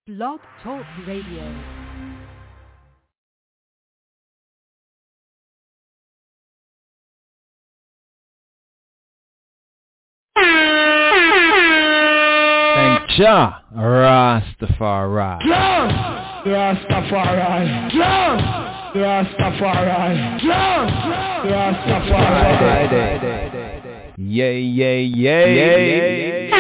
Blog Talk Radio. Thank Jah Rastafari. Jah Rastafari. Jah Rastafari. Jah Rastafari. Yay, yay, yay, yay.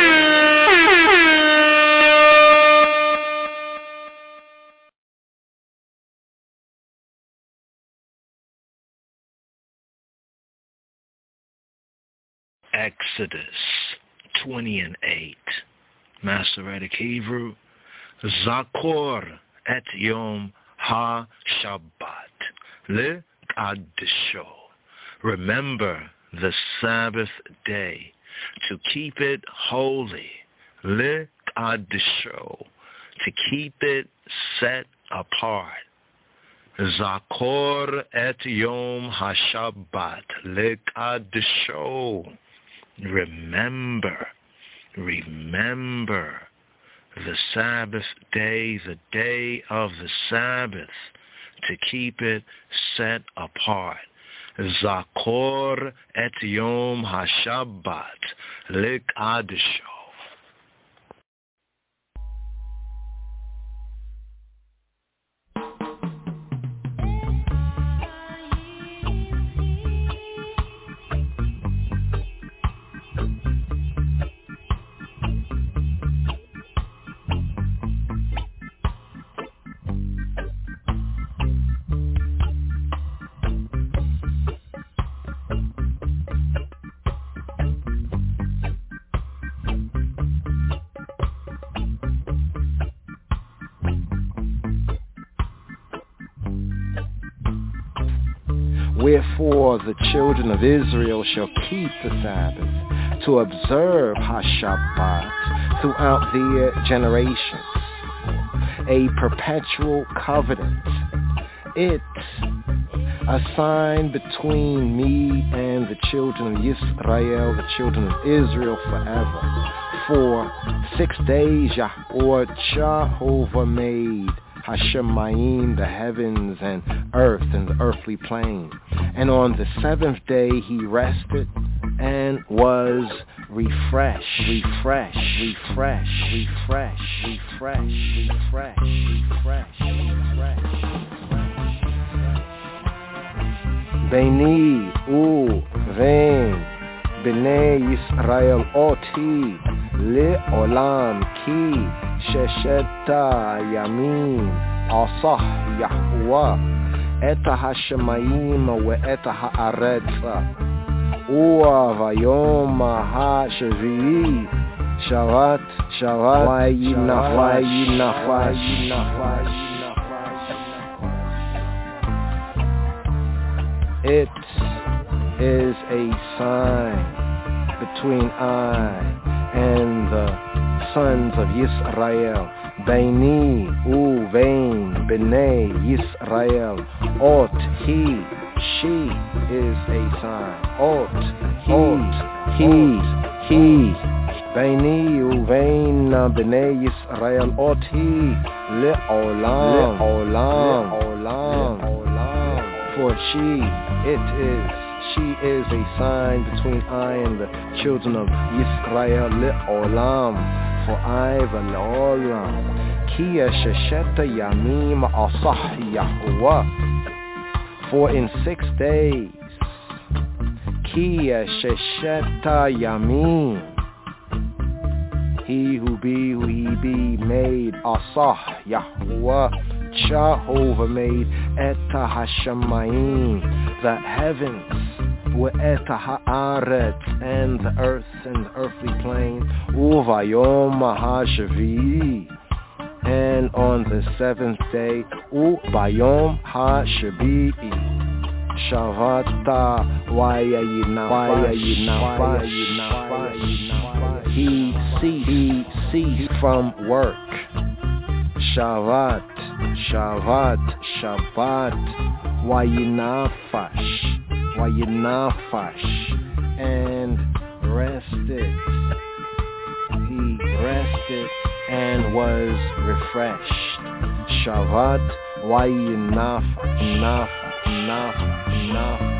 Exodus 20:8. Masoretic Hebrew, Zakor et Yom ha-Shabbat le-Qaddisho. Remember the Sabbath day to keep it holy, le-Qaddisho, to keep it set apart. Zakor et Yom ha-Shabbat le-Qaddisho. Remember the Sabbath day, the day of the Sabbath, to keep it set apart. Zakor et Yom ha-Shabbat le-Qaddisho. Wherefore the children of Israel shall keep the Sabbath, to observe ha-Shabbat throughout their generations, a perpetual covenant. It's a sign between me and the children of Israel, the children of Israel forever. For 6 days Yahweh Jehovah made Hashemayim, the heavens and earth and the earthly plane. And on the seventh day he rested and was refreshed. Beni u vein bnei Yisrael oti le'olam ki shesheta yamin asah Yahweh eta hashemayim ve'eta haaretza ua vayom ha-shvi'i shavat vayinafash. It is a sign between I and the sons of Yisrael. Beini uvein bnei Yisrael. Ot he, she is a sign. Ot he. Beini uvein bnei Yisrael. Ot he le'olam. For she is a sign between I and the children of Yisrael le'olam, for I le'olam. Ki shesheta yamim asah Yahweh, for in 6 days, ki shesheta yamim, he who he be made asah Yahweh Jehovah made eta hashemayim, the heavens, ve'eta haaretz, and the earth and the earthly plane, uvayom ha-shvi'i, and on the seventh day, ubayom ha-shvi'i, shavata vayinafash, he ceased from work. Shabbat, vayinafash, and rested. He rested and was refreshed. Shabbat Wayinafa, Nafa, Nafa, Nafa.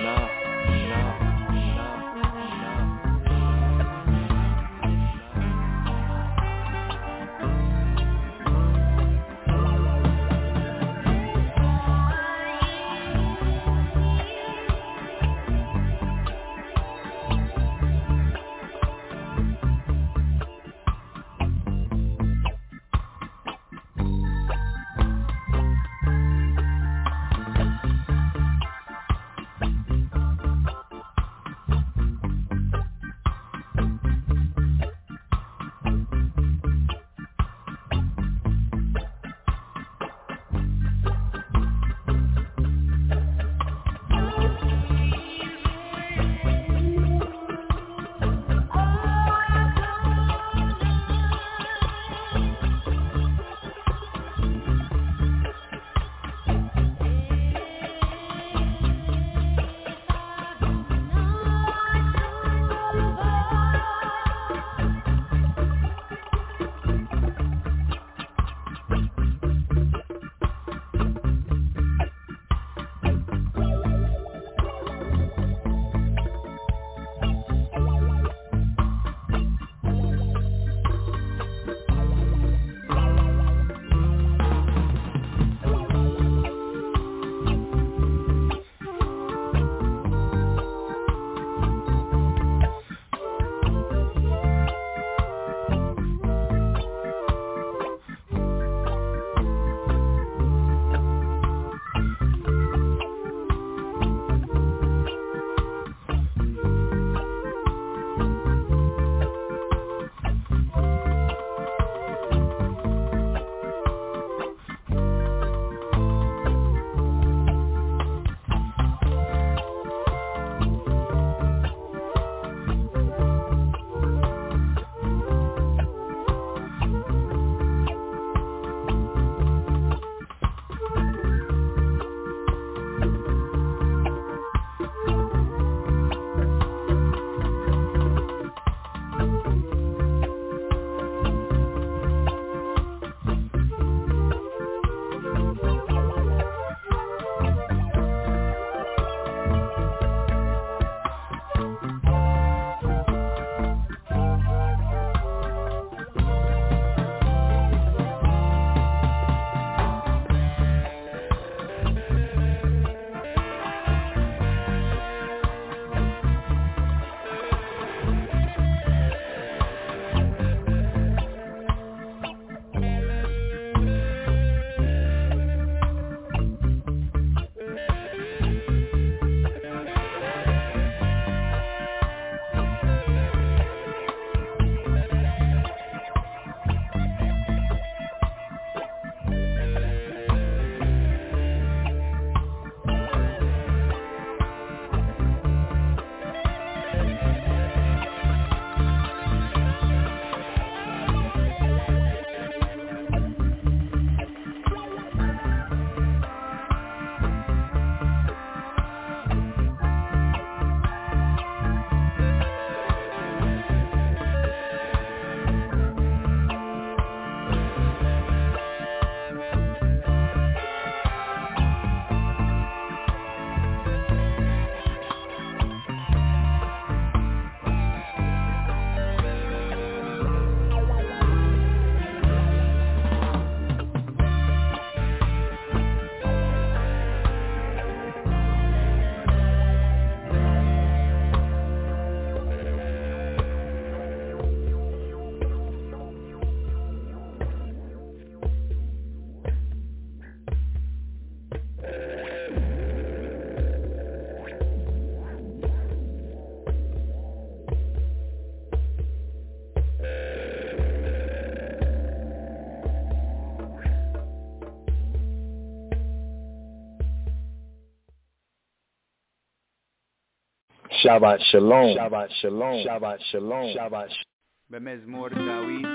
Shabbat Shalom. Shabbat Shalom. Shabbat Shalom. Shabbat Shalom. במזמור דוד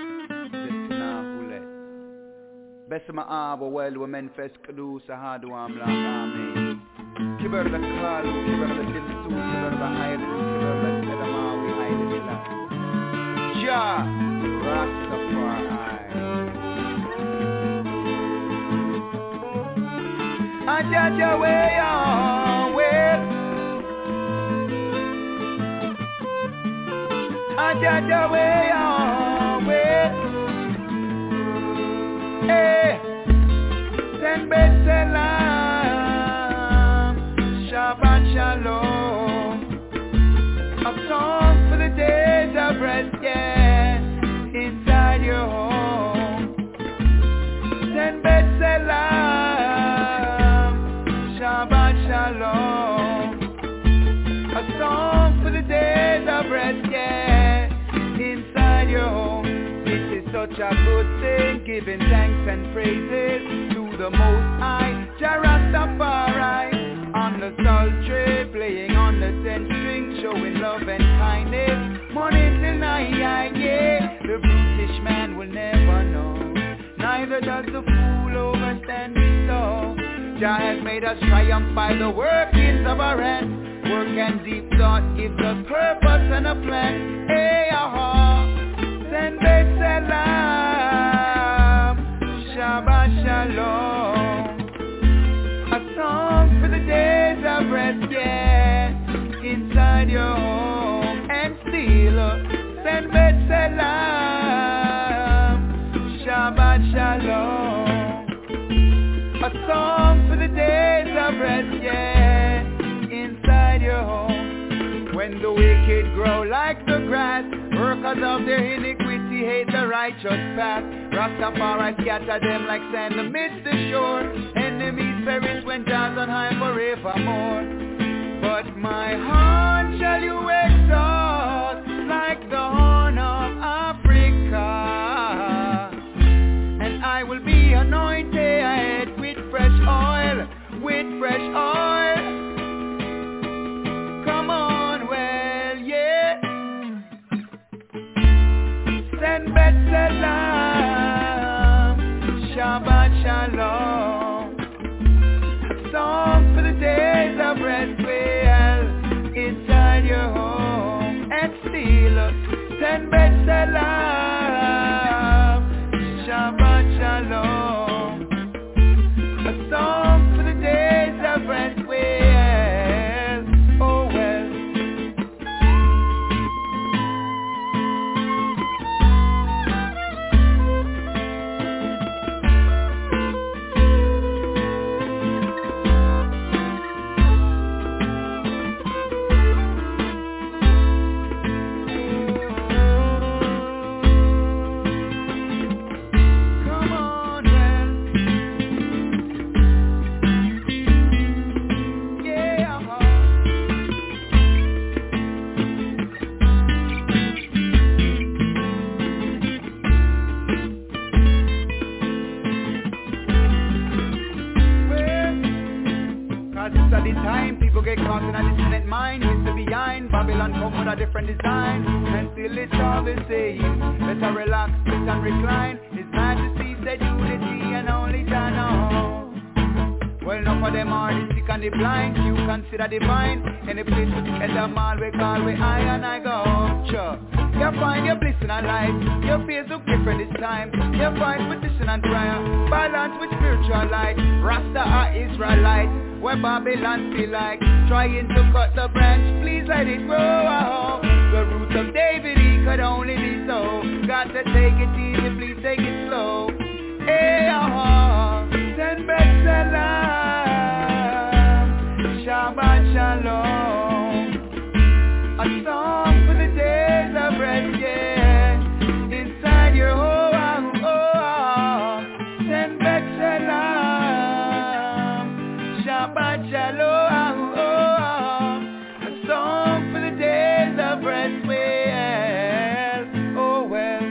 ותנהולה بسم آب وويل ومنفس قدوس أحد وأملاك آمين كبر لكال وكبر لكلسو كبر لحيل كبر لكلماوي حيل الله جا راستفاري Ajaja way on well. Ajaja way on well. Hey, send Bet Selam, Shabbat Shalom. A song for the days of rest, yeah, inside your home. Send Bet Selam, Shabbat Shalom. A song for the days of rest, yeah, inside your home. It is such a good thing, giving thanks and praises to the Most High, Jah Rastafari. On the sultry, playing on the 10th string, showing love and kindness, morning till night, yeah. The brutish man will never know, neither does the fool overstand his soul. Jah has made us triumph by the workings of our hands. Work and deep thought gives us purpose and a plan. Hey, aha, send Bet Selam, Shabbat Shalom. A song for the days of rest, yeah, inside your home. And still, send Bet Selam, Shabbat Shalom. A song for the days of rest, yeah, inside your home. When the wicked grow like the grass, workers of their iniquity hate the righteous path. Rastafari scatter them like sand amidst the shore. Enemies perish when Jah's on high forevermore. But my horn shall you exalt like the horn of Africa, and I will be anointed with fresh oil, with fresh oil. Come on, well, yeah. Send Bet Selam, Shabbat Shalom. A song for the days of rest, well, inside your home. And still, send Bet Selam, Shabbat Shalom. A song for the days of rest, well, oh well. Get caught in a dissonant mind, used to be behind. Babylon come with a different design, and still it's all the same. Better relax, sit and recline. His Majesty said unity and only Jah know. Well, enough of them are the sick and the blind. You consider divine. Any place with the them all we call we I and I go. Sure. You find your bliss in a life. Your face look different this time. You find petition and prayer, balance with spiritual light. Rasta are Israelite, where Babylon feel like trying to cut the branch, please let it grow. The roots of David, he could only be so. Got to take it easy, please take it slow. Hey, send Bet Selam, Shabbat Shalom. A song for the days of rest, yeah, inside your home. Send Bet Selam, Shabbat Shalom. A song for the days of rest, well, oh well.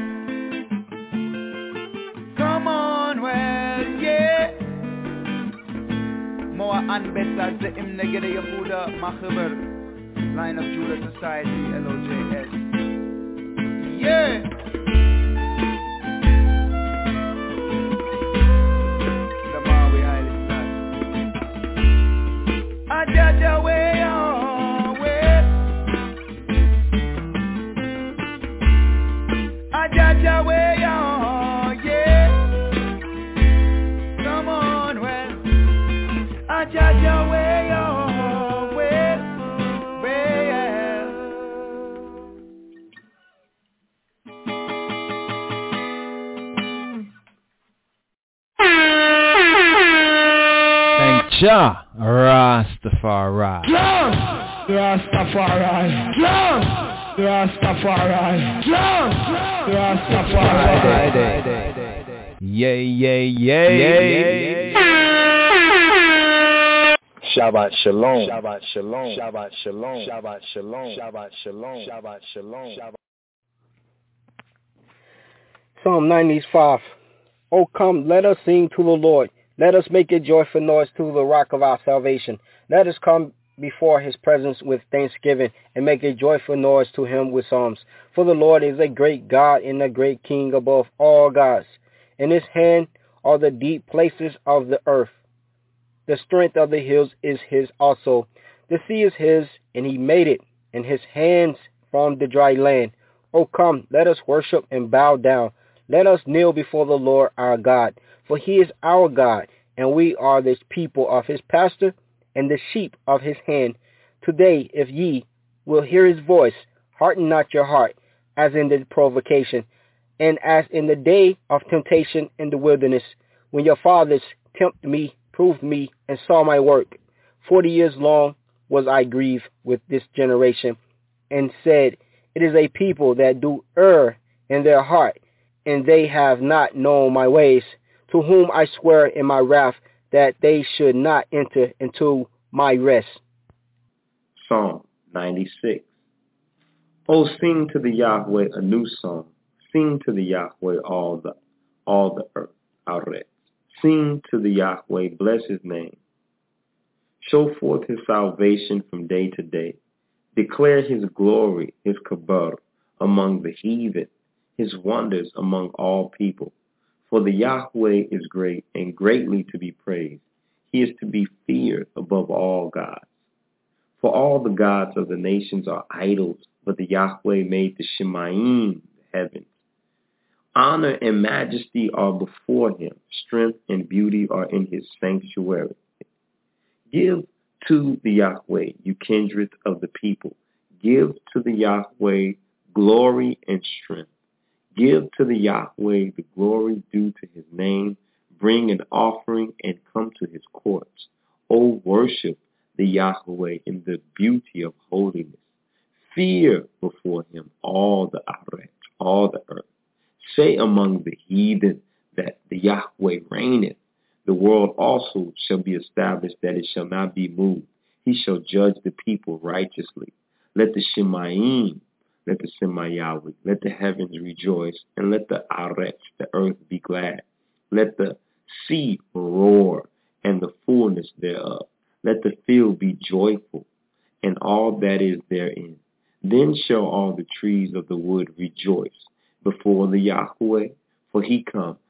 Come on, well, yeah. More and better the hymn Negede Yehuda Machaber, Line of Judah Society, LOJS. Yeah. The Maui Island flag. Ajaja way on way. Ajaja way on, yeah. Come on, well. Jah Rastafari. Jah Rastafari. Jah Rastafari. Jah Rastafari. Yay, yay, yay. Shabbat shalom. Shabbat shalom. Shabbat shalom. Shabbat shalom. Shabbat shalom. Shabbat shalom. Psalm 95. O come, let us sing to the Lord. Let us make a joyful noise to the rock of our salvation. Let us come before his presence with thanksgiving and make a joyful noise to him with psalms. For the Lord is a great God and a great King above all gods. In his hand are the deep places of the earth. The strength of the hills is his also. The sea is his, and he made it, and his hands formed the dry land. O come, let us worship and bow down. Let us kneel before the Lord our God, for he is our God, and we are the people of his pasture and the sheep of his hand. Today, if ye will hear his voice, harden not your heart, as in the provocation, and as in the day of temptation in the wilderness, when your fathers tempted me, proved me, and saw my work. 40 years long was I grieved with this generation, and said, it is a people that do err in their heart, and they have not known my ways, to whom I swear in my wrath that they should not enter into my rest. Psalm 96. Oh, sing to the Yahweh a new song. Sing to the Yahweh all the earth. Aret. Sing to the Yahweh, bless his name. Show forth his salvation from day to day. Declare his glory, his kabir, among the heathen, his wonders among all people. For the Yahweh is great and greatly to be praised. He is to be feared above all gods. For all the gods of the nations are idols, but the Yahweh made the Shemayim, the heavens. Honor and majesty are before him. Strength and beauty are in his sanctuary. Give to the Yahweh, you kindred of the people. Give to the Yahweh glory and strength. Give to the Yahweh the glory due to his name. Bring an offering and come to his courts. O worship the Yahweh in the beauty of holiness. Fear before him all the Aret, all the earth. Say among the heathen that the Yahweh reigneth. The world also shall be established, that it shall not be moved. He shall judge the people righteously. Let the Shemayim, let the Semayawi, let the heavens rejoice, and let the Aretz, the earth, be glad. Let the sea roar, and the fullness thereof. Let the field be joyful, and all that is therein. Then shall all the trees of the wood rejoice before the Yahweh, for he come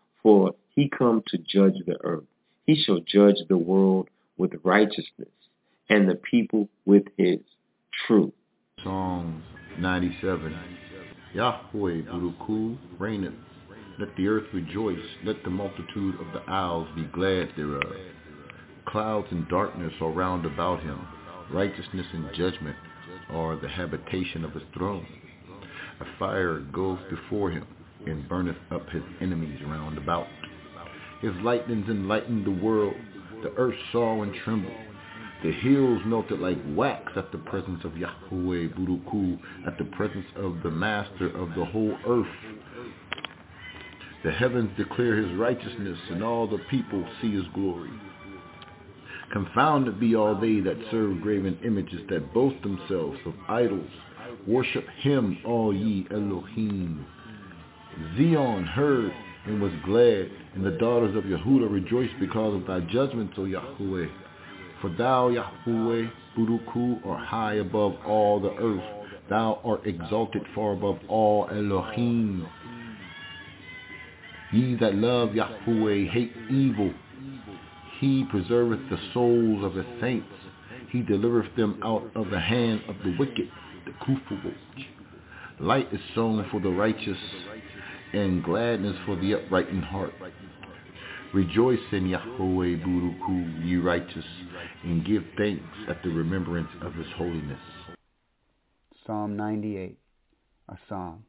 to judge the earth. He shall judge the world with righteousness, and the people with his truth. Psalm 97. Yahweh Buruku reigneth. Let the earth rejoice. Let the multitude of the isles be glad thereof. Clouds and darkness are round about him. Righteousness and judgment are the habitation of his throne. A fire goes before him, and burneth up his enemies round about. His lightnings enlightened the world. The earth saw and trembled. The hills melted like wax at the presence of Yahweh Buruku, at the presence of the master of the whole earth. The heavens declare his righteousness, and all the people see his glory. Confounded be all they that serve graven images, that boast themselves of idols. Worship him, all ye Elohim. Zion heard and was glad, and the daughters of Yehudah rejoiced because of thy judgments, O Yahweh. For thou, Yahweh, Buruku, art high above all the earth. Thou art exalted far above all Elohim. Ye that love Yahweh hate evil. He preserveth the souls of his saints. He delivereth them out of the hand of the wicked, the Kufuboch. Light is sown for the righteous, and gladness for the upright in heart. Rejoice in Yahweh Buruku, ye righteous, and give thanks at the remembrance of his holiness. Psalm 98, a psalm.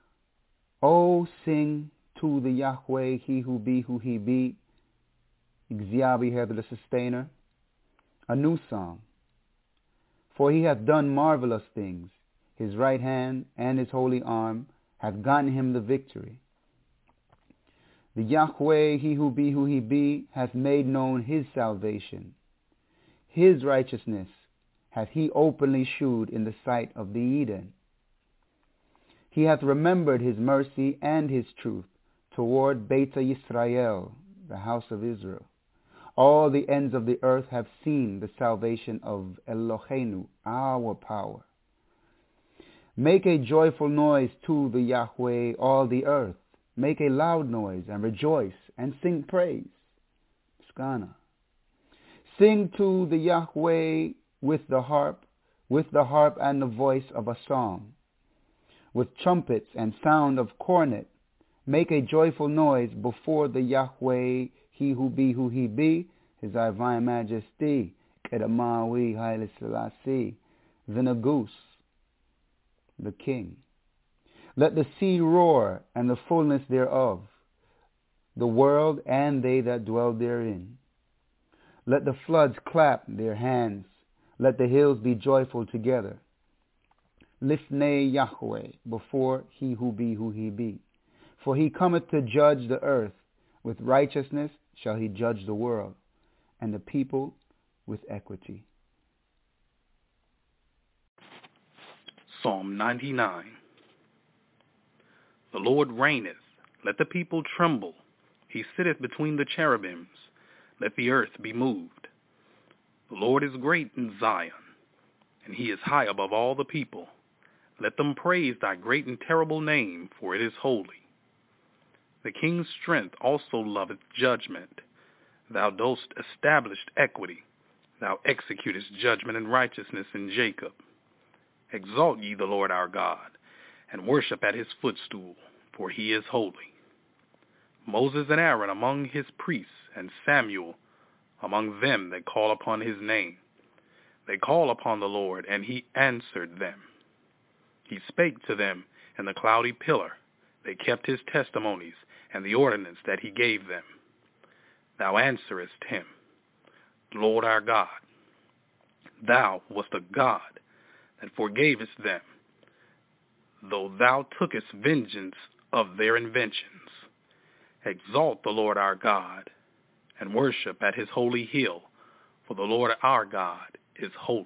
Oh, sing to the Yahweh, he who be who he be. Exhiabi the Sustainer, a new song. For he hath done marvelous things. His right hand and his holy arm hath gotten him the victory. The Yahweh, he who he be, hath made known his salvation. His righteousness hath he openly shewed in the sight of the Eden. He hath remembered his mercy and his truth toward Beta Yisrael, the house of Israel. All the ends of the earth have seen the salvation of Eloheinu, our power. Make a joyful noise to the Yahweh, all the earth. Make a loud noise and rejoice and sing praise. Skana. Sing to the Yahweh with the harp and the voice of a song, with trumpets and sound of cornet. Make a joyful noise before the Yahweh, he who be, his divine majesty, Kedamawi Haile Selassie, the Nagus, the king. Let the sea roar and the fullness thereof, the world and they that dwell therein. Let the floods clap their hands, let the hills be joyful together. Lifnei Yahweh, before he who be. For he cometh to judge the earth, with righteousness shall he judge the world, and the people with equity. Psalm 99. The Lord reigneth, let the people tremble. He sitteth between the cherubims, let the earth be moved. The Lord is great in Zion, and he is high above all the people. Let them praise thy great and terrible name, for it is holy. The king's strength also loveth judgment. Thou dost establish equity. Thou executest judgment and righteousness in Jacob. Exalt ye the Lord our God, and worship at his footstool, for he is holy. Moses and Aaron among his priests, and Samuel among them that call upon his name. They call upon the Lord, and he answered them. He spake to them in the cloudy pillar. They kept his testimonies and the ordinance that he gave them. Thou answerest him, Lord our God. Thou wast a God that forgavest them, though thou tookest vengeance of their inventions. Exalt the Lord our God, and worship at his holy hill, for the Lord our God is holy.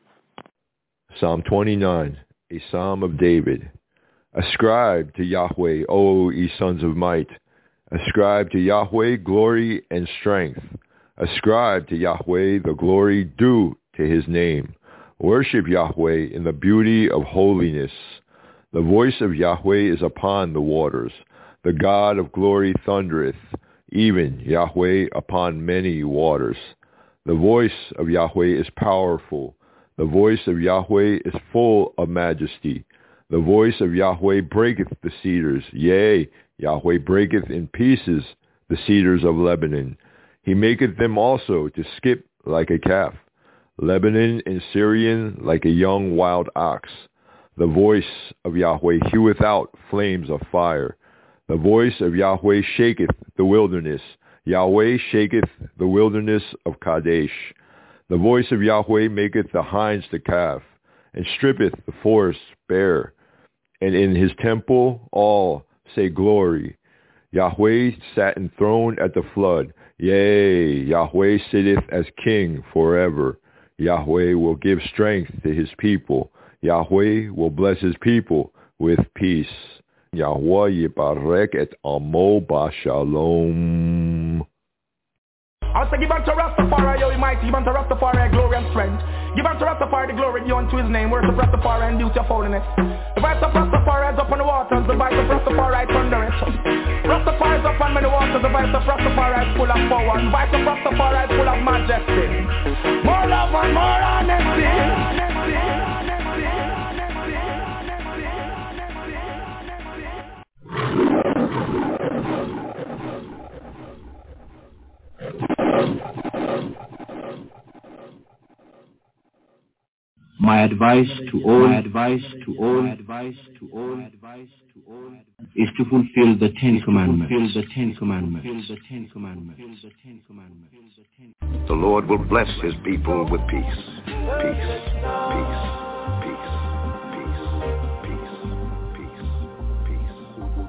Psalm 29, a psalm of David. Ascribe to Yahweh, O ye sons of might. Ascribe to Yahweh glory and strength. Ascribe to Yahweh the glory due to his name. Worship Yahweh in the beauty of holiness. The voice of Yahweh is upon the waters. The God of glory thundereth, even Yahweh upon many waters. The voice of Yahweh is powerful. The voice of Yahweh is full of majesty. The voice of Yahweh breaketh the cedars. Yea, Yahweh breaketh in pieces the cedars of Lebanon. He maketh them also to skip like a calf. Lebanon and Syrian like a young wild ox. The voice of Yahweh heweth out flames of fire. The voice of Yahweh shaketh the wilderness. Yahweh shaketh the wilderness of Kadesh. The voice of Yahweh maketh the hinds to calve, and strippeth the forests bare. And in his temple all say glory. Yahweh sat enthroned at the flood. Yea, Yahweh sitteth as king forever. Yahweh will give strength to his people. Yahweh will bless his people with peace. Yahweh yibarek et amo b'shalom. I say give unto Rastafari, yo, mighty, give unto Rastafari glory and strength. Give unto Rastafari the glory due unto his name. Worship Rastafari and beauty of holiness. The voice of Rastafari is up on the waters. The voice of Rastafari thunder it. Rastafari is up on many waters. The voice of Rastafari is full of power. The voice of Rastafari is full of majesty. More love and more honesty. My advice to all is to fulfill the Ten Commandments. The Lord will bless his people with peace. Peace, peace, peace, peace, peace, peace, peace,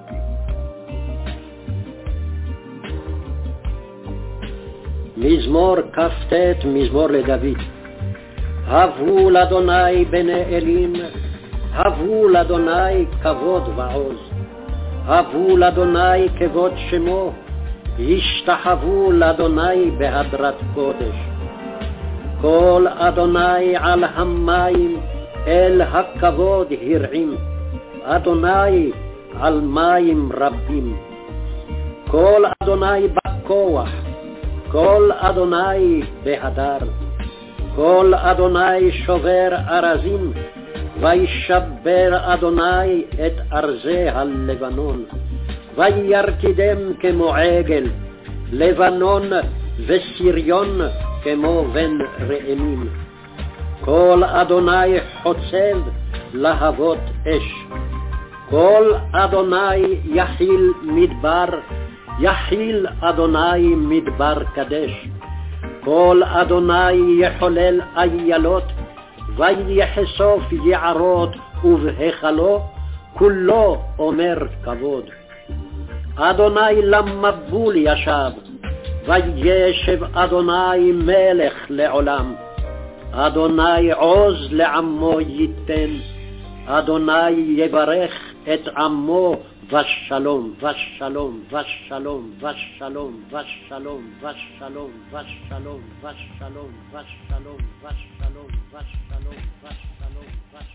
peace. מזמור כ"ט, מזמור לדוד. הבו לאדוני בני אלים, הבו לאדוני כבוד ועוז. הבו לאדוני כבוד שמו, השתחוו לאדוני בהדרת קודש. כל אדוני על המים, אל הכבוד הרעים, אדוני על מים רבים. כל אדוני בכוח, כל אדוני בהדר. כל אדוני שובר ארזים, וישבר אדוני את ארזי הלבנון. וירקידם כמו עגל, לבנון וסיריון כמו בן רעמים. כל אדוני חוצב להבות אש. כל אדוני יחיל מדבר, יחיל אדוני מדבר קדש. כל אדוני יחולל איילות, ויחשוף יערות ובהיכלו, כולו אומר כבוד. אדוני למבול ישב, וישב אדוני מלך לעולם. אדוני עוז לעמו ייתן, אדוני יברך את עמו ושלום, ושלום, ושלום, ושלום, ושלום, ושלום, ושלום, ושלום, ושלום, ושלום, ושלום, ושלום,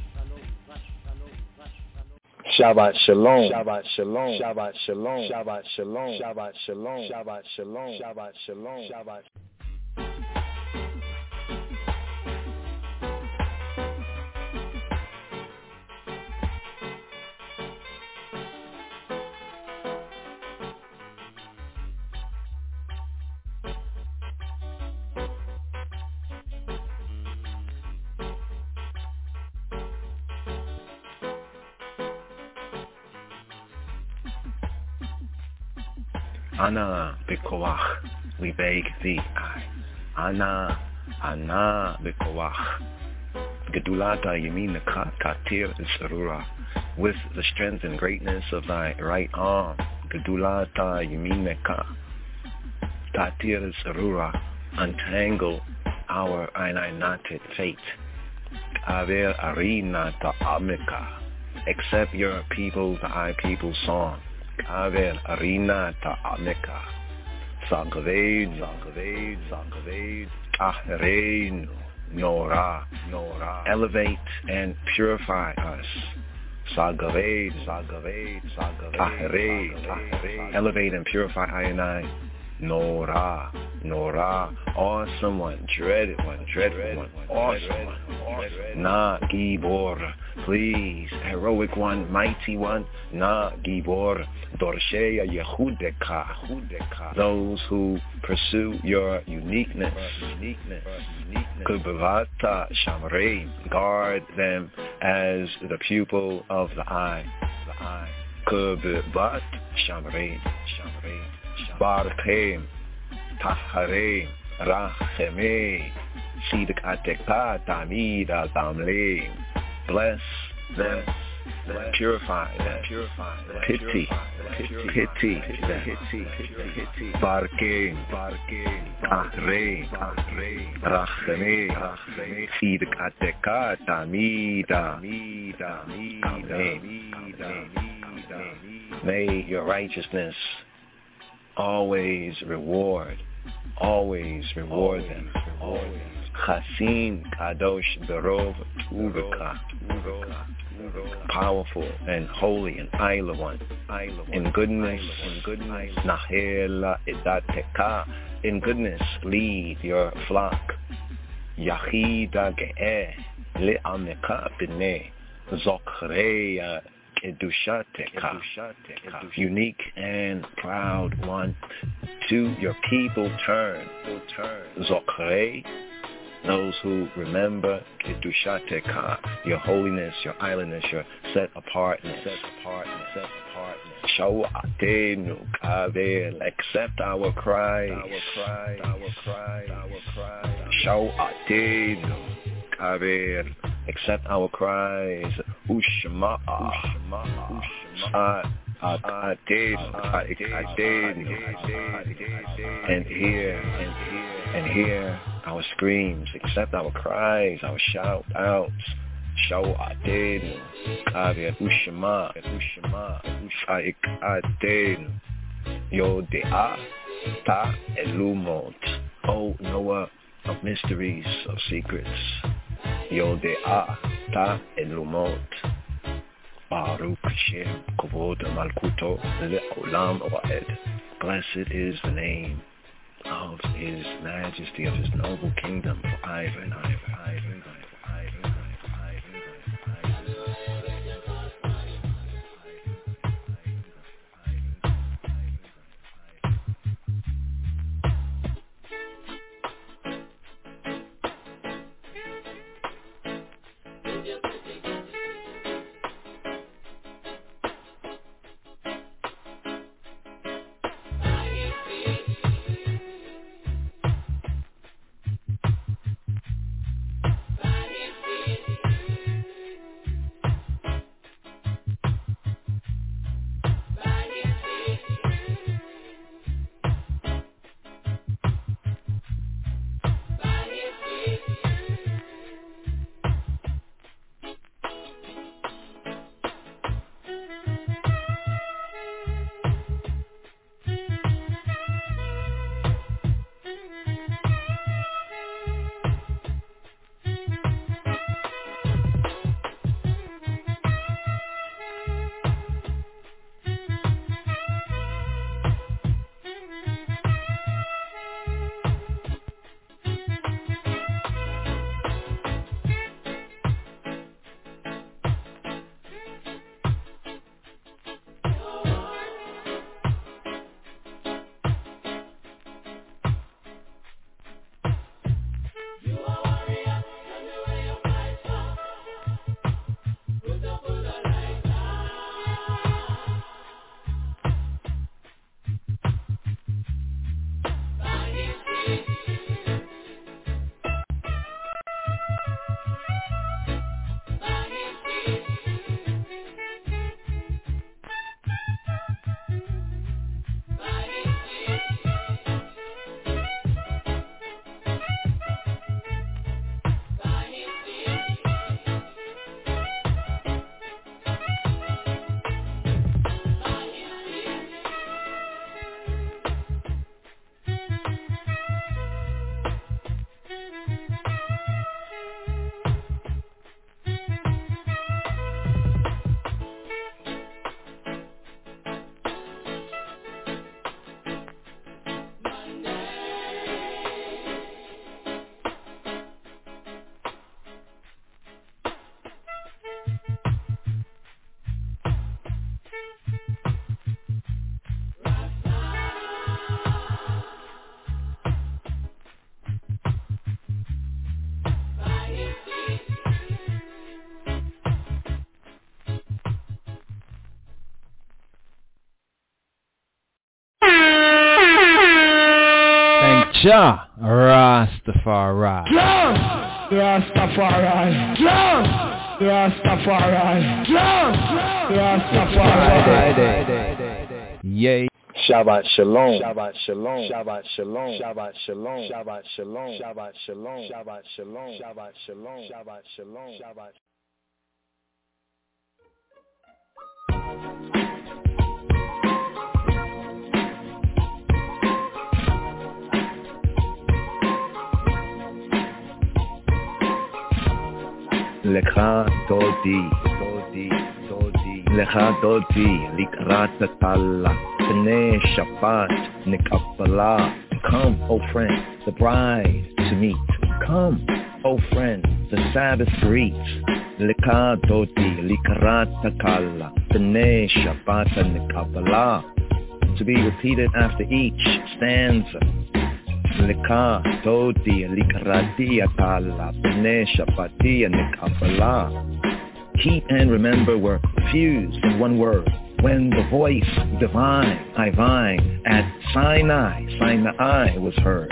Shabbat Shalom. Shabbat Shalom. Shabbat Shalom. Shabbat Shalom. Shabbat Shalom. Shabbat Shalom. Shabbat Shalom. Shabbat. Ana b'koach, we beg thee, Ana b'koach. Gedulata yaminaka katir zerura, with the strength and greatness of thy right arm. Gedulata yaminaka katir zerura, untangle our knotted fate. Aver arina ta'amika, accept your people, thy people's song. Kaver arina ta'amika, Zagaved, Ahreinu, Nora, elevate and purify us. Zagaved, Ahrein, elevate and purify Ayonai. Nora, awesome one, dreaded one, dreadful one, awesome one. Na Gibor, please, heroic one, mighty one. Na Gibor, Dorsheya Yehudeka, those who pursue your uniqueness. Kubavata Shamrein, guard them as the pupil of the eye. Kubavat Shamrein. Barchem, Taharein, Rachemei, Sidik Ateka, Tamida, Tamlein. Bless them, purify them, pity, Barchem, Taharein, Rachemei, Sidik Ateka, Tamida, may your righteousness always reward them. Chasin Kadosh Berov Uveka, powerful and holy and Isla one. In goodness, Nahela Idateka, in goodness lead your flock. Yachida Ge'eh Le'ameka B'nei Zochreya Kedushateka, unique and proud one. To your people turn. Zokrei, those who remember Kedushateka, your holiness, your islandness, your set apartness. Shawatenu Kavel, accept our cries. Shawatenu Kavel, accept our cries. Ushma, and hear our screams, accept our cries, our shout outs. Shawatenu Kavel, Ushma, Ushaikatenu Yodea Ta Elumot, O knower of mysteries, of secrets. Yodea Ta Elumot, Baruch Shem Kavod Malkuto Le'olam Wa'ed. Blessed is the name of His Majesty, of His noble kingdom, forever and ever. Jah Rastafari. Jah Rastafari. Jah Rastafari. Jah Rastafari. Yay. Shabbat Shalom. Shabbat Shalom. Shabbat Shalom. Shabbat Shalom. Shabbat Shalom. Shabbat Shalom. Shabbat Shalom. Shabbat Shalom. Shabbat Shalom. Shabbat. Lecha Dodi, Lecha Dodi, Likrat Talla, B'nai Shabbat, Nikabbalah. Come, O friend, the bride to meet. Come, O friend, the Sabbath greet. Lecha Dodi, Likrat Talla, B'nai Shabbat, Nikabbalah. To be repeated after each stanza. Leka Dodi Likratia Tala B'nai Shabbatia Nikabbalah. Keep and remember were fused in one word. when the voice divine, divine, at Sinai was heard.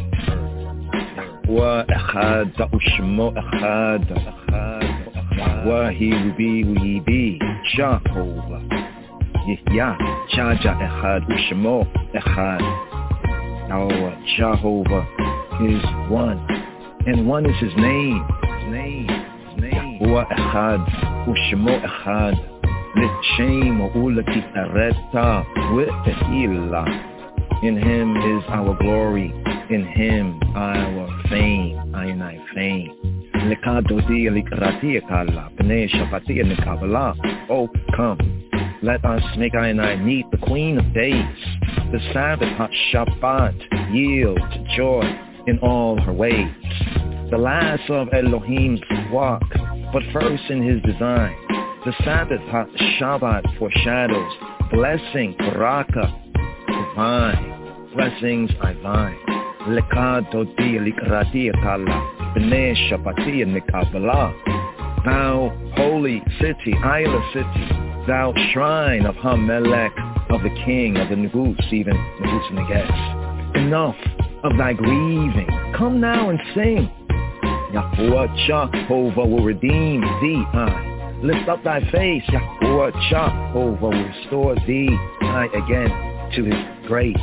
Yahweh Echad U'Shemo Echad, Yahweh He will be Jehovah. Yah, Jaja Echad U'Shemo Echad. Our Jehovah is one, and one is His name. Yahweh Echad U'Shemo Echad. L'Shem U'L'Tifareta V'Tehillah. In Him is our glory, in Him our fame, Ainai fame. L'Kadodi L'Ikrati Kala, B'nei Shabati L'Kabbalah. Oh, come, let us make Ainai meet the Queen of Days. The Sabbath Shabbat yield joy in all her ways. The last of Elohim's walk, but first in His design. The Sabbath Shabbat foreshadows blessing, baraka, divine. Blessings divine. Lekadodi likrati kala, b'nei Shabbati nikabbalah. Thou holy city, Isla city, thou shrine of Hamelech, of the king of the Negus, even Negus Neges. Enough of thy grieving, come now and sing. Yahuwah Jehovah will redeem thee, Lift up thy face, Yahuwah Jehovah will restore thee, again to His grace.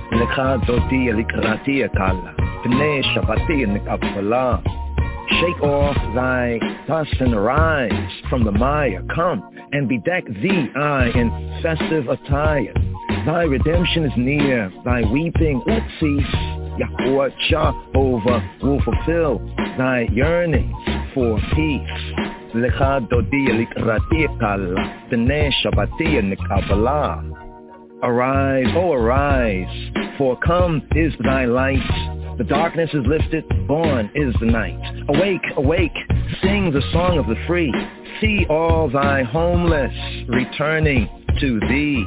Shake off thy dust and arise from the mire. Come and bedeck thee, in festive attire. Thy redemption is near, thy weeping let cease. Yahuwah Jehovah will fulfill thy yearnings for peace. Arise, oh arise, for come is thy light. The darkness is lifted, born is the night. Awake, awake, sing the song of the free. See all thy homeless returning to thee.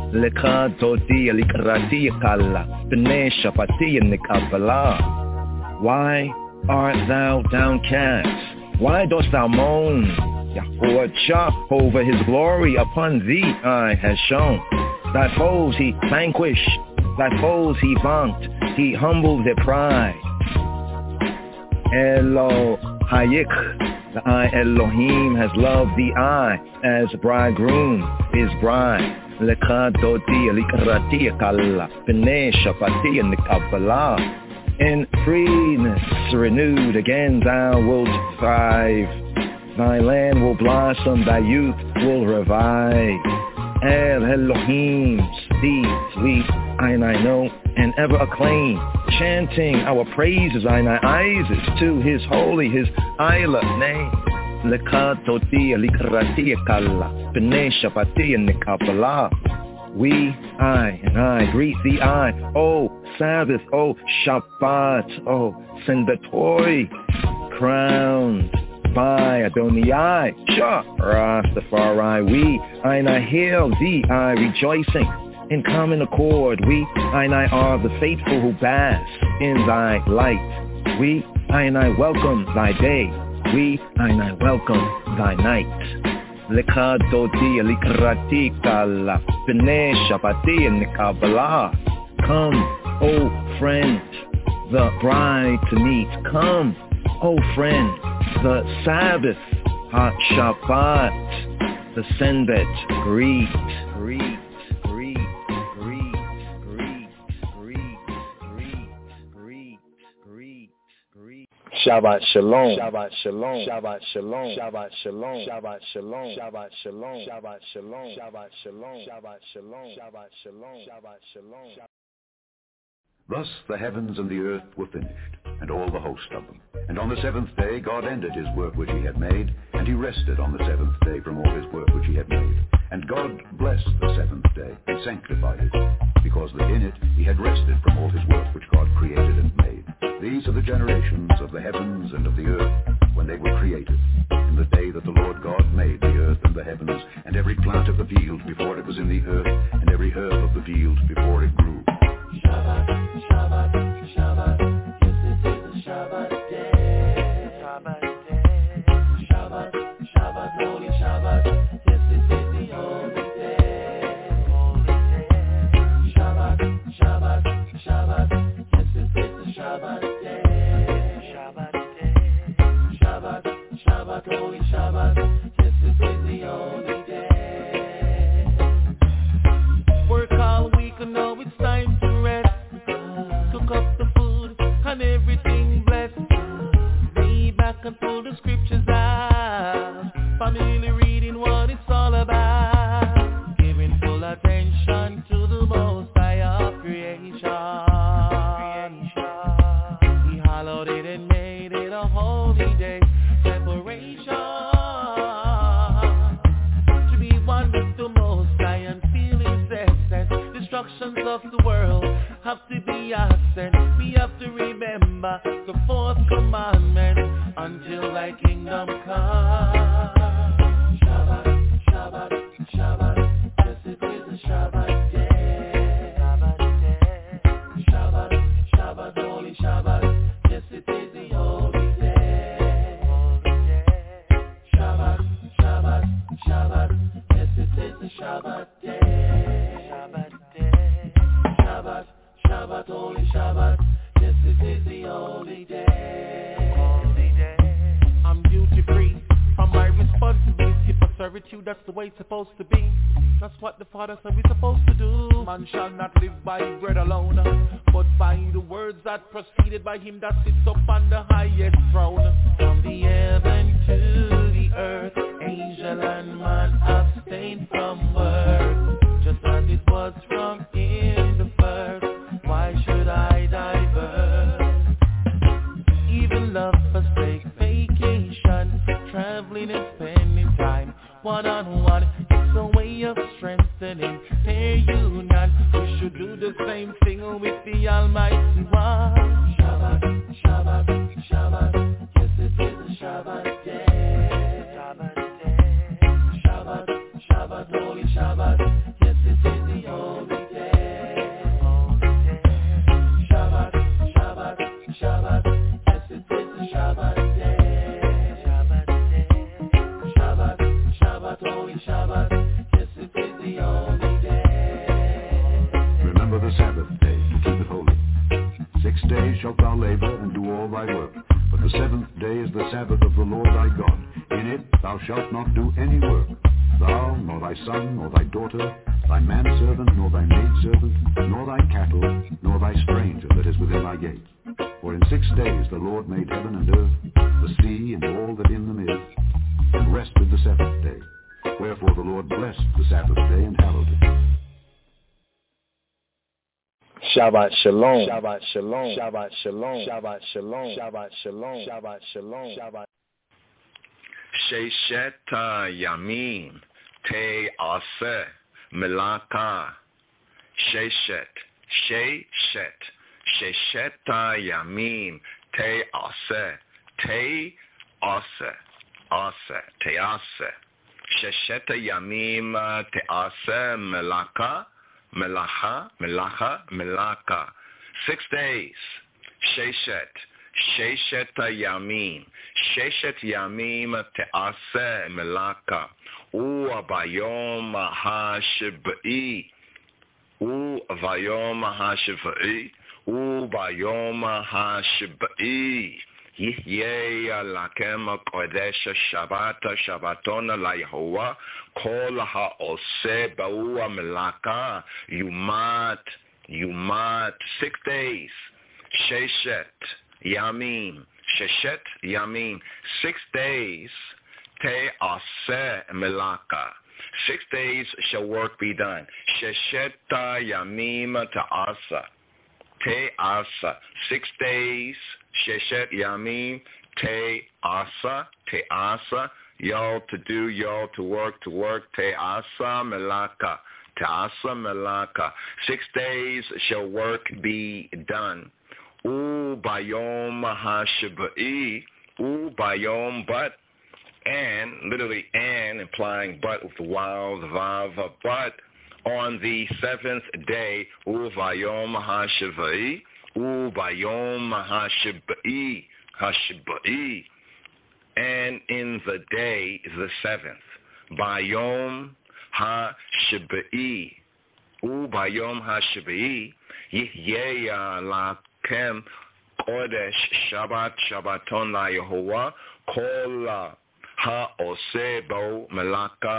Why art thou downcast? Why dost thou moan? Yahuwah Jehovah His glory upon thee has shown. Thy foes He vanquished, thy foes He vaunt, He humbled their pride. Elohayik, the Elohim has loved thee as bridegroom is bride. In freeness renewed again thou wilt thrive. Thy land will blossom, thy youth will revive. El Elohim speaks, we, I know, and ever acclaim, chanting our praises, Isis, to His holy, His Isla name. We, I greet thee, O Sabbath, O Shabbat, O Senbatoi, crowned by Adonai, Rastafari. We, I hail thee, rejoicing in common accord. We, I are the faithful who bask in thy light. We, I welcome thy day. We, I welcome thy night. Lekadodi likrati kala, b'nei Shabbati nikabbalah. Come, O friend, the bride to meet. Come, O friend, the Sabbath, Shabbat, the Senbet, greet. Shabbat Shalom. Shabbat Shalom. Shabbat Shalom. Shabbat Shalom. Shabbat Shalom. Shabbat Shalom. Shabbat Shalom. Shabbat Shalom. Shabbat Shalom. Shabbat Shalom. Shabbat Shalom. Thus the heavens and the earth were finished, and all the host of them. And on the seventh day God ended His work which He had made, and He rested on the seventh day from all His work which He had made. And God blessed the seventh day and sanctified it, because that in it He had rested from all His work which God created and made. These are the generations of the heavens and of the earth when they were created, in the day that the Lord God made the earth and the heavens, and every plant of the field before it was in the earth, and every herb of the field before it grew. Shabbat, Shabbat, Shabbat, yes this is the Shabbat day. Shabbat day. Shabbat, Shabbat, holy Shabbat, yes this is the holy day. of the world have to be absent. We have to remember the fourth commandment until thy kingdom come. Shabbat, Shabbat, Shabbat, yes it is a Shabbat day. Shabbat, Shabbat, holy Shabbat, yes it is the holy day. Shabbat, Shabbat, Shabbat, yes it is the Shabbat day. Shabbat, Shabbat, holy Shabbat, yes it is the holy day. I'm duty free from my responsibility for servitude, that's the way it's supposed to be. That's what the Father said we're supposed to do. Man shall not live by bread alone, but by the words that proceeded by him that sits up on the highest throne. From the heaven to the earth, angel and man abstain from work, just as it was from in the first. Why should I divert? Even love forsake vacation, traveling and spending time one-on-one. It's a way of strengthening their union. We should do the same thing with the Almighty One. Shabbat, Shabbat, Shabbat, yes it is a Shabbat day. Shabbat, Shabbat, holy Shabbat, yes it is the holy day. Shabbat, Shabbat, Shabbat, yes it is the Shabbat day. Shabbat, Shabbat, holy Shabbat, yes it is the holy day. Remember the Sabbath day to keep it holy. 6 days shalt thou labor and do all thy work, but the seventh day is the Sabbath of the Lord thy God. In it thou shalt not do any work, thou, nor thy son, nor thy daughter, thy manservant, nor thy maidservant, nor thy cattle, nor thy stranger that is within thy gates. For in 6 days the Lord made heaven and earth, the sea and all that in them is, and rested the seventh day. Wherefore the Lord blessed the Sabbath day and hallowed it. Shabbat Shalom. Shabbat Shalom. Shabbat Shalom. Shabbat Shalom. Shabbat Shalom. Shabbat Shalom. Shabbat. Sheshet Yamim Te Aseh Melaka. Sheshet Yamim Te Aseh Te Aseh Sheshet Yamim Te Aseh Melaka. 6 days. Sheshet Yamim Te'aseh Melaka U'bayom HaShiv'i Yihyeh lakem kodesh Shabbaton laYehovah Kol ha'oseh ba'u melaka Yumat 6 days. Sheshet Yamim 6 days. Te'aseh melaka. 6 days shall work be done. Sheshet Yamim Te'asa 6 days. Sheshet Yamim Te'asa y'all to do, y'all to work, Te'asa melaka. 6 days shall work be done. Bayom HaShiv'i, bayom but, and, literally and, implying but with the waw, the vav, but, on the seventh day, bayom HaShiv'i, bayom HaShiv'i, and in the day, the seventh, bayom HaShiv'i, bayom HaShiv'i, Yihyeh lakem kodesh Shabbaton laYehovah Kol ha'oseh bo melaka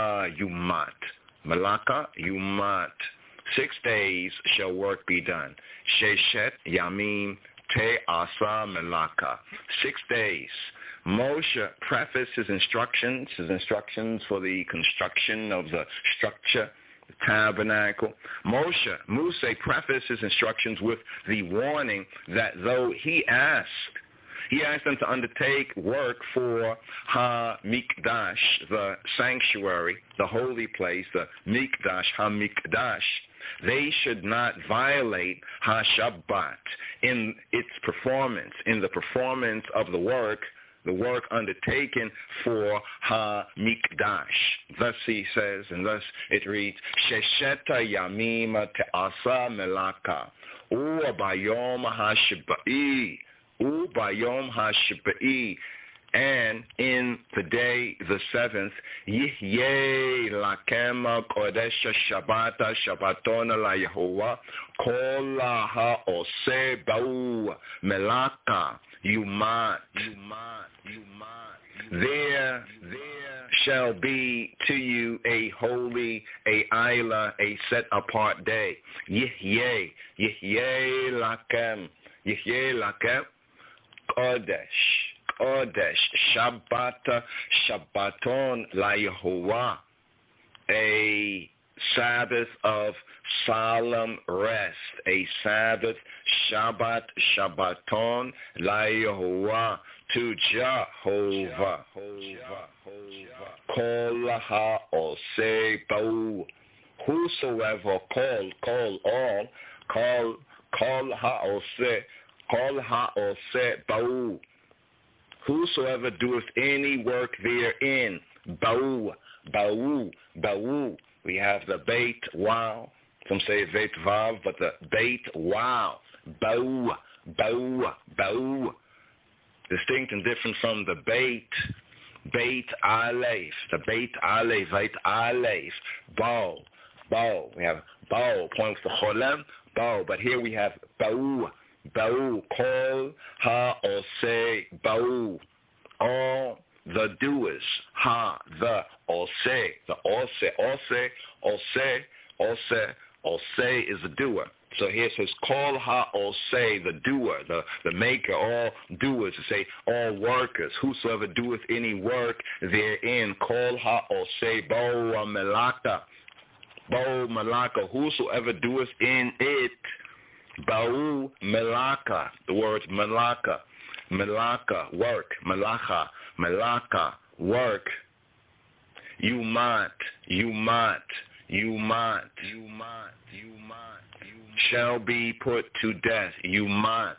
yumat. 6 days shall work be done. Sheshet Yamim Te'asa melaka. 6 days. Moshe prefaced his instructions for the construction of the structure, the tabernacle. Moses prefaced his instructions with the warning that though he asked He asked them to undertake work for Ha-Mikdash, the sanctuary, the holy place, the Mikdash, Ha-Mikdash. They should not violate Ha-Shabbat in its performance, in the performance of the work undertaken for Ha-Mikdash. Thus he says, and thus it reads, Shesheta Yamima Te'asa Melaka, U'bayom HaShabba'i, U'bayom HaShabba'i, and in the day the seventh, Yihyeh Lakem Kodesh Shabbata Shabbatona La Yehovah, Kol HaOseh Ba'u Melaka, Yumat. There shall be to you a holy, a Isla, a set apart day. Yihyeh Lakem, Kodesh, Shabbata, Shabbaton La Yehovah, a Sabbath of solemn rest, a Sabbath, Shabbat, Shabbaton La Yehovah, to Jehovah. Kol HaOseh Ba'u, whosoever, call HaOseh Ba'u, whosoever doeth any work therein, Ba'u. We have the Beit Wow. Some say Beit Vav, but the Beit Wow. Ba'u. Distinct and different from the Beit Aleph. The Beit Aleph. Bao. We have Bao, points to Cholem, Bao. But here we have Ba'u. Kol HaOseh Ba'u. All the doers. The Oseh. The Oseh is the doer. So here it says, Kol HaOseh, the doer, the maker, all doers, to say all workers, whosoever doeth any work therein, Kol HaOseh Bo Malaka, whosoever doeth in it, Ba'u Melaka, the word Melaka, work, Melaka, work, Yumat, shall be put to death. Yumat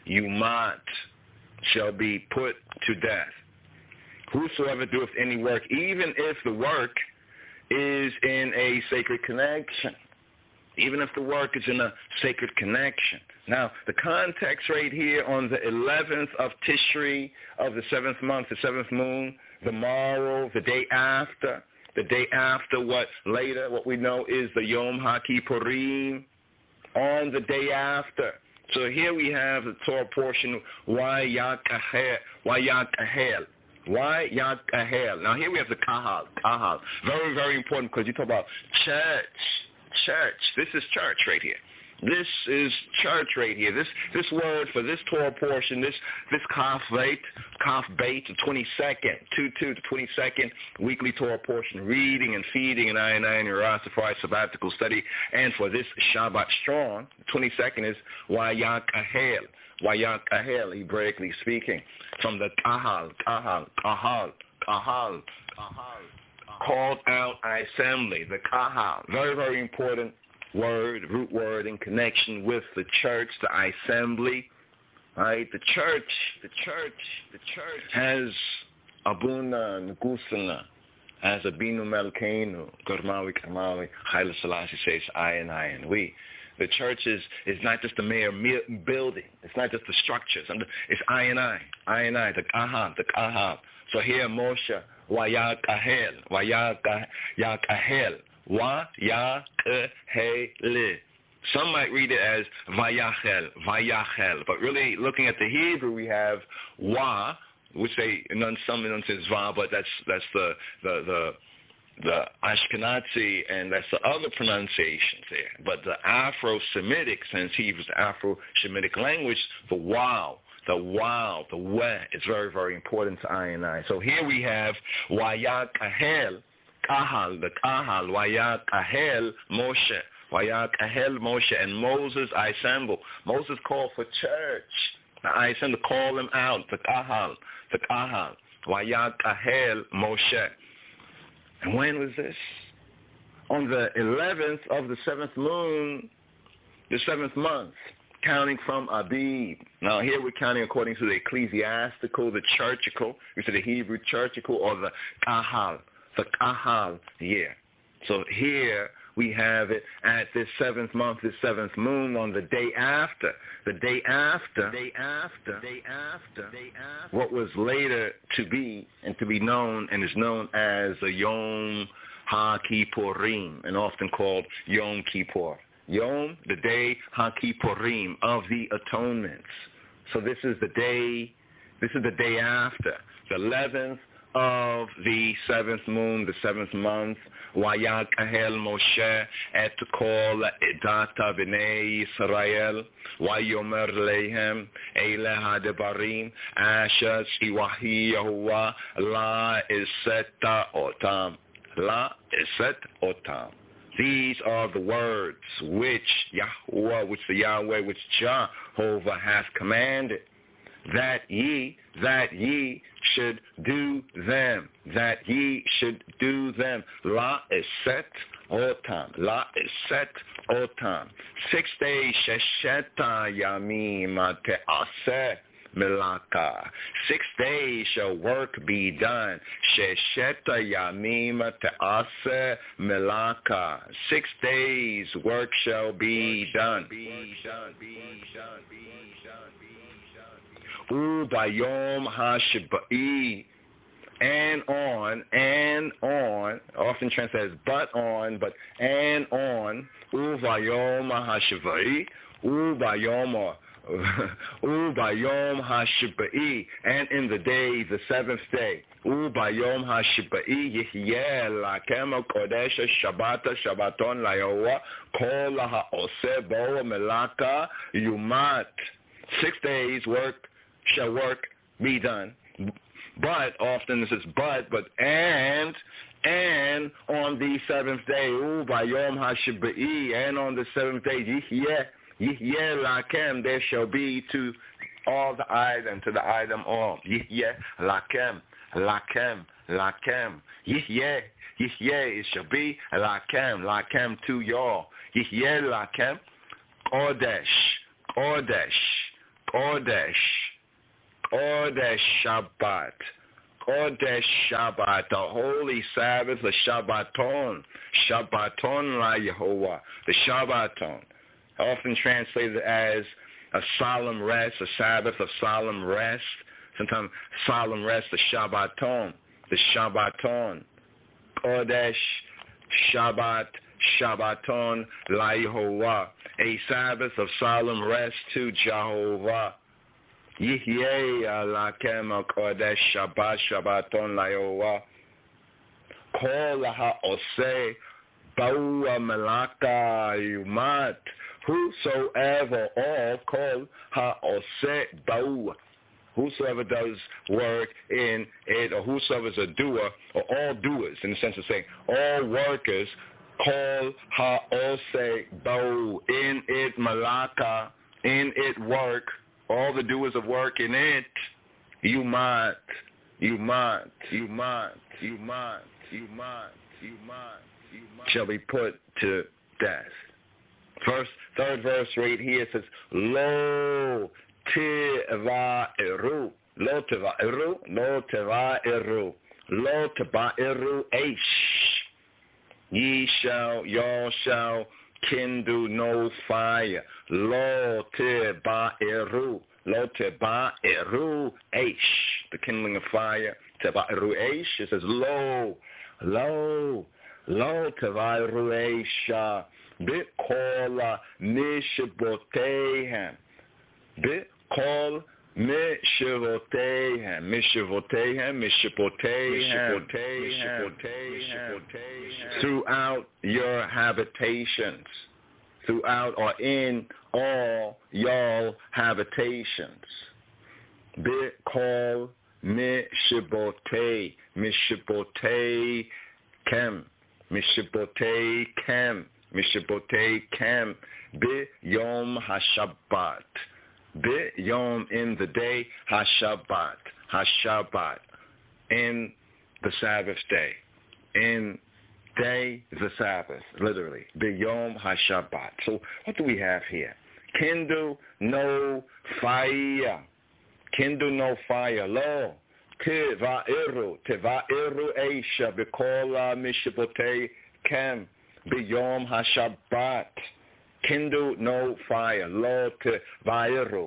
shall be put to death. Whosoever doeth any work, even if the work is in a sacred connection. Even if the work is in a sacred connection. Now, the context right here on the 11th of Tishri of the 7th month, the 7th moon, the morrow, the day after what we know is the Yom HaKippurim, on the day after. So here we have the Torah portion, Wayakahel. Now here we have the Kahal. Very, very important because you talk about church. This is church right here. This is church right here. This word for this Torah portion, this Kaf Beit, the 22nd, 2 to 22nd weekly Torah portion, reading and feeding and I and Rastafari sabbatical study. And for this Shabbat strong, the 22nd is Wayakahel, Hebraically speaking, from the Kahal, called out assembly, the Kahal. Very, very important word, root word in connection with the church, the assembly. Right? The church has Abuna Ngusana, has Abinu Melkeinu, Gormawi Karmawi, Haile Selassie says I and we. The church is not just a mere building. It's not just the structures. It's I and I, the Kahal. So here Moshe, Wayakahel. Some might read it as Vayachel. But really looking at the Hebrew, we have Wa, which some says Va, but that's the Ashkenazi, and that's the other pronunciations there. But the Afro-Semitic, since Hebrew is the Afro-Semitic language, the wow, the we, is very, very important to I and I. So here we have Wayakahel, Kahal, the Kahal, Wayakahel, Moshe, and Moses assemble. Moses called for church. I sent to call them out, the kahal, Wayakahel Moshe. And when was this? On the 11th of the 7th moon, the 7th month, counting from Abib. Now here we're counting according to the ecclesiastical, the churchical, we say the Hebrew churchical, or the kahal year. So here we have it at this 7th month, this 7th moon, on the day after what was later to be and to be known and is known as the Yom HaKippurim, and often called Yom Kippur. Yom, the day HaKippurim, of the atonements. So this is the day after, the 11th of the 7th moon, the 7th month. Wayakahel Moshe et kol edata b'nei Yisrael, Wayomer lehem eile hadebarim asher tzivah Yehovah la eseta otam. These are the words which Yahweh, which the Yahweh, which Jehovah hath commanded, that ye should do them, La eset otam. 6 days, shesheta yamim te'aseh melaka. 6 days shall work be done. Shesheta yamim te'aseh melaka. 6 days work shall be done. Ubayom hashibai, and on, often translated as but on, Ubayom hashibai, Ubayom hashibai, and in the day, the 7th day, Ubayom hashibai, Yehyeh lakem kodesh shabbata shabbaton laYehovah, kol ha'oseh bo melaka yumat. 6 days shall work be done. But often this is but and on the 7th day, Bayom HaShibai, and on the 7th day, Yihyeh lakem, there shall be to all the item, to the item all. Yihyeh lakem. Yihyeh, it shall be lakem to y'all. Yihyeh lakem, Kodesh Shabbat, the holy Sabbath, the Shabbaton la Yehovah, the Shabbaton, often translated as a solemn rest, a Sabbath of solemn rest, sometimes solemn rest, the Shabbaton, Kodesh Shabbaton la Yehovah, a Sabbath of solemn rest to Jehovah. Yihyeh lakem kodesh Shabbat Shabbaton laYehovah. Kol ha'oseh ba'u melaka yumat. Whosoever, all kol ha'oseh ba'u. Whosoever does work in it, or whosoever is a doer, or all doers, in the sense of saying all workers, kol ha'oseh ba'u, in it malaka, in it work. All the doers of work in it, you might shall be put to death. Third verse right here says, Lo teva'eru eish. Y'all shall kindle no fire. Lo teba'eru eish, the kindling of fire. Teba'eru eish, it says lo teba'eru eish. Bikol mishvotehem. Throughout your habitations, throughout or in all y'all habitations. Bikol mishvotei kem, B'yom HaShabbat, B'yom, in the day, Hashabbat, in the Sabbath day, in day, the Sabbath, literally, B'yom Hashabbat. So what do we have here? Kindle no fire. Kindle no fire. Lo. Teva'iru eisha b'kola mishpotei kem b'yom hashabbat. Kindle no fire. Lo teva'iru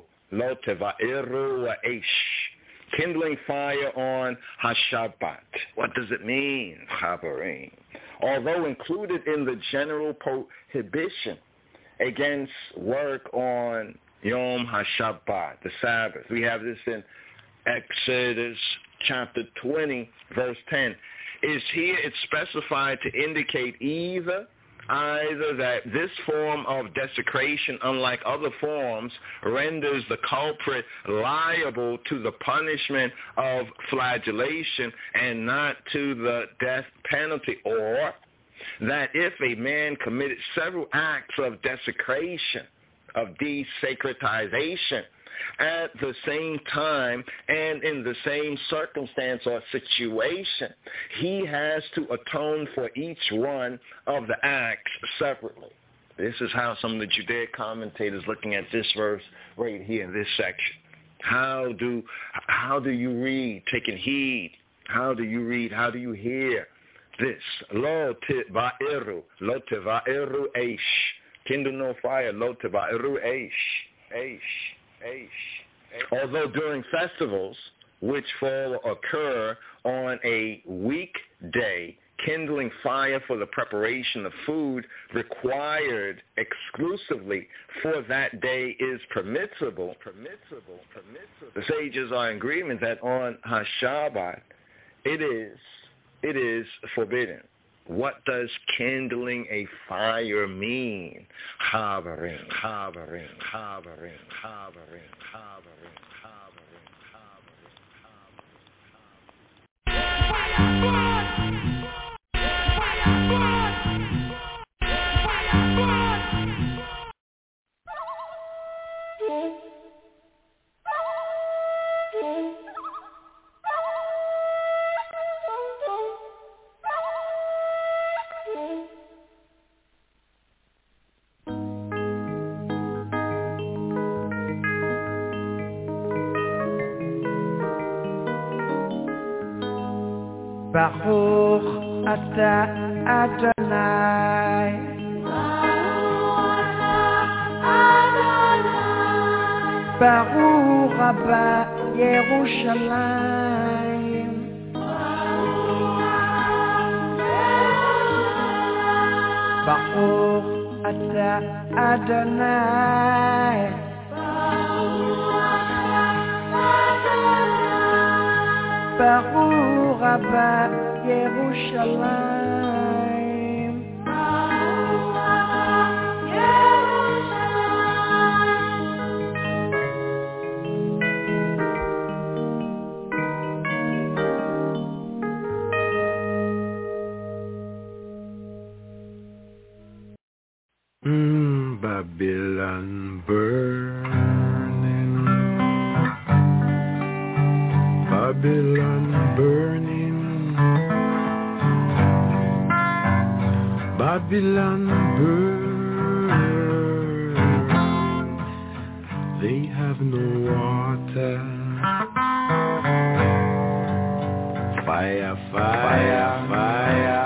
eish. Kindling fire on Hashabbat. What does it mean, Chaverim? Although included in the general prohibition against work on Yom HaShabbat, the Sabbath. We have this in Exodus chapter 20, verse 10. Is here it's specified to indicate either that this form of desecration, unlike other forms, renders the culprit liable to the punishment of flagellation and not to the death penalty, or that if a man committed several acts of desecration, of desacratization, at the same time and in the same circumstance or situation, he has to atone for each one of the acts separately. This is how some of the Judaic commentators looking at this verse right here in this section. How do you read, taking heed? How do you read? How do you hear this? Lo teva'iru eish. Kindle no fire. Lo teva'iru eish. Although during festivals, which fall or occur on a weekday, kindling fire for the preparation of food required exclusively for that day is permissible. The sages are in agreement that on Hashabbat it is forbidden. What does kindling a fire mean? Chaverim. Baruch Ata Adonai. Baruch Abba Yerushalayim. Baruch Ata Adonai. Baruch Abba Yerushalayim. Babylon burning, Babylon burning, Babylon burn. They have no water. Fire, fire, fire.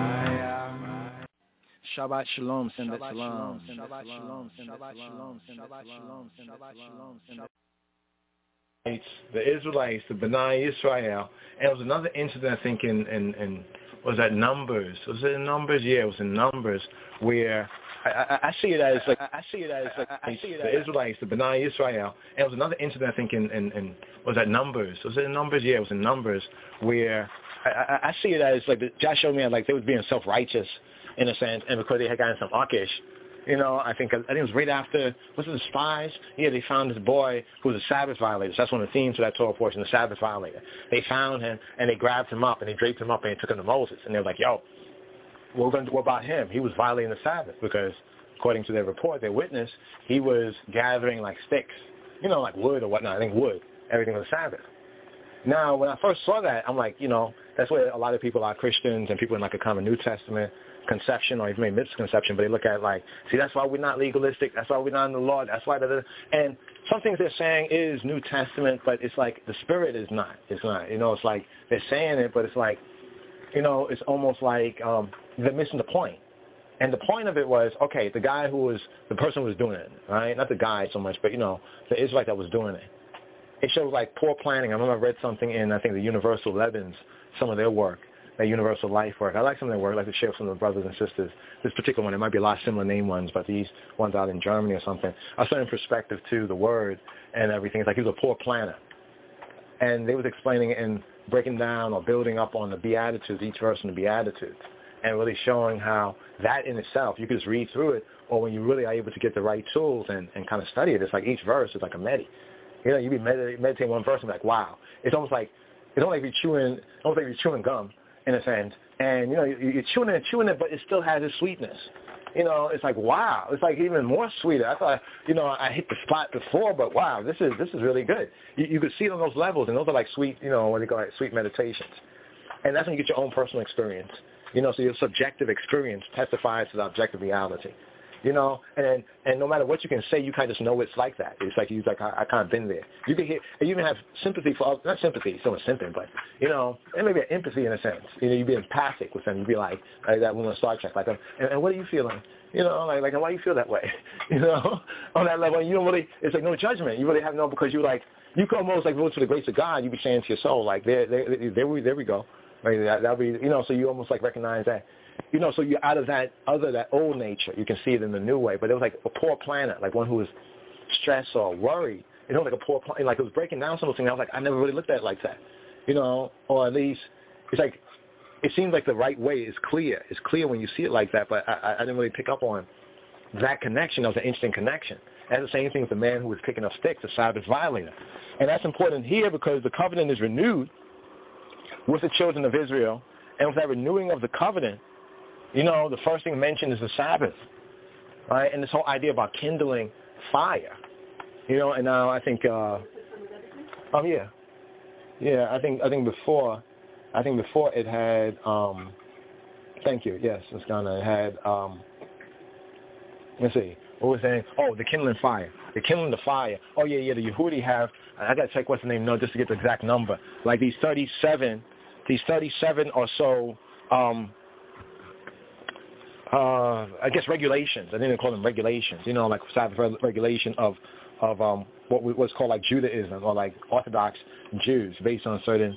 Shabbat Shalom, send it Shalom. Shabbat Shalom, Shabbat Shalom, Shabbat Shalom, Shabbat Shalom. The Israelites, the B'nai Israel, and it was another incident, I think, in was that Numbers? Was it in Numbers? Yeah, it was in Numbers, where I see it as the Israelites, the B'nai Israel, and it was another incident, I think, in was that Numbers? Was it in Numbers? Yeah, it was in Numbers, where I see it as like Josh showed me like they was being self-righteous in a sense, and because they had gotten some Akish. You know, I think it was right after, was it the spies? Yeah, they found this boy who was a Sabbath violator. So that's one of the themes of that Torah portion, the Sabbath violator. They found him, and they grabbed him up, and they draped him up, and they took him to Moses. And they were like, yo, what are we going to do about him? He was violating the Sabbath because, according to their report, their witness, he was gathering like sticks like wood or whatnot. I think wood, everything was Sabbath. Now, when I first saw that, I'm like, that's where a lot of people are Christians and people in like a common New Testament conception or even maybe misconception, but they look at it like, see, that's why we're not legalistic. That's why we're not in the law. That's why, and some things they're saying is New Testament, but it's like the spirit is not. It's not. It's like they're saying it, but it's like, it's almost like they're missing the point. And the point of it was, okay, the person who was doing it, right? Not the guy so much, but, the Israelite that was doing it. It shows like poor planning. I remember I read something in, I think, the Universal Levins, some of their work, their Universal Life work. I like some of their work. I like to share with some of the brothers and sisters. This particular one, there might be a lot of similar name ones, but these ones out in Germany or something, are certain perspective to the word and everything. It's like he was a poor planner. And they was explaining it and breaking down or building up on the Beatitudes, each verse in the Beatitudes, and really showing how that in itself, you could just read through it, or when you really are able to get the right tools and kind of study it, it's like each verse is like a medi. You be meditating one verse and be like, wow. It's almost like you're chewing gum in a sense, and you're chewing it, but it still has its sweetness. It's like, wow, it's like even more sweeter. I thought, I hit the spot before, but wow, this is really good. You could see it on those levels, and those are like sweet, what they call like sweet meditations, and that's when you get your own personal experience. So your subjective experience testifies to the objective reality. And no matter what you can say, you kind of just know it's like that. It's like I kind of been there. You can hear, and you even have sympathy for, not sympathy, so much sympathy, but and maybe an empathy in a sense. You be empathic with them. You be like that woman in Star Trek, like, and what are you feeling? Like why do you feel that way? On that level, you don't really. It's like no judgment. You really have no, because you can almost like vote for the grace of God. You be saying to your soul, like there we go. Like that'll be, so you almost like recognize that. So you're out of that old nature. You can see it in the new way. But it was like a poor planner, like one who was stressed or worried. Like a poor planner. Like it was breaking down some of those things. I was like, I never really looked at it like that. Or at least it's like, it seems like the right way is clear. It's clear when you see it like that, but I didn't really pick up on that connection. That was an interesting connection. And the same thing with the man who was picking up sticks, the Sabbath violator. And that's important here because the covenant is renewed with the children of Israel. And with that renewing of the covenant, the first thing mentioned is the Sabbath, right? And this whole idea about kindling fire, and now I think, I think before it had, thank you, yes, it's gonna, it had, let's see, what was saying? Oh, the kindling fire, the kindling the fire. Oh yeah, the Yehudi have, I gotta check what's the name, just to get the exact number, like these 37 or so, I guess regulations. I think they call them regulations. Like Sabbath regulation of what's called like Judaism or like Orthodox Jews, based on certain,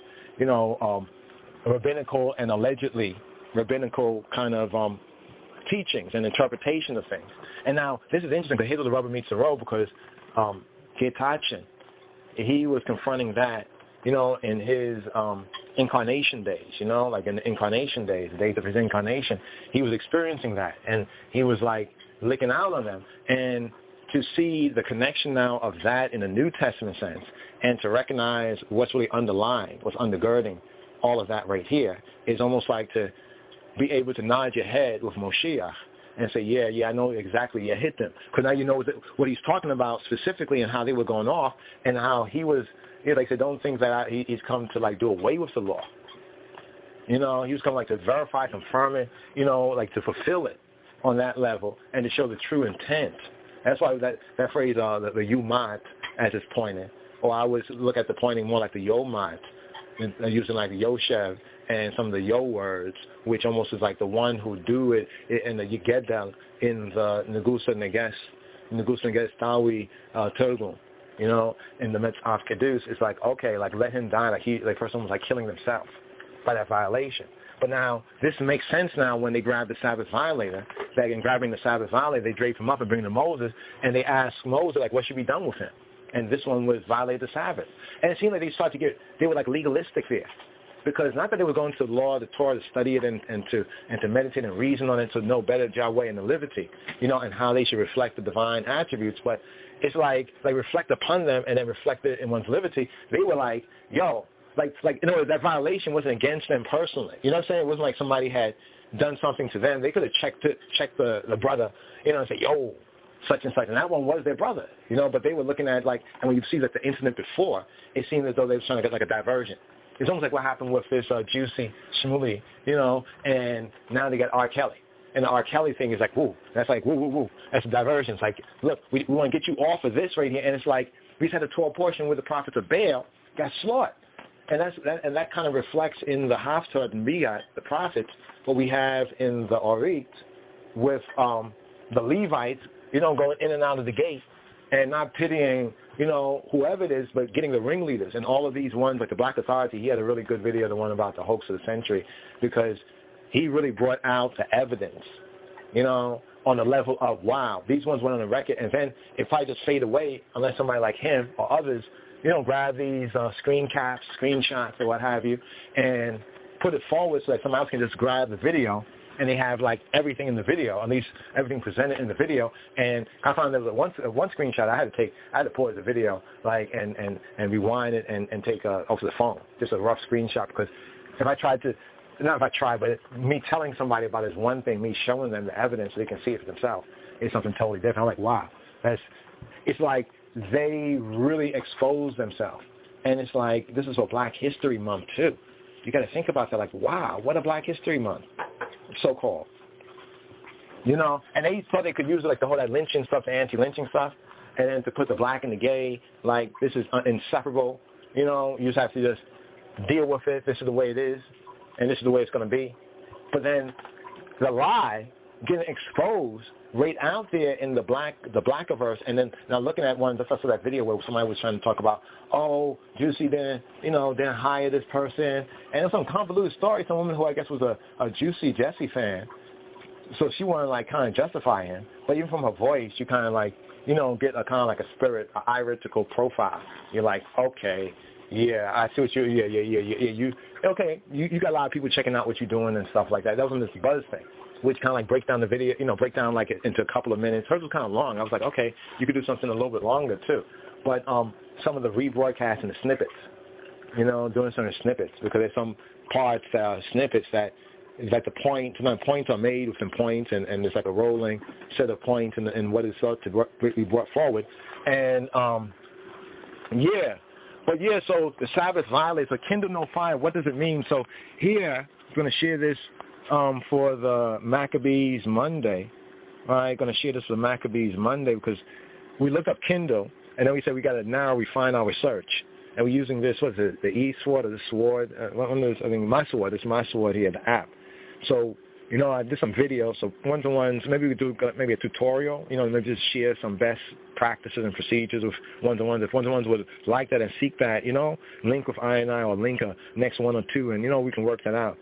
rabbinical and allegedly rabbinical kind of teachings and interpretation of things. And now this is interesting because here's where the rubber meets the road, because Getachin, he was confronting that, in his incarnation days, like in the incarnation days, the days of his incarnation, he was experiencing that, and he was like licking out on them. And to see the connection now of that in a New Testament sense, and to recognize what's really underlying, what's undergirding all of that right here, is almost like to be able to nod your head with Moshiach and say, yeah, I know exactly, hit them. Because now you know what he's talking about specifically and how they were going off, and how he was, like I said, don't think that he's come to like do away with the law. He was coming like to verify, confirm it, like to fulfill it on that level and to show the true intent. That's why that phrase, the Yumat, as it's pointed, or I always look at the pointing more like the Yomat, using like the Yoshev and some of the Yo words, which almost is like the one who do it in the Yigedel in the Negusa Neges Tawi Turgum. In the Metzaf Kedus, it's like, okay, like let him die, like person was like killing themselves by that violation. But now, this makes sense now when they grab the Sabbath violator, that in grabbing the Sabbath violator, they drape him up and bring him to Moses, and they ask Moses, like, what should be done with him? And this one was violate the Sabbath. And it seemed like they were like legalistic there. Because not that they were going to the law, the Torah, to study it and to meditate and reason on it, to know better Yahweh and the liberty, and how they should reflect the divine attributes, but it's like reflect upon them and then reflect it in one's liberty. They were like, that violation wasn't against them personally. You know what I'm saying? It wasn't like somebody had done something to them. They could have checked the brother, and say, yo, such and such, and that one was their brother, but they were looking at and when you see the incident before, it seemed as though they were trying to get a diversion. It's almost like what happened with this Juicy Shmuley, and now they got R. Kelly. And the R. Kelly thing is woo. That's woo. That's a diversion. It's like, look, we want to get you off of this right here. And it's like, we just had a 12 portion where the prophets of Baal got slaughtered. And that kind of reflects in the Haftarah and Bigat, the prophets, what we have in the Orit with the Levites, going in and out of the gate and not pitying, whoever it is, but getting the ringleaders. And all of these ones, like the Black Authority, he had a really good video, the one about the hoax of the century, because he really brought out the evidence, on the level of, wow, these ones went on the record, and then it probably just fade away unless somebody like him or others, grab these screen caps, screenshots, or what have you, and put it forward so that somebody else can just grab the video, and they have everything in the video, at least everything presented in the video. And I found there was one screenshot I had to pause the video, and rewind it and take off the phone, just a rough screenshot, because if I tried to, not if I try, but me telling somebody about it is one thing. Me showing them the evidence so they can see it for themselves is something totally different. I'm like, wow. It's like they really expose themselves. And it's like, this is a Black History Month, too. You got to think about that, wow, what a Black History Month, so-called. And they thought they could use it, the whole that lynching stuff, the anti-lynching stuff, and then to put the black and the gay, this is inseparable. You just have to just deal with it. This is the way it is. And this is the way it's going to be. But then the lie getting exposed right out there in the Blackiverse, and then now looking at one, that's also that video where somebody was trying to talk about, Juicy didn't hire this person, and it was some convoluted story. Some woman who I guess was a Juicy Jesse fan, so she wanted to kind of justify him, but even from her voice, you kind of get a kind of a spirit, an ironical profile. You're like, okay. Yeah, I see what you. You got a lot of people checking out what you're doing and stuff like that. That was on this Buzz thing, which kind of break down the video, break down into a couple of minutes. Hers was kind of long. I was like, okay, you could do something a little bit longer too. But some of the rebroadcast and the snippets, doing some snippets, because there's some parts, snippets that is the point. Sometimes points are made within points, and there's a rolling set of points and what is sought to be brought forward, and yeah. But yeah, so the Sabbath violates, kindle no fire. What does it mean? So here, I'm going to share this for the Maccabees Monday. All right, going to share this for the Maccabees Monday because we looked up Kindle, and then we said we got to now refine our search. And we're using this, what is it, the E-Sword or the Sword? I think my Sword. It's my Sword here, the app. So, I did some videos, so one-to-ones, maybe we do maybe a tutorial, maybe just share some best practices and procedures with one-to-ones. If one-to-ones would like that and seek that, link with I or link a next one or two, and, we can work that out,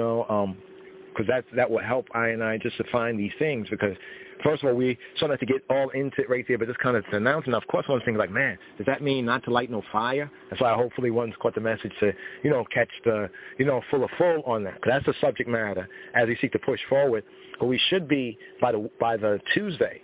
because that will help I just to find these things, because first of all, we try not to get all into it right there, but just kind of announcing. Of course, one's thinking man, does that mean not to light no fire? That's why hopefully one's caught the message to, catch the, full on that. Because that's the subject matter as we seek to push forward. But we should be by the Tuesday,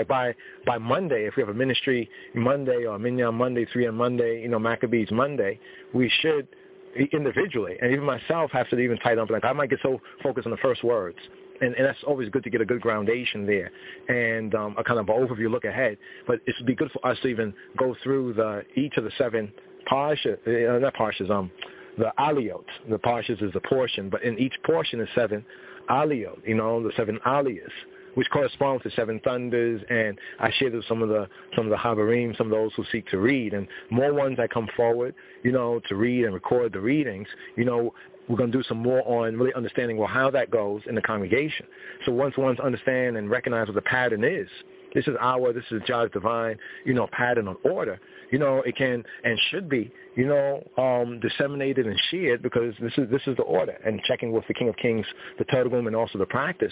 by Monday, if we have a ministry Monday or Minyan Monday, 3M Monday, Maccabees Monday, we should individually, and even myself have to even tighten up. I might get so focused on the first words. And that's always good to get a good groundation there and a kind of overview look ahead. But it would be good for us to even go through each of the 7 parshas, not parshas, the aliyot. The parshas is the portion, but in each portion is 7 aliyot, the 7 aliyahs, which correspond to 7 thunders. And I shared with some of the Habarim, some of those who seek to read, and more ones that come forward, to read and record the readings, we're going to do some more on really understanding, how that goes in the congregation. So once ones understand and recognize what the pattern is, this is God's divine, pattern of order, it can and should be, disseminated and shared, because this is the order, and checking with the King of Kings, the Targum, and also the practice,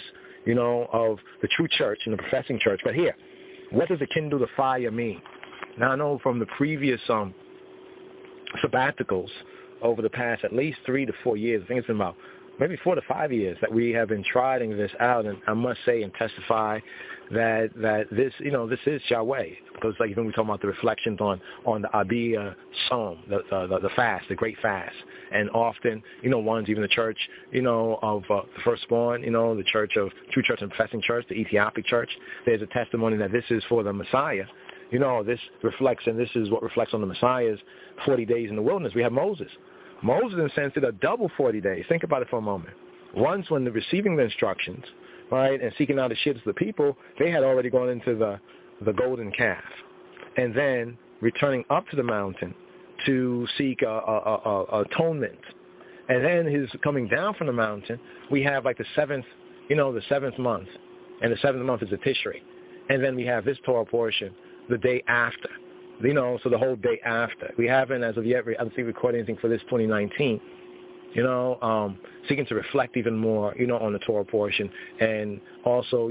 of the true church and the professing church. But here, what does the kindle the fire mean? Now, I know from the previous sabbaticals over the past at least 3 to 4 years, I think it's been about maybe 4 to 5 years that we have been trying this out, and I must say and testify that this, this is Yahweh. Because like even we talk about the reflections on the Abiyah Psalm, the fast, the great fast, and often, ones even the church, of the firstborn, the church of True Church and Professing Church, the Ethiopic Church, there's a testimony that this is for the Messiah. This reflects, and this is what reflects on the Messiah's 40 days in the wilderness. We have Moses. Moses, in a sense, did a double 40 days. Think about it for a moment. Once when they're receiving the instructions, right, and seeking out the ships of the people, they had already gone into the golden calf. And then returning up to the mountain to seek atonement. And then his coming down from the mountain, we have like the seventh month. And the seventh month is the Tishrei. And then we have this Torah portion the day after. So the whole day after. We haven't, as of yet, I don't think recorded anything for this 2019. Seeking to reflect even more, on the Torah portion, and also,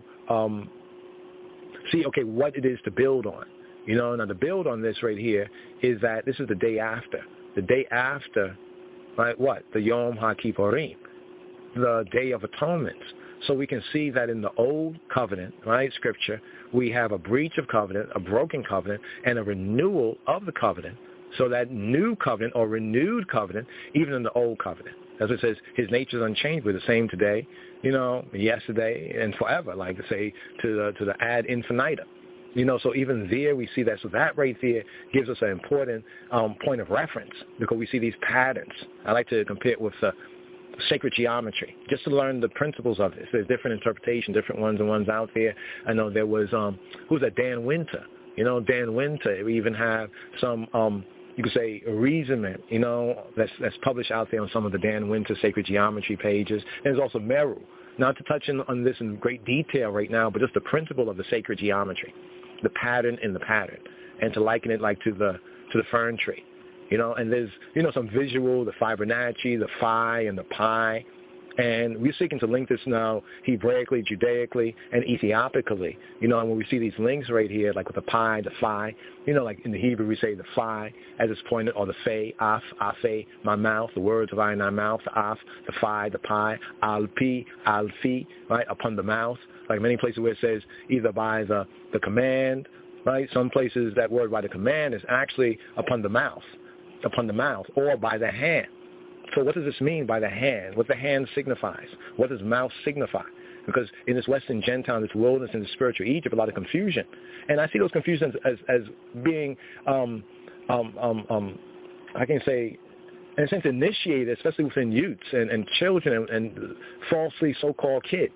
see, okay, what it is to build on. Now the build on this right here is that this is the day after. The day after, right, what? The Yom HaKippurim, the Day of Atonement. So we can see that in the Old Covenant, right, Scripture, we have a breach of covenant, a broken covenant, and a renewal of the covenant. So that new covenant or renewed covenant, even in the Old Covenant. As it says, his nature is unchanged. We're the same today, yesterday, and forever, like say, to the ad infinitum. So even there we see that. So that right there gives us an important point of reference because we see these patterns. I like to compare it with sacred geometry, just to learn the principles of this. There's different interpretations, different ones and ones out there. I know there was, who's that, Dan Winter. Dan Winter. We even have some, you could say, reasonment, that's published out there on some of the Dan Winter sacred geometry pages. And there's also Meru. Not to touch on this in great detail right now, but just the principle of the sacred geometry, the pattern in the pattern, and to liken it like to the fern tree. And there's, some visual, the Fibonacci, the phi, and the pi. And we're seeking to link this now Hebraically, Judaically, and Ethiopically. And when we see these links right here, like with the pi, the phi, like in the Hebrew we say the phi as it's pointed, or the fe, af, afe, my mouth, the words of I in thy mouth, the af, the phi, the pi, alpi, alfi, right, upon the mouth. Like many places where it says either by the command, right? Some places that word by the command is actually upon the mouth, or by the hand. So what does this mean by the hand? What the hand signifies? What does mouth signify? Because in this Western Gentile, this wilderness, and the spiritual Egypt, a lot of confusion. And I see those confusions as being, I can say, in a sense, initiated, especially within youths and children and falsely so-called kids.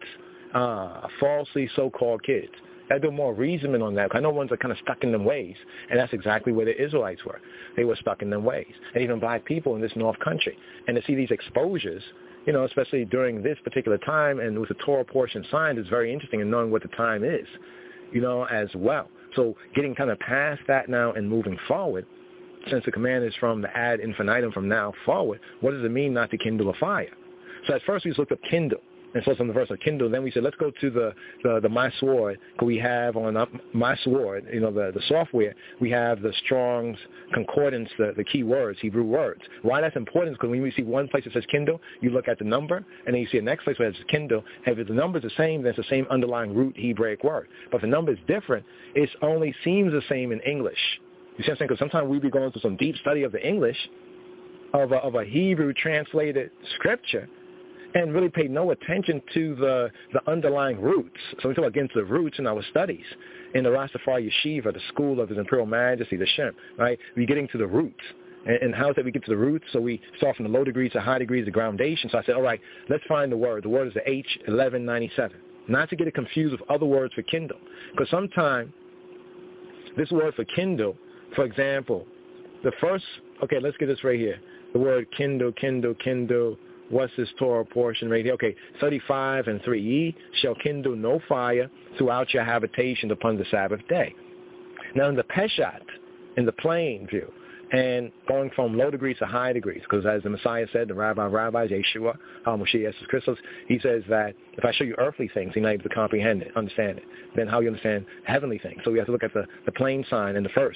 I do more reasoning on that. I know ones are kind of stuck in them ways, and that's exactly where the Israelites were. They were stuck in them ways, and even black people in this North Country. And to see these exposures, especially during this particular time, and with the Torah portion signed, is very interesting in knowing what the time is, as well. So getting kind of past that now and moving forward, since the command is from the ad infinitum, from now forward, what does it mean not to kindle a fire? So at first we just looked up kindle. And so from the verse of kindle, then we said, let's go to the My Sword. We have on My Sword, the software, we have the Strong's Concordance, the key words, Hebrew words. Why that's important is because when we see one place that says kindle, you look at the number, and then you see the next place where it says kindle. And if the number is the same, then it's the same underlying root Hebraic word. But if the number is different, it only seems the same in English. You see what I'm saying? Because sometimes we be going through some deep study of the English, of a Hebrew translated scripture, and really pay no attention to the underlying roots. So we talk against the roots in our studies. In the Rastafari Yeshiva, the school of His Imperial Majesty, the Shem, right? We're getting to the roots. And how is that we get to the roots? So we start from the low degrees to high degrees of groundation. So I said, all right, let's find the word. The word is the H1197. Not to get it confused with other words for kindle. Because sometimes this word for kindle, for example, the first, okay, let's get this right here. The word kindle. What's this Torah portion right here? Okay, 35 and 3. Ye shall kindle no fire throughout your habitation upon the Sabbath day. Now in the Peshat, in the plain view, and going from low degrees to high degrees, because as the Messiah said, the rabbis, Yeshua, Moshe Jesus Christus, he says that if I show you earthly things, you're not able to comprehend it, understand it. Then how you understand heavenly things? So we have to look at the plain sign in the first,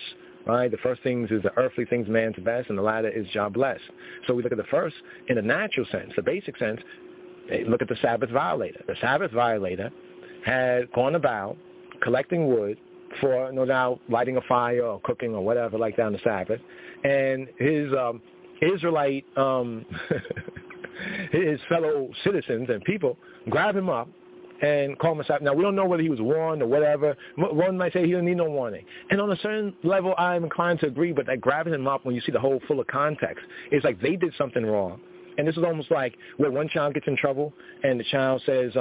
right? The first things is the earthly things man's best, and the latter is Jah blessed. So we look at the first in the natural sense, the basic sense. Look at the Sabbath violator. The Sabbath violator had gone about collecting wood for, no doubt, lighting a fire or cooking or whatever like that on the Sabbath. And his Israelite, his fellow citizens and people grab him up and call him a Sabbath. Now, we don't know whether he was warned or whatever. One might say he didn't need no warning. And on a certain level, I'm inclined to agree, but that grabbing him up, when you see the whole full of context, it's like they did something wrong. And this is almost like where one child gets in trouble and the child says,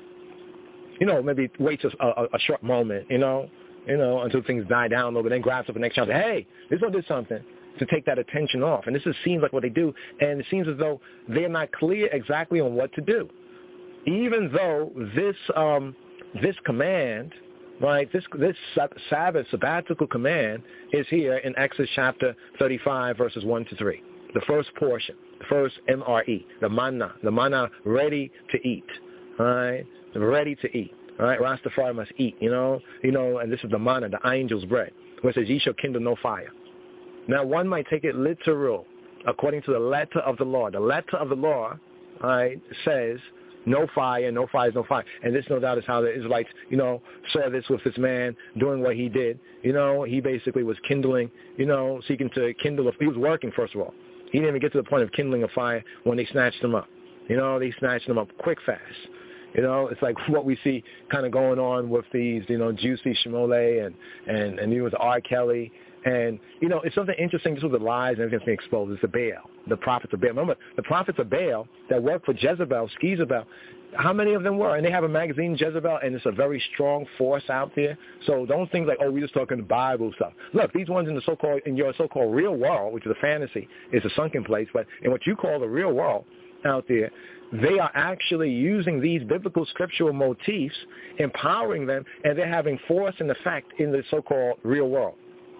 maybe waits a short moment, until things die down a little bit, then grabs up the next child and says, hey, this one did something to take that attention off. And this seems like what they do, and it seems as though they're not clear exactly on what to do. Even though this command, right, this Sabbath, sabbatical command is here in Exodus chapter 35, verses 1 to 3. The first portion, the first MRE, the manna ready to eat, right? Ready to eat, right? Rastafari must eat, and this is the manna, the angel's bread, where it says, ye shall kindle no fire. Now, one might take it literal, according to the letter of the law. The letter of the law, right, says, no fire, no fire is no fire. And this, no doubt, is how the Israelites, saw this with this man doing what he did. He basically was kindling, seeking to kindle. He was working, first of all. He didn't even get to the point of kindling a fire when they snatched him up. They snatched him up quick, fast. It's like what we see kind of going on with these, Juicy Shmuley and with R. Kelly. And, it's something interesting. This was the lies and everything's being exposed. It's the Baal, the prophets of Baal. Remember, the prophets of Baal that worked for Jezebel, Schezebel, how many of them were? And they have a magazine, Jezebel, and it's a very strong force out there. So don't think like, oh, we're just talking the Bible stuff. Look, these ones in your so-called real world, which is a fantasy, is a sunken place, but in what you call the real world out there, they are actually using these biblical scriptural motifs, empowering them, and they're having force and effect in the so-called real world.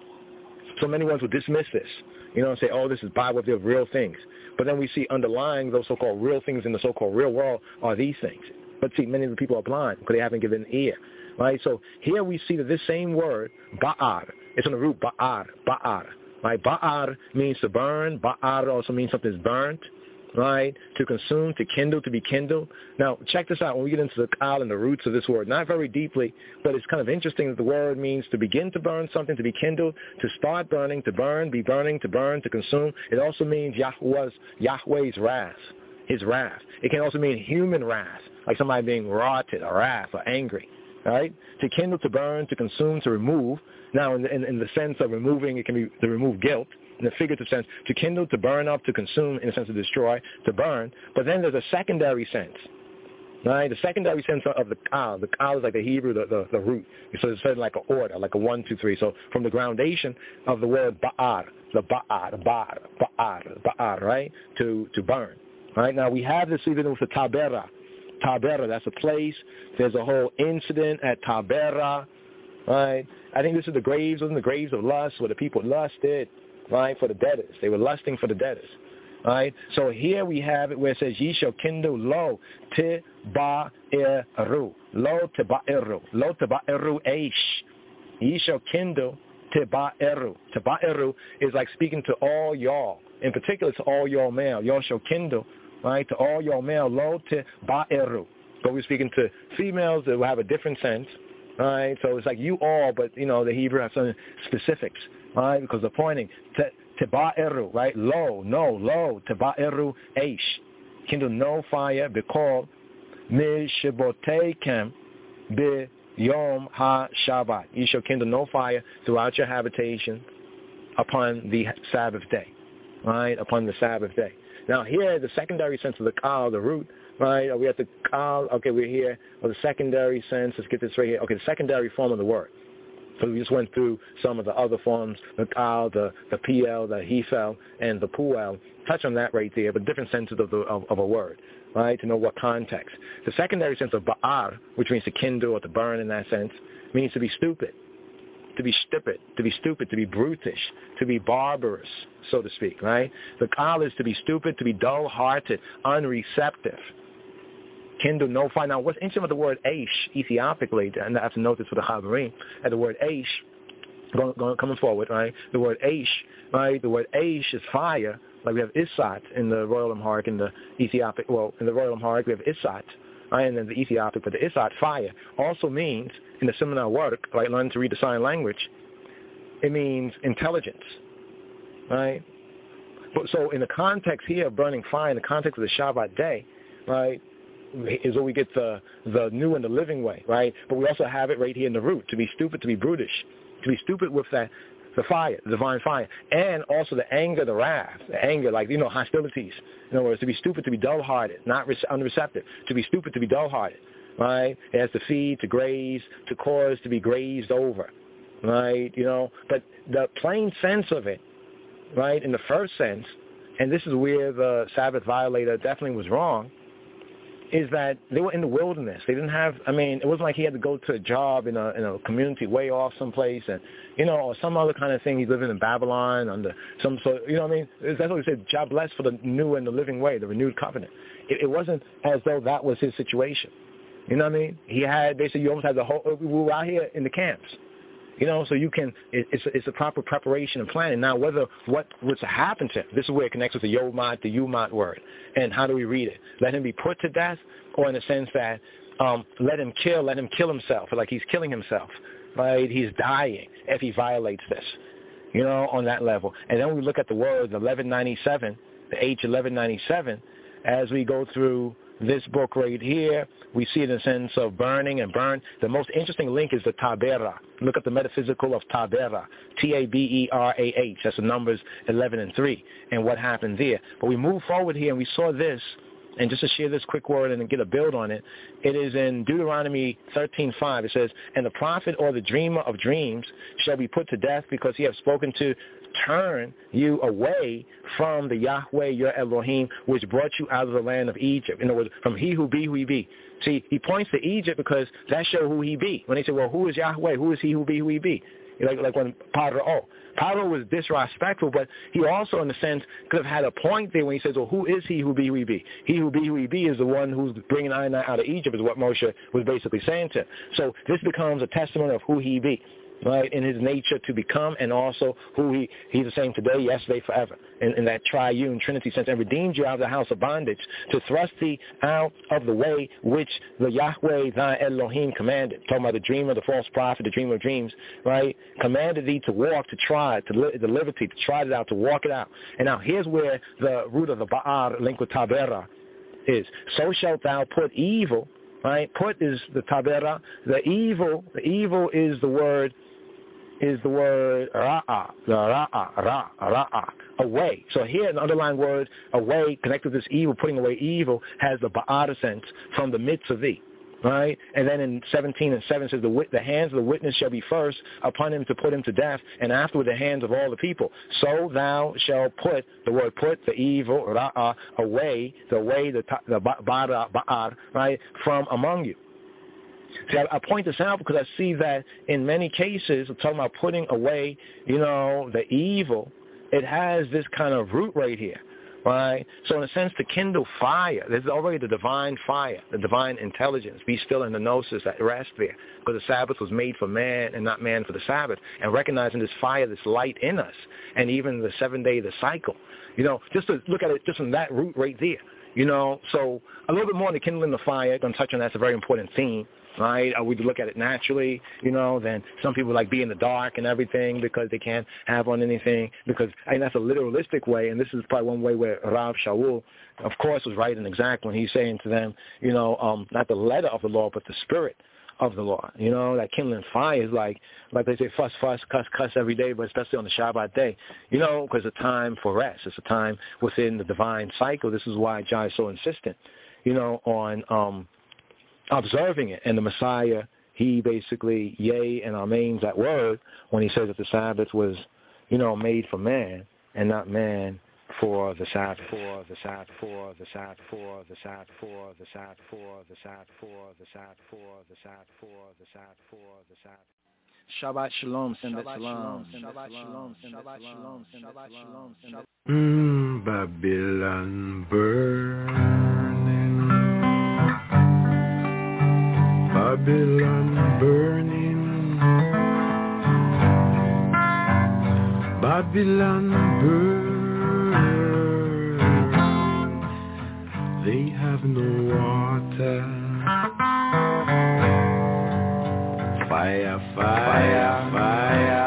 So many ones will dismiss this, and say, oh, this is Bible, they're real things. But then we see underlying those so-called real things in the so-called real world are these things. But see, many of the people are blind because they haven't given ear, right? So here we see that this same word, ba'ar, it's on the root, ba'ar, right? Ba'ar means to burn. Ba'ar also means something is burnt, right? To consume, to kindle, to be kindled. Now, check this out. When we get into the kal and the roots of this word, not very deeply, but it's kind of interesting that the word means to begin to burn something, to be kindled, to start burning, to burn, be burning, to burn, to consume. It also means Yahweh's wrath, his wrath. It can also mean human wrath, like somebody being wrothted or wrath or angry, right? To kindle, to burn, to consume, to remove. Now, in the sense of removing, it can be to remove guilt. In the figurative sense, to kindle, to burn up, to consume, in the sense of destroy, to burn. But then there's a secondary sense, right? The secondary sense of the kal. The kal is like the Hebrew, the root. So it's said like an order, like a 1, 2, 3. So from the groundation of the word ba'ar, the ba'ar, right? To burn, right? Now we have this even with the Tabera. Tabera, that's a place. There's a whole incident at Tabera, right? I think this is the graves, wasn't the graves of lust, where the people lusted, right, for the debtors. They were lusting for the debtors, right? So here we have it where it says, ye shall kindle lo teba'eru. Lo teba'eru. Lo teba'eru eish. Ye shall kindle teba'eru. Teba'eru is like speaking to all y'all, in particular to all y'all male. Y'all shall kindle, right, to all y'all male. Lo teba'eru. But we're speaking to females that will have a different sense, right? So it's like you all, but, the Hebrew has some specifics. Right, because they're pointing teba'eru, right? Lo, no, lo, teba'eru eish. Kindle no fire, be called mishibotekem be yom ha-shabbat. You shall kindle no fire throughout your habitation upon the Sabbath day, right? Upon the Sabbath day. Now here, the secondary sense of the kal, the root, right? Are we at the kal? Okay, we're here. Well, the secondary sense, let's get this right here. Okay, the secondary form of the word. So we just went through some of the other forms, the kal, the pl, the hefel, and the puel. Touch on that right there, but different senses of a word, right, to know what context. The secondary sense of ba'ar, which means to kindle or to burn in that sense, means to be stupid, to be stupid, to be brutish, to be barbarous, so to speak, right? The kal is to be stupid, to be dull-hearted, unreceptive. Kindle no fire. Now, what's interesting about the word aish, Ethiopically, and I have to note this for the Chaverim, and the word aish coming forward, right? The word Aish, right? The word Aish is fire. Like we have Isat in the Royal Amharic and the Ethiopic. Well, in the Royal Amharic we have Isat, right? And then the Ethiopic, but the Isat, fire, also means in the seminar work, right? Learning to read the sign language. It means intelligence, right? But so in the context here of burning fire, in the context of the Shabbat day, right, is where we get the new and the living way, right? But we also have it right here in the root, to be stupid, to be brutish, to be stupid with the fire, the divine fire, and also the anger, the wrath, the anger, like, hostilities. In other words, to be stupid, to be dull-hearted, not unreceptive, to be stupid, to be dull-hearted, right? It has to feed, to graze, to cause, to be grazed over, right? But the plain sense of it, right, in the first sense, and this is where the Sabbath violator definitely was wrong, is that they were in the wilderness. They didn't have, it wasn't like he had to go to a job in a community way off someplace and, or some other kind of thing. He's living in Babylon under some sort, That's what he said, job blessed for the new and the living way, the renewed covenant. It wasn't as though that was his situation. You know what I mean? He had, basically, you almost had the whole, we were out here in the camps. So you can, it's a proper preparation and planning. Now, what was to happen to him, this is where it connects with the Yomat, the Umat word. And how do we read it? Let him be put to death, or in the sense that let him kill himself, like he's killing himself, right? He's dying if he violates this, on that level. And then we look at the words 1197, the H1197, as we go through this book right here, we see it in the sense of burning and burn. The most interesting link is the Tabera. Look at the metaphysical of Tabera, Taberah. That's the numbers 11 and 3, and what happened there. But we move forward here, and we saw this, and just to share this quick word and get a build on it, it is in Deuteronomy 13:5. It says, and the prophet or the dreamer of dreams shall be put to death because he has spoken to turn you away from the Yahweh, your Elohim, which brought you out of the land of Egypt. In other words, from he who be, See, he points to Egypt because that shows who he be. When they say, well, who is Yahweh? Who is he who be? Like when Paro was disrespectful, but he also, in a sense, could have had a point there when he says, well, who is he who be? He who be is the one who's bringing Einai out of Egypt, is what Moshe was basically saying to him. So this becomes a testament of who he be, right, in his nature to become, and also who he's the same today, yesterday, forever, in that triune Trinity sense, and redeemed you out of the house of bondage to thrust thee out of the way which the Yahweh thy Elohim commanded. Talking about the dreamer, the false prophet, the dreamer of dreams, right? Commanded thee to walk, to try, the liberty, to try it out, to walk it out. And now here's where the root of the Ba'ar linked with Tabera is. So shalt thou put evil, right? Put is the Tabera. The evil is the word ra'ah, away. So here an underlying word, away, connected to this evil, putting away evil, has the ba'ar sense, from the midst of thee, right? And then in 17 and 7 says, the hands of the witness shall be first upon him to put him to death, and afterward the hands of all the people. So thou shalt put, the word put, the evil, ra'ah, away, the ba'ar, right, from among you. See, I point this out because I see that in many cases, I'm talking about putting away, the evil, it has this kind of root right here, right? So in a sense, to kindle fire, there's already the divine fire, the divine intelligence, be still in the gnosis that rests there, because the Sabbath was made for man and not man for the Sabbath, and recognizing this fire, this light in us, and even the 7-day, the cycle, just to look at it just from that root right there, so a little bit more on the kindling the fire, I'm going to touch on that's a very important theme. Right? We look at it naturally, then some people like be in the dark and everything because they can't have on anything, because that's a literalistic way, and this is probably one way where Rav Shaul, of course, was right and exact when he's saying to them, not the letter of the law, but the spirit of the law. That kindling fire is like they say, fuss, cuss every day, but especially on the Shabbat day, because it's a time for rest. It's a time within the divine cycle. This is why Jai is so insistent, on observing it. And the Messiah, he basically, yea and amens that word when he says that the Sabbath was, made for man and not man for the Sabbath. Shabbat shalom, send shalom. Babylon burning, Babylon burning, Babylon burn, they have no water. Fire, fire, fire.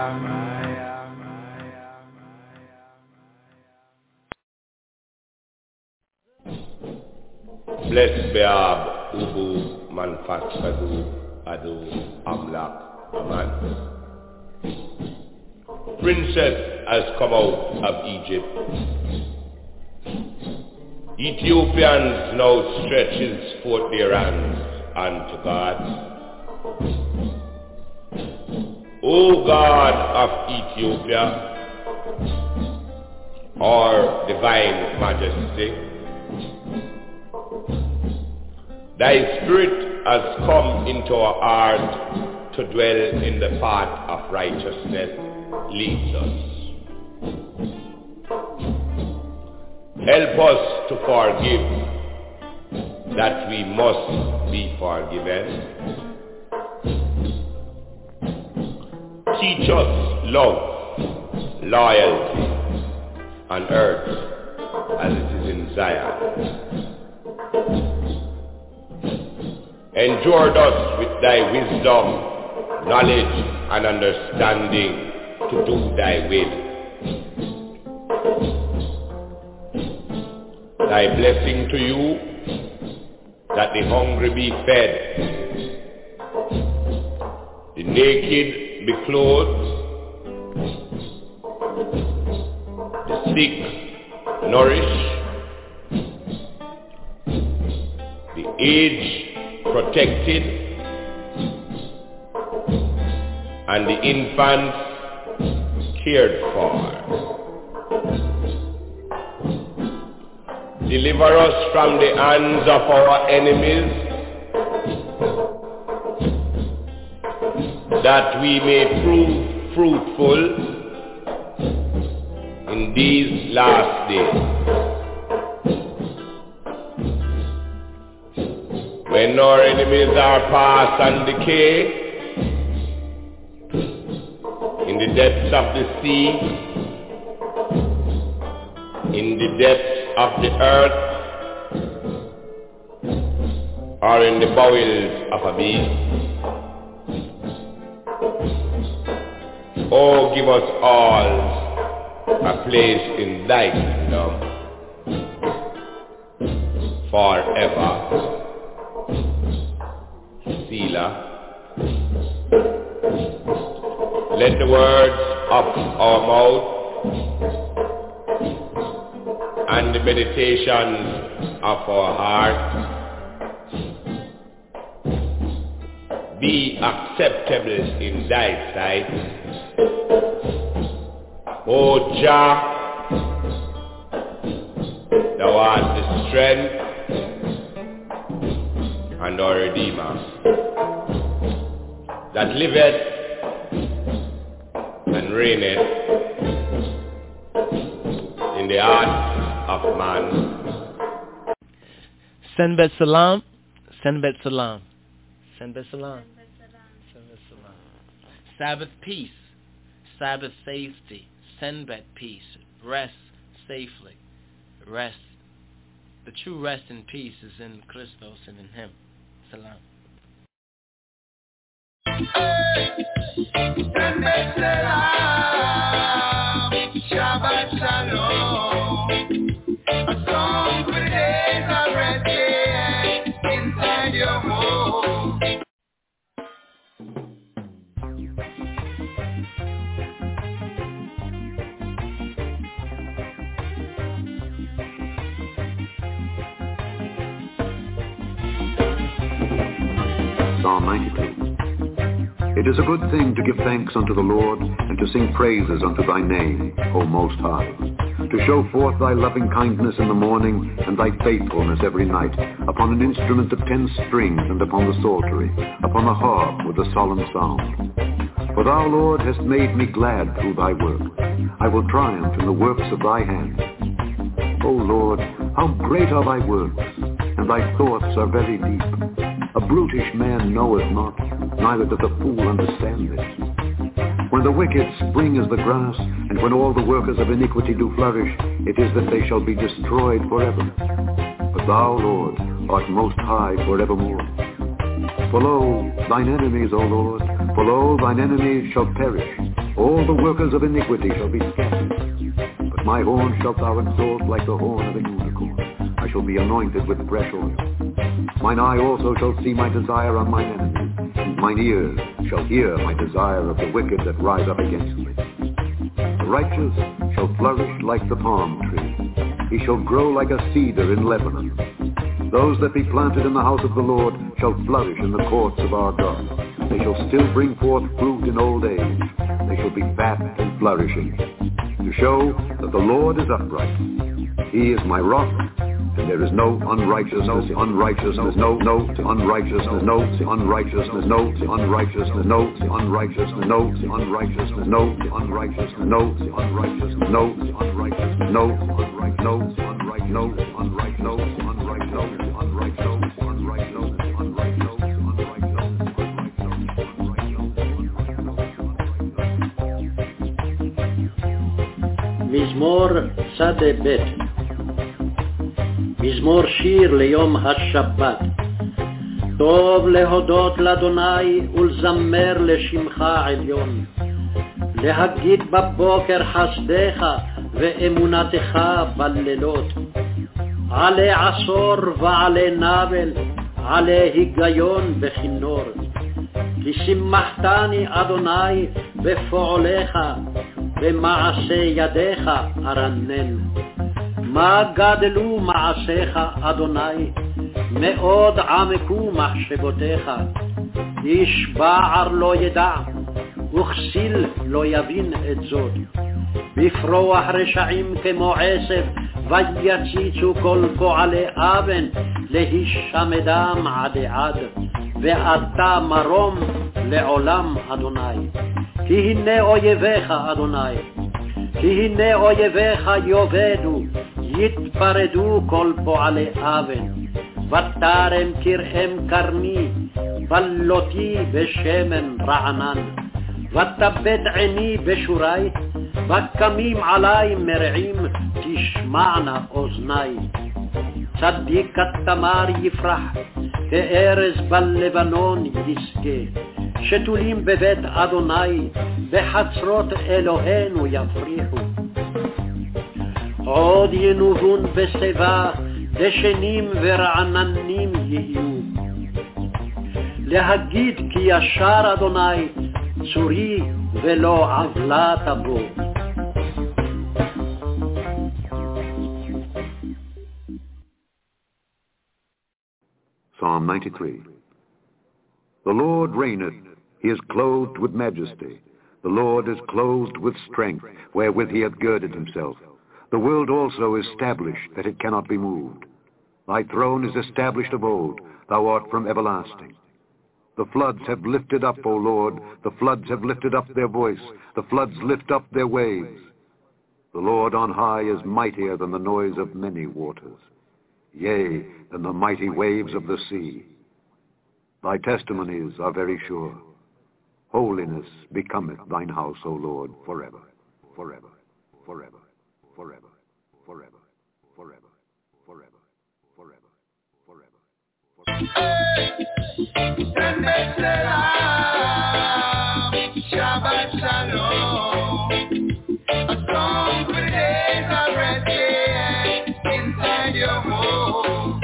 Blessed be Ab, Ubu, Manfat, Sadu, Adu, Amlak, Aman. Princess has come out of Egypt. Ethiopians now stretches forth their hands unto God. O God of Ethiopia, our divine majesty, thy spirit has come into our heart to dwell in the path of righteousness. Leads us. Help us to forgive, that we must be forgiven. Teach us love, loyalty on earth as it is in Zion. Endure us with thy wisdom, knowledge, and understanding to do thy will. Thy blessing to you, that the hungry be fed, the naked be clothed, the sick nourished, the aged protected, and the infants cared for. Deliver us from the hands of our enemies, that we may prove fruitful in these last days. When our enemies are past and decay, in the depths of the sea, in the depths of the earth, or in the bowels of a beast. Oh, give us all a place in thy kingdom forever. Selah. Let the words of our mouth and the meditations of our heart be acceptable in thy sight. O Jah, thou art the strength and our Redeemer, that liveth and reigneth in the heart of man. Senbet Salam, Senbet Salam, Senbet Salam, Senbet Salam. Sabbath peace, Sabbath safety, Senbet peace, rest safely, rest. The true rest and peace is in Christos and in Him. Salam. Senbet Salam, Shabbat Shalom. A song for the days of resting inside your home. Psalm 92. It is a good thing to give thanks unto the Lord, and to sing praises unto thy name, O Most High. To show forth thy loving kindness in the morning, and thy faithfulness every night, upon an instrument of 10 strings, and upon the psaltery, upon the harp with a solemn sound. For thou, Lord, hast made me glad through thy work. I will triumph in the works of thy hands. O Lord, how great are thy works, and thy thoughts are very deep. A brutish man knoweth not, neither doth a fool understand this. When the wicked spring as the grass, and when all the workers of iniquity do flourish, it is that they shall be destroyed forever. But thou, Lord, art most high forevermore. For lo, thine enemies, O Lord, for lo, thine enemies shall perish. All the workers of iniquity shall be scattered. But my horn shalt thou exalt like the horn of a unicorn. I shall be anointed with fresh oil. Mine eye also shall see my desire on mine enemies, and mine ears shall hear my desire of the wicked that rise up against me. The righteous shall flourish like the palm tree. He shall grow like a cedar in Lebanon. Those that be planted in the house of the Lord shall flourish in the courts of our God. They shall still bring forth fruit in old age. They shall be fat and flourishing, to show that the Lord is upright. He is my rock, and there is no unrighteousness, no unrighteousness, no unrighteousness, no unrighteousness, no unrighteousness, no unrighteousness, no unrighteousness, no unrighteousness, no unrighteousness, no unrighteousness, no unrighteousness, no unrighteousness, no unrighteousness, no מזמור שדה ב' מזמור שיר ליום השבת. טוב להודות לאדוני ולזמר לשמך עליון, להגיד בבוקר חסדך ואמונתך בלילות, עלי עשור ועלי נבל, עלי היגיון בכינור. כי שימחתני אדוני בפועליך, במעשה ידיך ארנן. מה גדלו מעשיך אדוני, מאוד עמקו מחשבותיך. איש בער לא ידע, וכסיל לא יבין את זאת. בפרוח רשעים כמו עשב, ויציצו כל פועלי אבן, להישמדם עד עד. ואתה מרום לעולם אדוני. כי הנה אויביך אדוני, כי הנה אויביך יאבדו, יתפרדו כל פועלי אבן. ותרם כרעם קרני, בלותי בשמן רענן. ותבט עיני בשורי, וקמים עלי מרעים, תשמענה אוזני. צדיק התמר יפרח, כארז בלבנון ישגה. שתולים בבית אדוני, בחצרות אלוהינו יפריחו. עוד ינובון בשיבה, דשנים ורעננים יהיו. להגיד כי ישר אדוני, צורי ולא עוולה תבוא. Psalm 93. The Lord reigneth, he is clothed with majesty. The Lord is clothed with strength, wherewith he hath girded himself. The world also is established, that it cannot be moved. Thy throne is established of old, thou art from everlasting. The floods have lifted up, O Lord, the floods have lifted up their voice, the floods lift up their waves. The Lord on high is mightier than the noise of many waters, yea, than the mighty waves of the sea. Thy testimonies are very sure. Holiness becometh thine house, O Lord, forever, forever, forever, forever, forever, forever, forever, forever, forever, Shabbat Shalom. A song for the days of resting inside your home.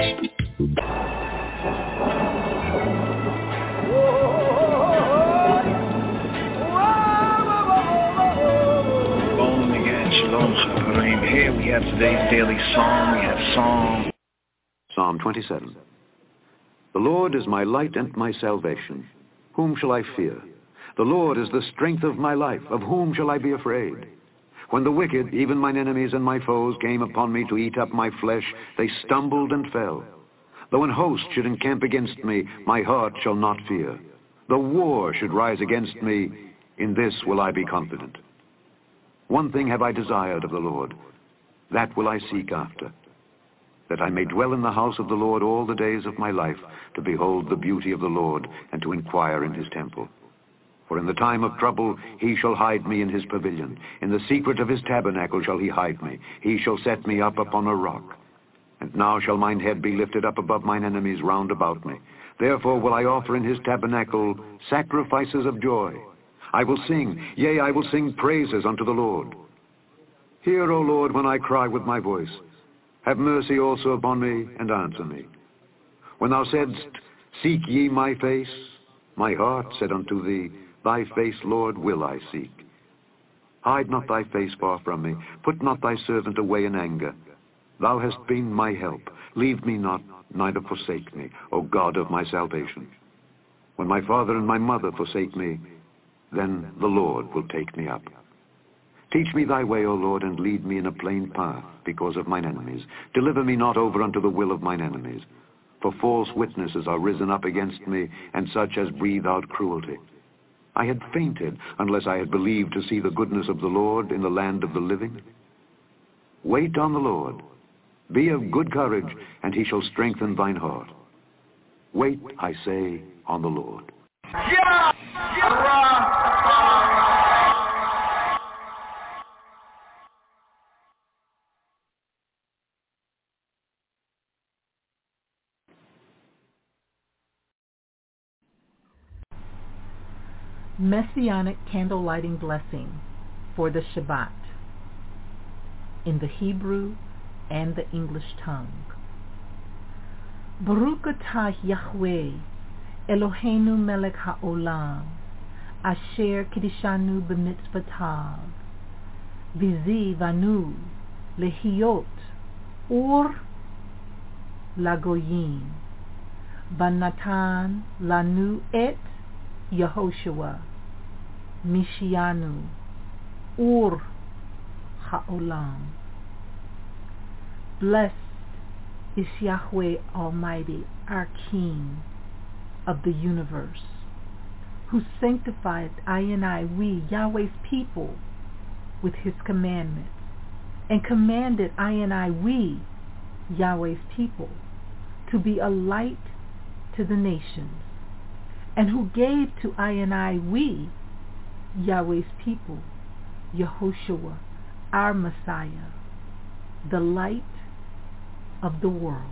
Here we have today's daily psalm. We have Psalm 27. The Lord is my light and my salvation. Whom shall I fear? The Lord is the strength of my life. Of whom shall I be afraid? When the wicked, even mine enemies and my foes, came upon me to eat up my flesh, they stumbled and fell. Though an host should encamp against me, my heart shall not fear. Though war should rise against me, in this will I be confident. One thing have I desired of the Lord, that will I seek after, that I may dwell in the house of the Lord all the days of my life, to behold the beauty of the Lord, and to inquire in his temple. For in the time of trouble he shall hide me in his pavilion. In the secret of his tabernacle shall he hide me. He shall set me up upon a rock. And now shall mine head be lifted up above mine enemies round about me. Therefore will I offer in his tabernacle sacrifices of joy. I will sing, yea, I will sing praises unto the Lord. Hear, O Lord, when I cry with my voice. Have mercy also upon me, and answer me. When thou saidst, seek ye my face, my heart said unto thee, thy face, Lord, will I seek. Hide not thy face far from me. Put not thy servant away in anger. Thou hast been my help. Leave me not, neither forsake me, O God of my salvation. When my father and my mother forsake me, then the Lord will take me up. Teach me thy way, O Lord, and lead me in a plain path because of mine enemies. Deliver me not over unto the will of mine enemies. For false witnesses are risen up against me, and such as breathe out cruelty. I had fainted unless I had believed to see the goodness of the Lord in the land of the living. Wait on the Lord. Be of good courage, and he shall strengthen thine heart. Wait, I say, on the Lord. Messianic candle lighting blessing for the Shabbat in the Hebrew and the English tongue. Baruch atah Yahweh Eloheinu melech haolam asher kiddushanu b'mitzvotav v'zivanu lehiyot ur lagoyim v'natan lanu et Yehoshua Mishianu Ur Ha'olam. Blessed is Yahweh Almighty, our King of the universe, who sanctifieth we, Yahweh's people, with his commandments, and commanded we, Yahweh's people, to be a light to the nations, and who gave to we, Yahweh's people, Yehoshua, our Messiah, the light of the world.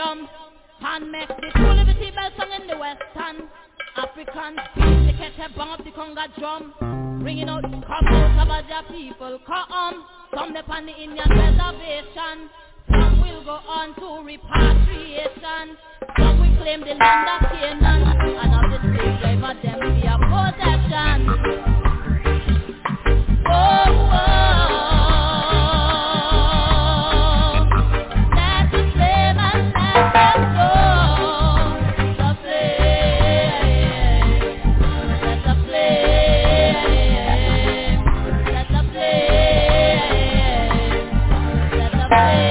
freedom. Pan make the two liberty bell song in the western. African speech, they catch a bang of the conga drum. Ringing out, come out, Sabaja people, come. Some they pan the Indian reservation. Some will go on to repatriation. Some will claim the land of Canaan. And all the slave driver them be a possession. Oh, oh. Let the slave and let them go. The slave, let the slave, let the slave, let the slave.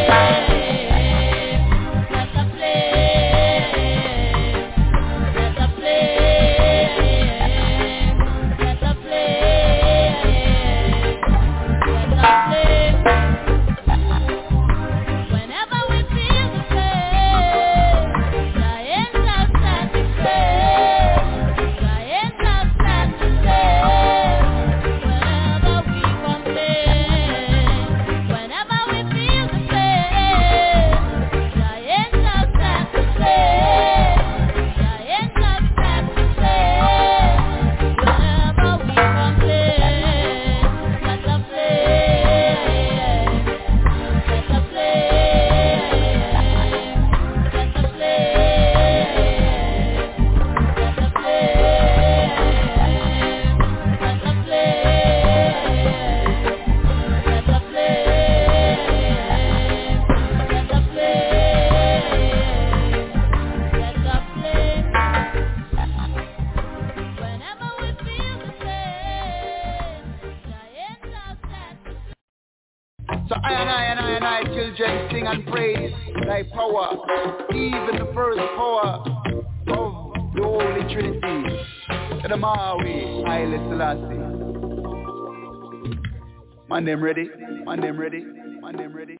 My name ready, my name ready, my name ready.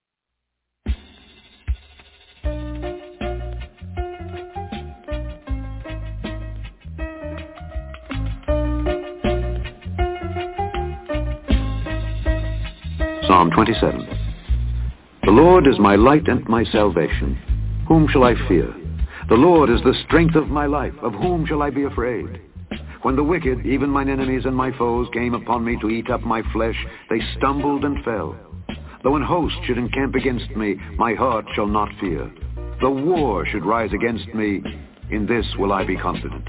Psalm 27. The Lord is my light and my salvation. Whom shall I fear? The Lord is the strength of my life. Of whom shall I be afraid? When the wicked, even mine enemies and my foes, came upon me to eat up my flesh, they stumbled and fell. Though an host should encamp against me, my heart shall not fear. Though war should rise against me, in this will I be confident.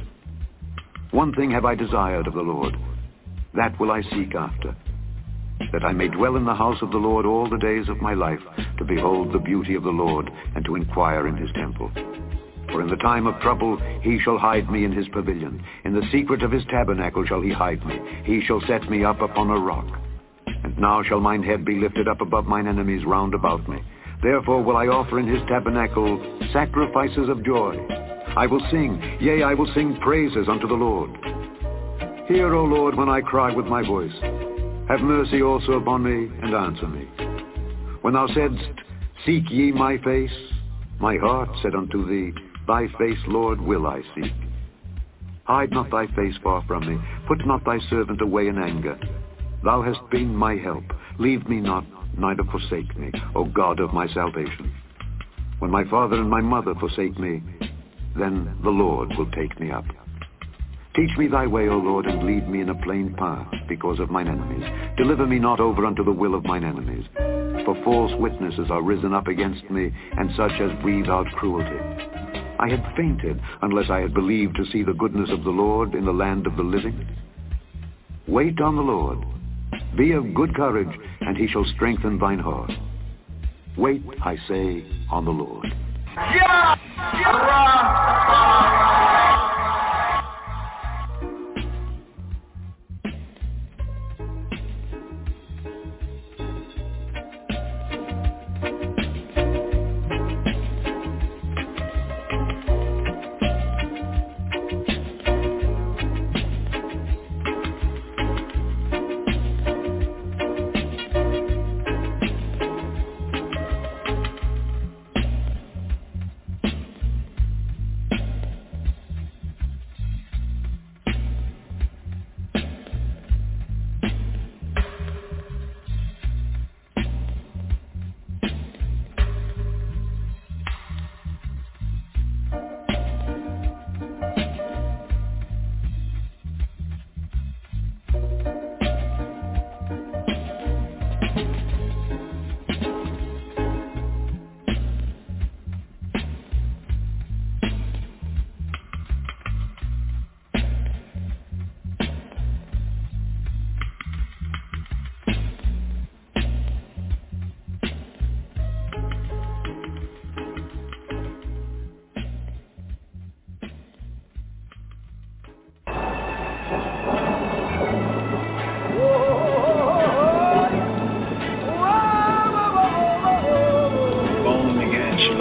One thing have I desired of the Lord, that will I seek after, that I may dwell in the house of the Lord all the days of my life, to behold the beauty of the Lord, and to inquire in his temple. For in the time of trouble he shall hide me in his pavilion. In the secret of his tabernacle shall he hide me. He shall set me up upon a rock. And now shall mine head be lifted up above mine enemies round about me. Therefore will I offer in his tabernacle sacrifices of joy. I will sing, yea, I will sing praises unto the Lord. Hear, O Lord, when I cry with my voice. Have mercy also upon me, and answer me. When thou saidst, seek ye my face, my heart said unto thee, thy face, Lord, will I seek. Hide not thy face far from me. Put not thy servant away in anger. Thou hast been my help. Leave me not, neither forsake me, O God of my salvation. When my father and my mother forsake me, then the Lord will take me up. Teach me thy way, O Lord, and lead me in a plain path because of mine enemies. Deliver me not over unto the will of mine enemies. For false witnesses are risen up against me, and such as breathe out cruelty. I had fainted unless I had believed to see the goodness of the Lord in the land of the living. Wait on the Lord. Be of good courage, and he shall strengthen thine heart. Wait, I say, on the Lord.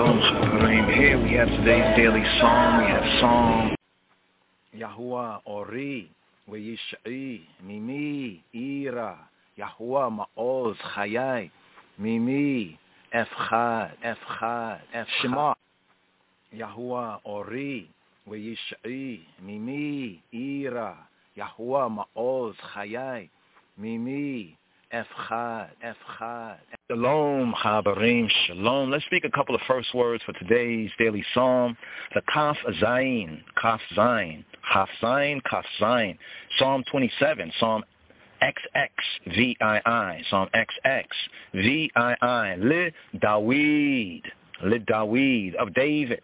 Shalom, Chaverim. Here we have today's daily psalm. We have Psalm Yahuwah Ori, V'yish'i, Mimi, Ira, Yahuwah Ma'oz, Chayai, Mimi, Efchad, Shema. Yahuwah Ori, V'yish'i, Mimi, Ira, Yahuwah Ma'oz, Chayai, Mimi, Efchad. Shalom, Chaverim, Shalom. Let's speak a couple of first words for today's daily psalm. The Kaf Zayin, Kaf Zayin, Psalm 27, Psalm XX, VII, Psalm XX, VII, Le Dawid, of David.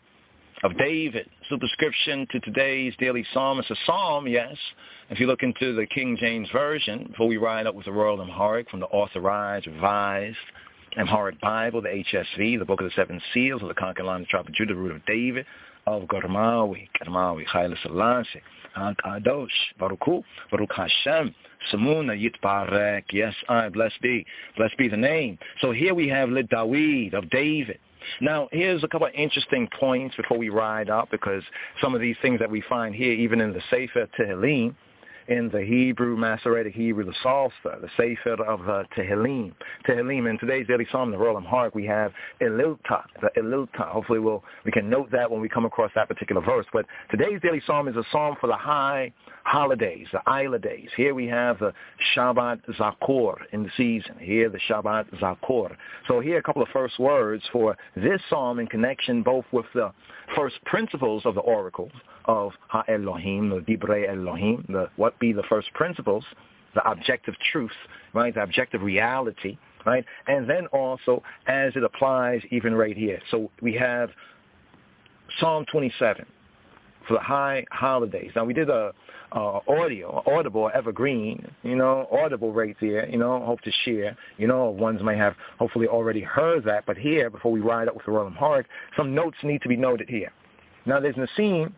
Superscription to today's daily psalm. It's a psalm, yes. If you look into the King James Version, before we ride up with the Royal Amharic from the Authorized, Revised Amharic Bible, the HSV, the Book of the Seven Seals of the Conquering Line of the Tribe of Judah, the Root of David, of Garmawi, Haile Selassie, Kadosh, Baruch Hashem, Samuna Yitbarek, yes, blessed be the name. So here we have Le Dawid, of David. Now, here's a couple of interesting points before we ride up, because some of these things that we find here, even in the Sefer Tehillim, in the Hebrew, Masoretic Hebrew, the Psalter, the Sefer of Tehillim. In today's daily psalm, the Royal Amharic, we have Elilta, the Elilta. Hopefully we can note that when we come across that particular verse. But today's daily psalm is a psalm for the high holidays, the Isla days. Here we have the Shabbat Zakor in the season. Here the Shabbat Zakor. So here a couple of first words for this psalm in connection both with the first principles of the oracles of Ha-Elohim, the Dibrei Elohim, what be the first principles, the objective truth, right, the objective reality, right, and then also as it applies even right here. So we have Psalm 27 for the high holidays. Now we did audible, evergreen, audible right there, hope to share. Ones may have hopefully already heard that, but here, before we ride up with the Royal Amharic, some notes need to be noted here. Now there's Nassim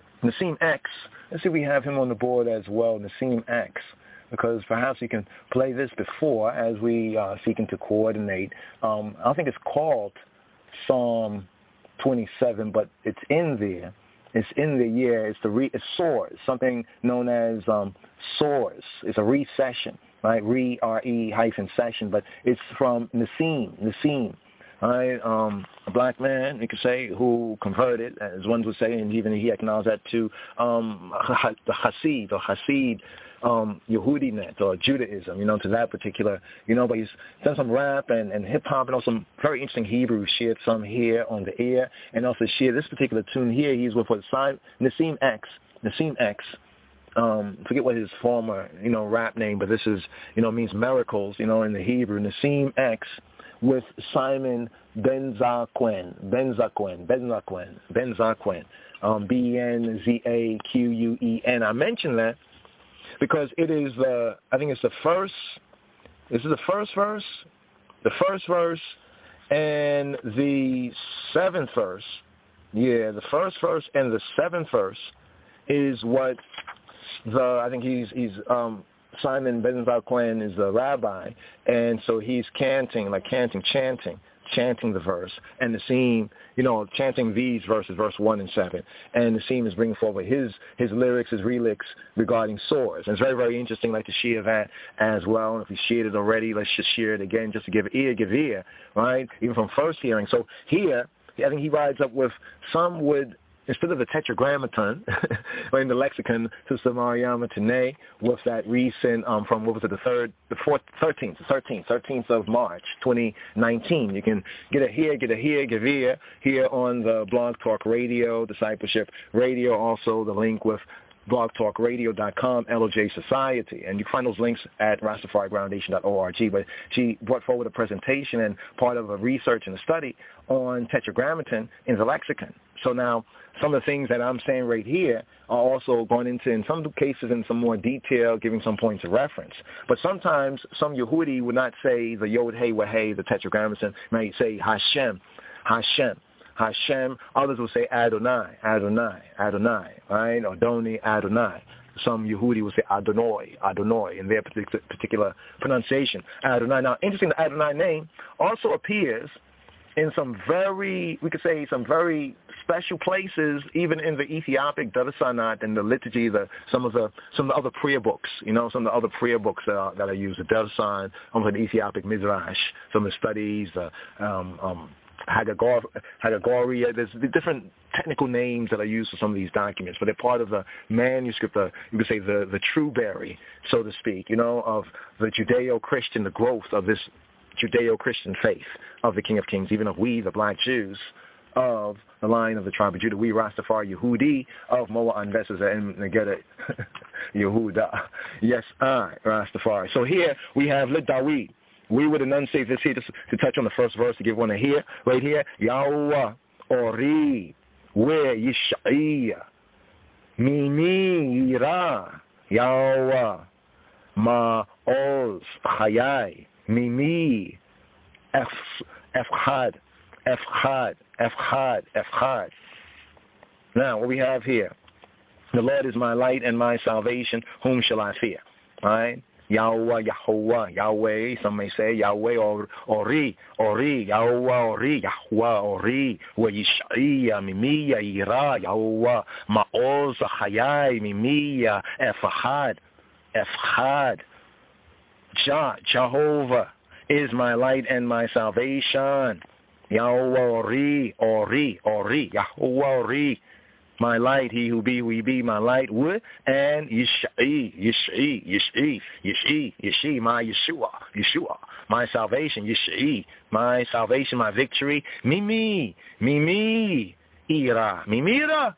X. Let's see if we have him on the board as well, Nassim X, because perhaps he can play this before as we are seeking to coordinate. I think it's called Psalm 27, but it's in there. It's in the year. It's soars, something known as soars. It's a recession, right? Re-hyphen-session, but it's from Nassim. Right, a black man, you could say, who converted, as one would say, and even he acknowledged that, to the Hasid or Hasid Yehudinet or Judaism, to that particular, but he's done some rap and hip-hop and also some very interesting Hebrew shit, some here on the air, and also share this particular tune here. He's with Nassim X. Forget what his former, rap name, but this is, means miracles, in the Hebrew, Nassim X, with Simon Benzaquen, Benzaquen, I mention that because it is I think it's the first, this is the first verse and the seventh verse. Yeah, the first verse and the seventh verse is what I think he's Simon Benzaquen is the rabbi, and so he's chanting the verse, and Nassim, chanting these verses, verse 1 and 7, and Nassim is bringing forward his lyrics, his relics regarding swords. And it's very, very interesting, like to share that as well. And if we shared it already, let's just share it again, just to give ear, right? Even from first hearing. So here, I think he rides up with some would, instead of the tetragrammaton, or in the lexicon, to Samariyama Tane, with that recent, from, what was it, the 13th of March, 2019. You can get it here, here on the Blog Talk Radio, Discipleship Radio, also the link with blogtalkradio.com, LOJ Society. And you can find those links at RastafariGroundation.org. But she brought forward a presentation and part of a research and a study on tetragrammaton in the lexicon. So now some of the things that I'm saying right here are also going into, in some cases, in some more detail, giving some points of reference. But sometimes some Yehudi would not say the Yod Hey Wahey, the tetragrammaton, might say Hashem. Others will say Adonai, right? Or Doni, Adonai. Some Yehudi will say Adonai in their particular pronunciation. Adonai. Now, interesting, the Adonai name also appears in some very, we could say, some very special places, even in the Ethiopic Darasanat and the liturgy, some of the other prayer books, some of the other prayer books that are used, the Darasan, some of the Ethiopic Midrash, some of the studies, Haggagoria. There's different technical names that are used for some of these documents, but they're part of the manuscript, you could say the true berry, so to speak, of the Judeo-Christian, the growth of this Judeo-Christian faith of the King of Kings, even of we, the black Jews, of the line of the tribe of Judah, we Rastafari Yehudi of Moa Anvesas and Negeda Yehuda. Yes, I, Rastafari. So here we have Lid Dawid. We would enunciate this here just to touch on the first verse to give one a here. Right here, Yahweh Ori We Yishaiya Mimi Ira Yahweh Ma'oz Chayai Mimi Efchad. Now, what we have here, the Lord is my light and my salvation, whom shall I fear? All right? Yahweh, Yahuwah, Yahweh, some may say Yahweh Ori, Yahweh Ori, Yahweh Ori, Yishaiya, Mimiya, Ira, Yahweh, Ma'oz, Chayai, Mimiya, Efchad, Jehovah is my light and my salvation. Yahweh Ori, Yahweh Ori, my light, he who be, my light, and Yishai, my Yeshua, my salvation, Yishai, my salvation, my victory, Mimi, Ira, Mimira,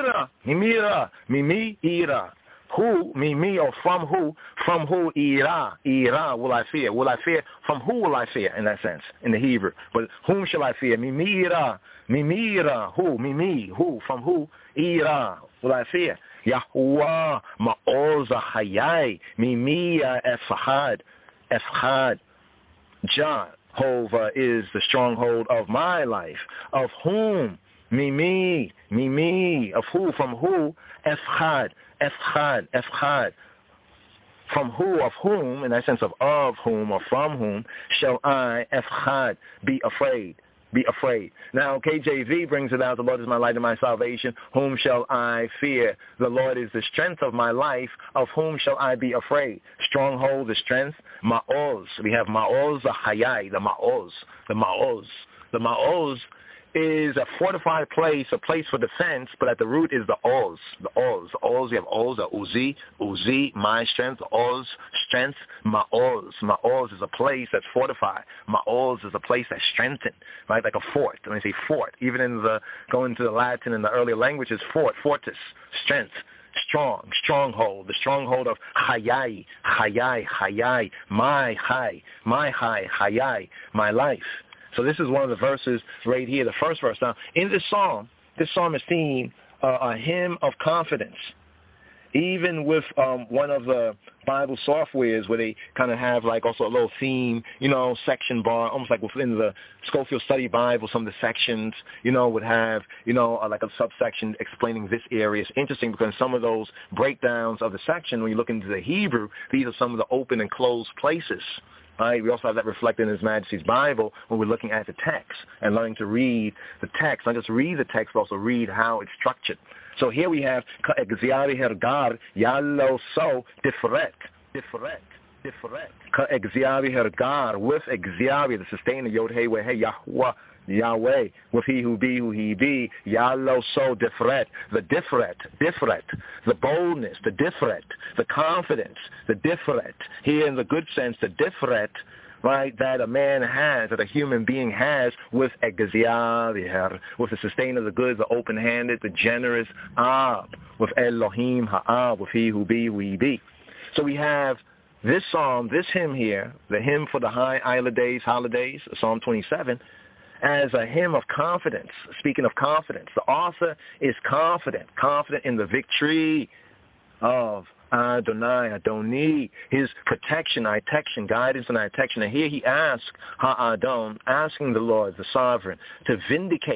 Ira. Who, me, or from who, Ira will I fear. Will I fear? From who will I fear, in that sense, in the Hebrew? But whom shall I fear? Mimira, who, me, who, from who, Ira will I fear? Yahuwah, Ma'oz Hayai, Mimiya, Efchad. Jehovah is the stronghold of my life. Of whom? Mimi, of who, from who? Efchad. From who, of whom, in that sense of whom or from whom, shall I, Efchad, be afraid. Now, KJV brings it out, the Lord is my light and my salvation, whom shall I fear? The Lord is the strength of my life, of whom shall I be afraid? Stronghold, the strength, Ma'oz. We have Ma'oz, the Hayai, the Ma'oz. The Ma'oz is a fortified place, a place for defense, but at the root is the Oz. We have Oz, Uzi, my strength, Oz, strength, Ma'oz. Ma'oz is a place that's fortified. Ma'oz is a place that's strengthened, right? Like a fort. When I say fort, even in going to the Latin and the earlier languages, fortress, strength. Stronghold, the stronghold of Hayai, my Hayai, my life. So this is one of the verses right here, the first verse. Now, in this psalm is seen a hymn of confidence. Even with one of the Bible softwares where they kind of have like also a little theme, section bar, almost like within the Schofield Study Bible, some of the sections, would have, like a subsection explaining this area. It's interesting because some of those breakdowns of the section, when you look into the Hebrew, these are some of the open and closed places. Right? We also have that reflected in His Majesty's Bible when we're looking at the text and learning to read the text. Not just read the text, but also read how it's structured. So here we have Ka'egziari Hergar Yallo So Different. Ka'egziari Hergar with Egziari, the sustainer, Yod Hey We Hey Yahweh, with he who be, Yallo So Different, the different, the boldness, the different, the confidence, the different. Here in the good sense, the different, right, that a man has, that a human being has with Egziar, with the sustainer of the good, the open-handed, the generous, with Elohim Ha'ab, with he who be. So we have this psalm, this hymn here, the hymn for the High Isla Days, holidays, Psalm 27, as a hymn of confidence. Speaking of confidence, the author is confident in the victory of Adoni, his protection, guidance and protection. And here he asks Ha'adon, asking the Lord, the sovereign, to vindicate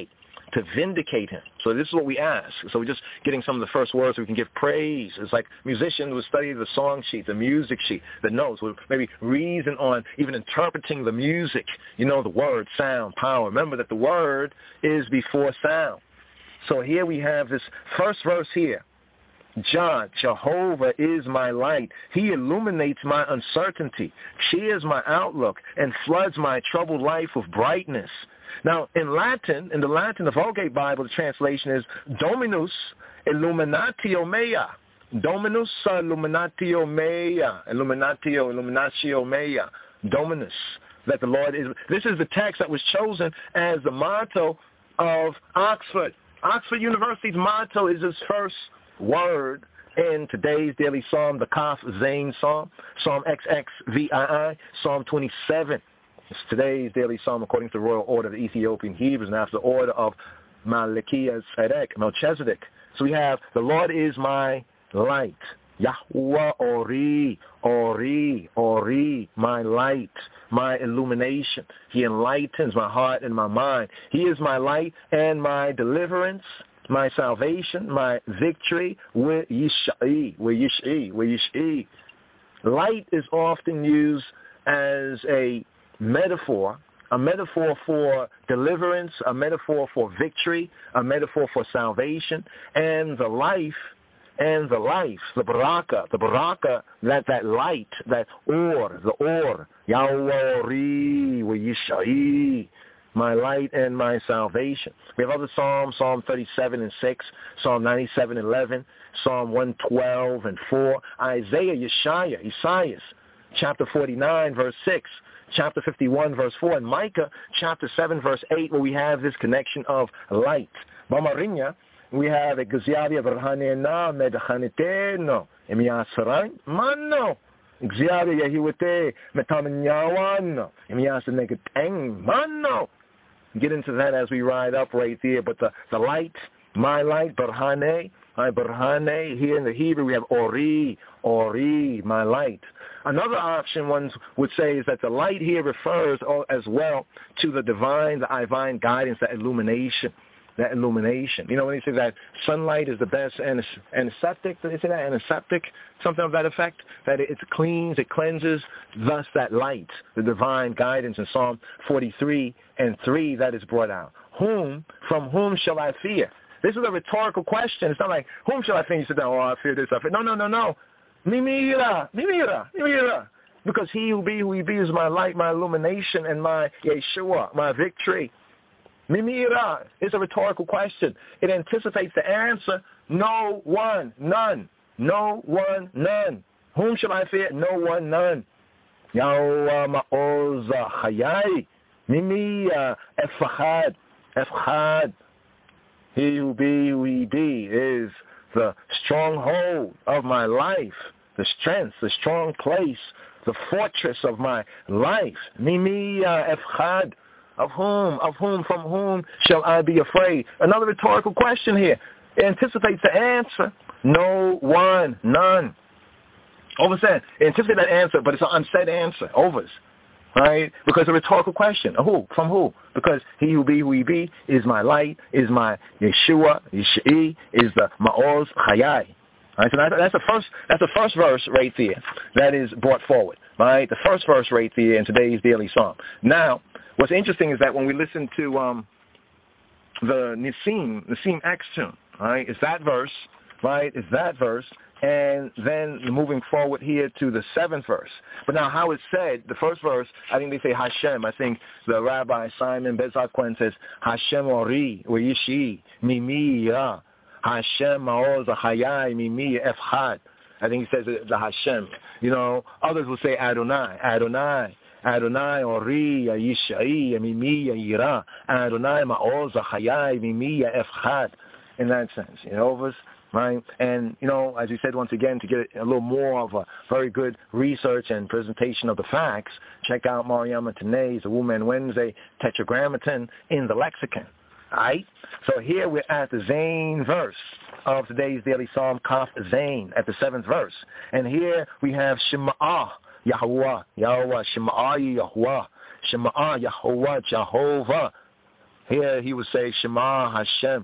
to vindicate him. So this is what we ask. So we're just getting some of the first words so we can give praise. It's like musicians would study the song sheet, the music sheet, the notes, would maybe reason on even interpreting the music. You know, the word, sound, power. Remember that the word is before sound. So here we have this first verse here. John, Jehovah is my light. He illuminates my uncertainty, cheers my outlook, and floods my troubled life with brightness. Now, in Latin, the Vulgate Bible, the translation is Dominus illuminatio mea. Dominus illuminatio mea. Illuminatio mea. Dominus. That the Lord is. This is the text that was chosen as the motto of Oxford. Oxford University's motto is its first word in today's daily psalm, the Kaf Zain Psalm, Psalm XXVII, Psalm 27. It's today's daily psalm according to the royal order of the Ethiopian Hebrews and after the order of Melchizedek. So we have, the Lord is my light. Yahweh Ori, Ori, Ori, my light, my illumination. He enlightens my heart and my mind. He is my light and my deliverance, my salvation, my victory. Light is often used as a metaphor for deliverance, a metaphor for victory, a metaphor for salvation, and the life, the baraka, that light, that the or, Yahweh Ori, Yishai, my light and my salvation. We have other Psalms, Psalm 37 and 6, Psalm 97 and 11, Psalm 112 and 4, Isaiah, Isaiah, chapter 49, verse 6, chapter 51, verse 4, and Micah, chapter 7, verse 8, where we have this connection of light. Bamarinya, we have a Gaziadia Verhanena Medhaneteno, Emiasarai, Mano, Gaziadia Yahiwete, Metamanyawan, Emiasanegeng, Mano. Get into that as we ride up right there, but the light, my light, Berhane, Berhane, here in the Hebrew we have Ori, Ori, my light. Another option one would say is that the light here refers as well to the divine guidance, that illumination. You know, when you say that sunlight is the best antiseptic, did they say that? Antiseptic, something of that effect, that it cleans, it cleanses, thus that light, the divine guidance in Psalm 43 and 3 that is brought out. From whom shall I fear? This is a rhetorical question. It's not like, whom shall I fear? You sit down, I fear this, I fear. No. Mimira. Because he who he be is my light, my illumination, and my Yeshua, my victory. Mimira is a rhetorical question. It anticipates the answer, no one, none. No one, none. Whom shall I fear? No one, none. Yahweh ma'oz hayai. Mimi efchad. He who he be is the stronghold of my life, the strength, the strong place, the fortress of my life. Mimi efchad. Of whom, from whom shall I be afraid? Another rhetorical question here. It anticipates the answer. No one, none. Oversaid. It anticipates that answer, but it's an unsaid answer. Overs. Right? Because a rhetorical question. Who? From who? Because he who he be is my light, is my Yeshua, Yishai, is the Ma'oz Chayai. Right? So that's the first verse right there that is brought forward. Right? The first verse right there in today's daily psalm. Now, what's interesting is that when we listen to the Nisim Extune, right, it's that verse, right, it's that verse, and then moving forward here to the 7th verse. But now how it's said, the first verse, I think they say Hashem. I think the Rabbi Simon Bezakwen says, Hashem Ori, Yishi, Mimi Ya, Hashem Ma'oz Hayai, Mimi Efchad. I think he says the Hashem. You know, others will say Adonai, Ori, Yishai, Mimi, Yira, Adonai, Ma'oz, Chayai, Mimi, Efchad, in that sense, you know, right? And, you know, as you said once again, to get a little more of a very good research and presentation of the facts, check out Mariama Tanay's The Woman Wednesday Tetragrammaton in the Lexicon, all right? So here we're at the Zain verse of today's daily psalm, Kaf Zain, at the 7th verse. And here we have Shema'ah, Yahweh, Shema'ah, Yahweh, Shema'ah, Yahweh, Jehovah. Here he would say, Shema Hashem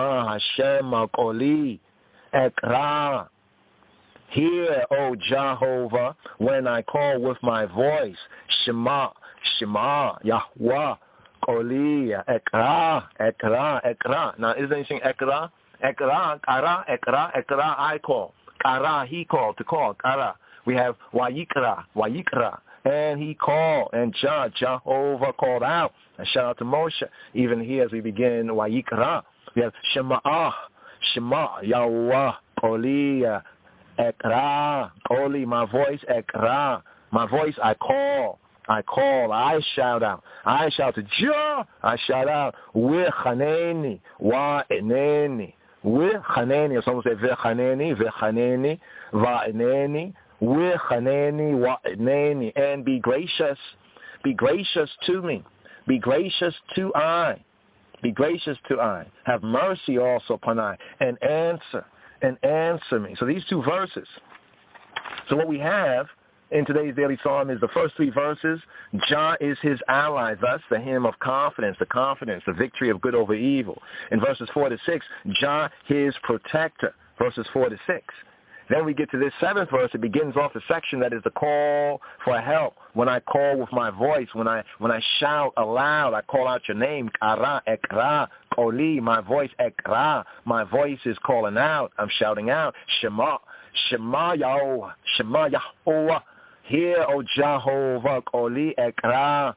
Koli Ekra. Hear, O Jehovah, when I call with my voice. Shema Yahweh Koli Ekra. Now, is there anything Ekra? Ekra, I call. Kara, he called, to call. Kara. We have Wayikra. And he called, and Jehovah called out. And shout out to Moshe. Even here as we begin, Wayikra. We have Shema Yahweh Koli Ekra. Koli, my voice, Ekra. My voice, I call, I shout out. I shout to Jah. I shout out, Wechaneni, Wa'eneni. Wechaneni, or someone say Vechaneni, Va'eneni, Wechaneni, Wa'eneni. And be gracious to me. Be gracious to I. Have mercy also upon I. And answer me. So these two verses. So what we have in today's daily psalm is the first three verses. Jah is his ally, thus the hymn of confidence, the victory of good over evil. In verses 4 to 6, Jah his protector, verses 4 to 6. Then we get to this seventh verse. It begins off the section that is the call for help. When I call with my voice, when I shout aloud, I call out your name. Kara, ekra, koli, my voice, ekra. My voice is calling out. I'm shouting out. Shema Yahweh. Hear, O Jehovah, koli, ekra.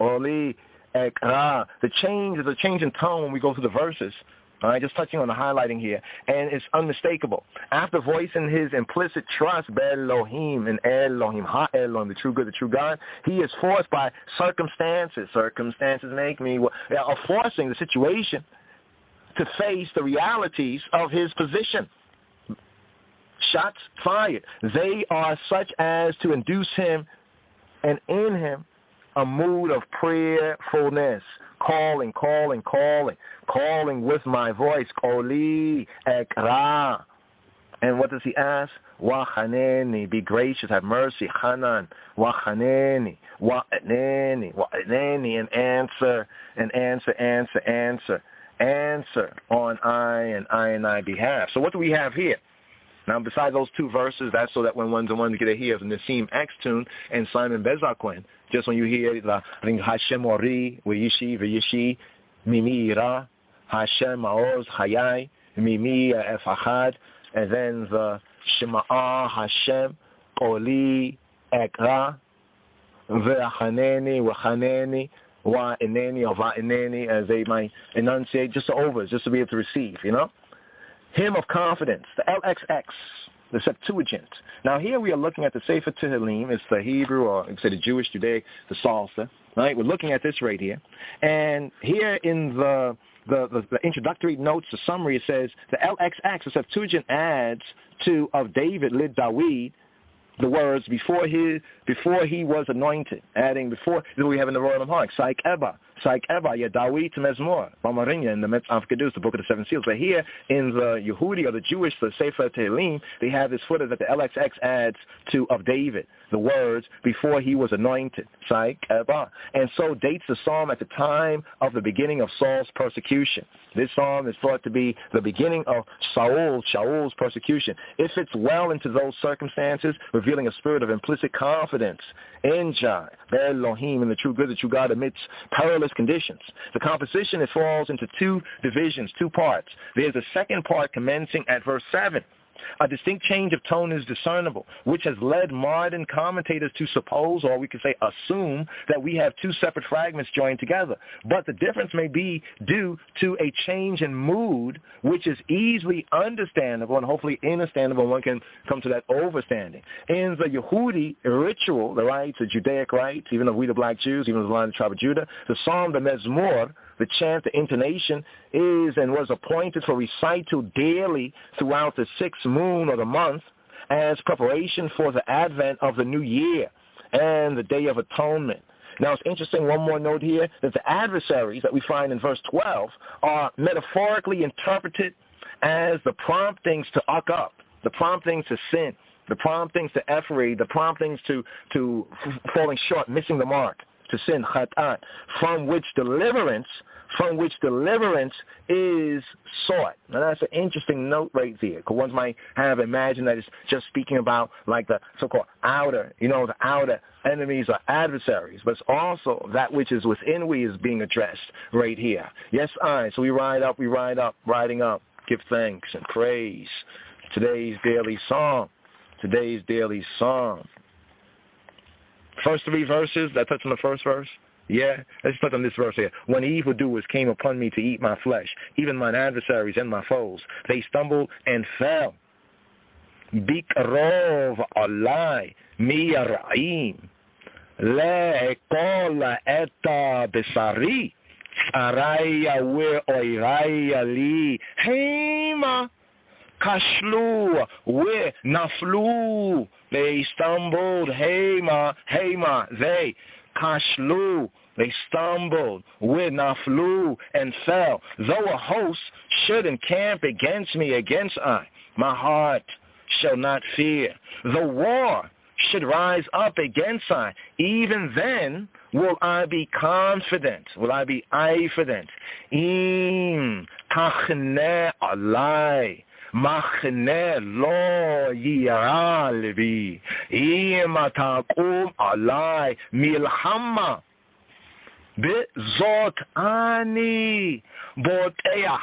The change is a change in tone when we go through the verses. All right, just touching on the highlighting here. And it's unmistakable. After voicing his implicit trust, Be'Elohim and Elohim, Ha-Elohim, the true good, the true God, he is forced by circumstances. Circumstances make me, are forcing the situation to face the realities of his position. Shots fired. They are such as to induce him and in him a mood of prayerfulness, calling with my voice, Koli Ekra. And what does he ask? Wachaneni, be gracious, have mercy, Hanan, Wachaneni, Wa'aneni, and answer on I behalf. So what do we have here? Now, besides those two verses, that's so that when one's and ones get to hear the Nassim X tune and Simon Bezakwen, just when you hear, I think, Hashem Ori, V'yishi, Mimi Ira, Hashem Maoz, Hayai, Mimi Efachad, and then the Shema'ah Hashem, Koli Ekra, V'achaneni, Wa'eneni, or Va'eneni, as they might enunciate, just over, just to be able to receive, Hymn of confidence, the LXX, the Septuagint. Now here we are looking at the Sefer Tehillim. It's the Hebrew, or you could say the Jewish, Judaic, the Salsa. Right? We're looking at this right here. And here in the introductory notes, the summary, it says, the LXX, the Septuagint, adds to of David lid Dawid the words before he was anointed, adding before, we have in the Royal Amharic, Saik Eba, Ya Dawid to Mezmor, Bamarinya in the Metzaf Kedus, the Book of the Seven Seals. But here in the Yehudi or the Jewish, the Sefer Tehillim, they have this footage that the LXX adds to of David, the words before he was anointed, Saik Eba. And so dates the psalm at the time of the beginning of Saul's persecution. This psalm is thought to be the beginning of Shaul's persecution. It fits well into those circumstances, revealing a spirit of implicit confidence in Jah, Elohim, in the true good, the true God amidst perilous conditions. The composition, it falls into two divisions, two parts. There's a second part commencing at verse 7. A distinct change of tone is discernible, which has led modern commentators to suppose, or we could say assume, that we have two separate fragments joined together. But the difference may be due to a change in mood, which is easily understandable and hopefully understandable. One can come to that overstanding. In the Yehudi ritual, the rites, the Judaic rites, even of we the black Jews, even of the line of the tribe of Judah, the psalm, the Mezmor, the chant, the intonation, is and was appointed for recital daily throughout the sixth moon or the month as preparation for the advent of the new year and the Day of Atonement. Now, it's interesting, one more note here, that the adversaries that we find in verse 12 are metaphorically interpreted as the promptings to uck up, the promptings to sin, the promptings to effery, the promptings to falling short, missing the mark, to sin, khatat, from which deliverance from which deliverance is sought. Now that's an interesting note right there, because one might have imagined that it's just speaking about like the so-called outer, the outer enemies or adversaries, but it's also that which is within we is being addressed right here. Yes, so we riding up, give thanks and praise. Today's daily song. First 3 verses, that touch on the first verse? Yeah, let's touch on this verse here. When evildoers came upon me to eat my flesh, even mine adversaries and my foes, they stumbled and fell. Bikrov alai miyaraim le'ekol eta besari araya we oiraya li hema kashlu we naflu. They stumbled, hema, they kashlu, they stumbled, we naflu, and fell. Though a host should encamp against me, against I, my heart shall not fear. The war should rise up against I, even then will I be confident, will I be confident. Im kachne alai. Machne lo yiralvi imatakum alai milhama bizot ani boteach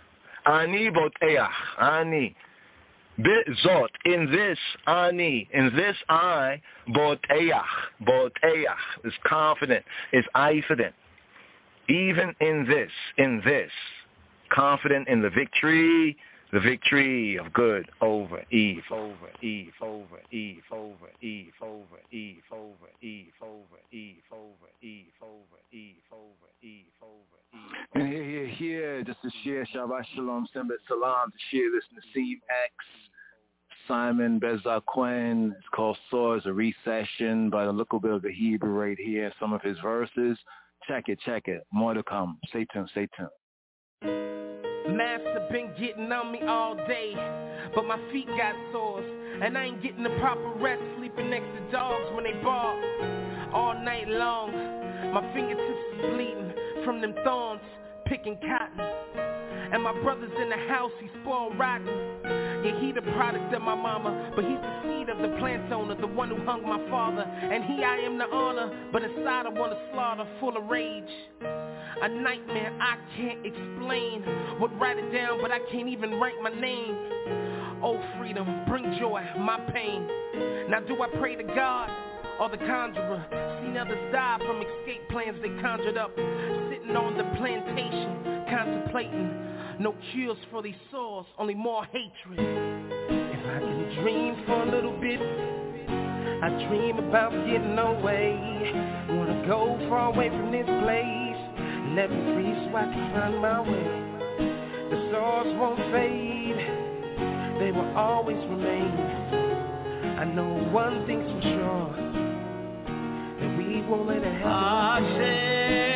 ani bizot in this I boteach is confident, is confident, even in this confident in the victory of good over evil. And here, just to share Shabbat Shalom, Sembet Salam, to share this Nassim X, Simon Bezaquin. It's called Swords, a recession by the Local Bill of the Hebrew right here, some of his verses. Check it. More to come. Stay tuned. Master been getting on me all day, but my feet got sores, and I ain't getting the proper rest, sleeping next to dogs when they bark all night long. My fingertips is bleeding from them thorns, picking cotton, and my brother's in the house, he's spoiled rotten. Yeah, he the product of my mama, but he's the seed of the plant owner, the one who hung my father, and I am the honor, but inside I want to slaughter, full of rage. A nightmare I can't explain. Would write it down, but I can't even write my name. Oh, freedom, bring joy, my pain. Now do I pray to God or the conjurer? Seen others die from escape plans they conjured up. Sitting on the plantation, contemplating. No cures for these sores, only more hatred. If I can dream for a little bit, I dream about getting away. Wanna go far away from this place. Let me free so I can find my way. The sores won't fade, they will always remain. I know one thing's for sure, that we won't let it happen.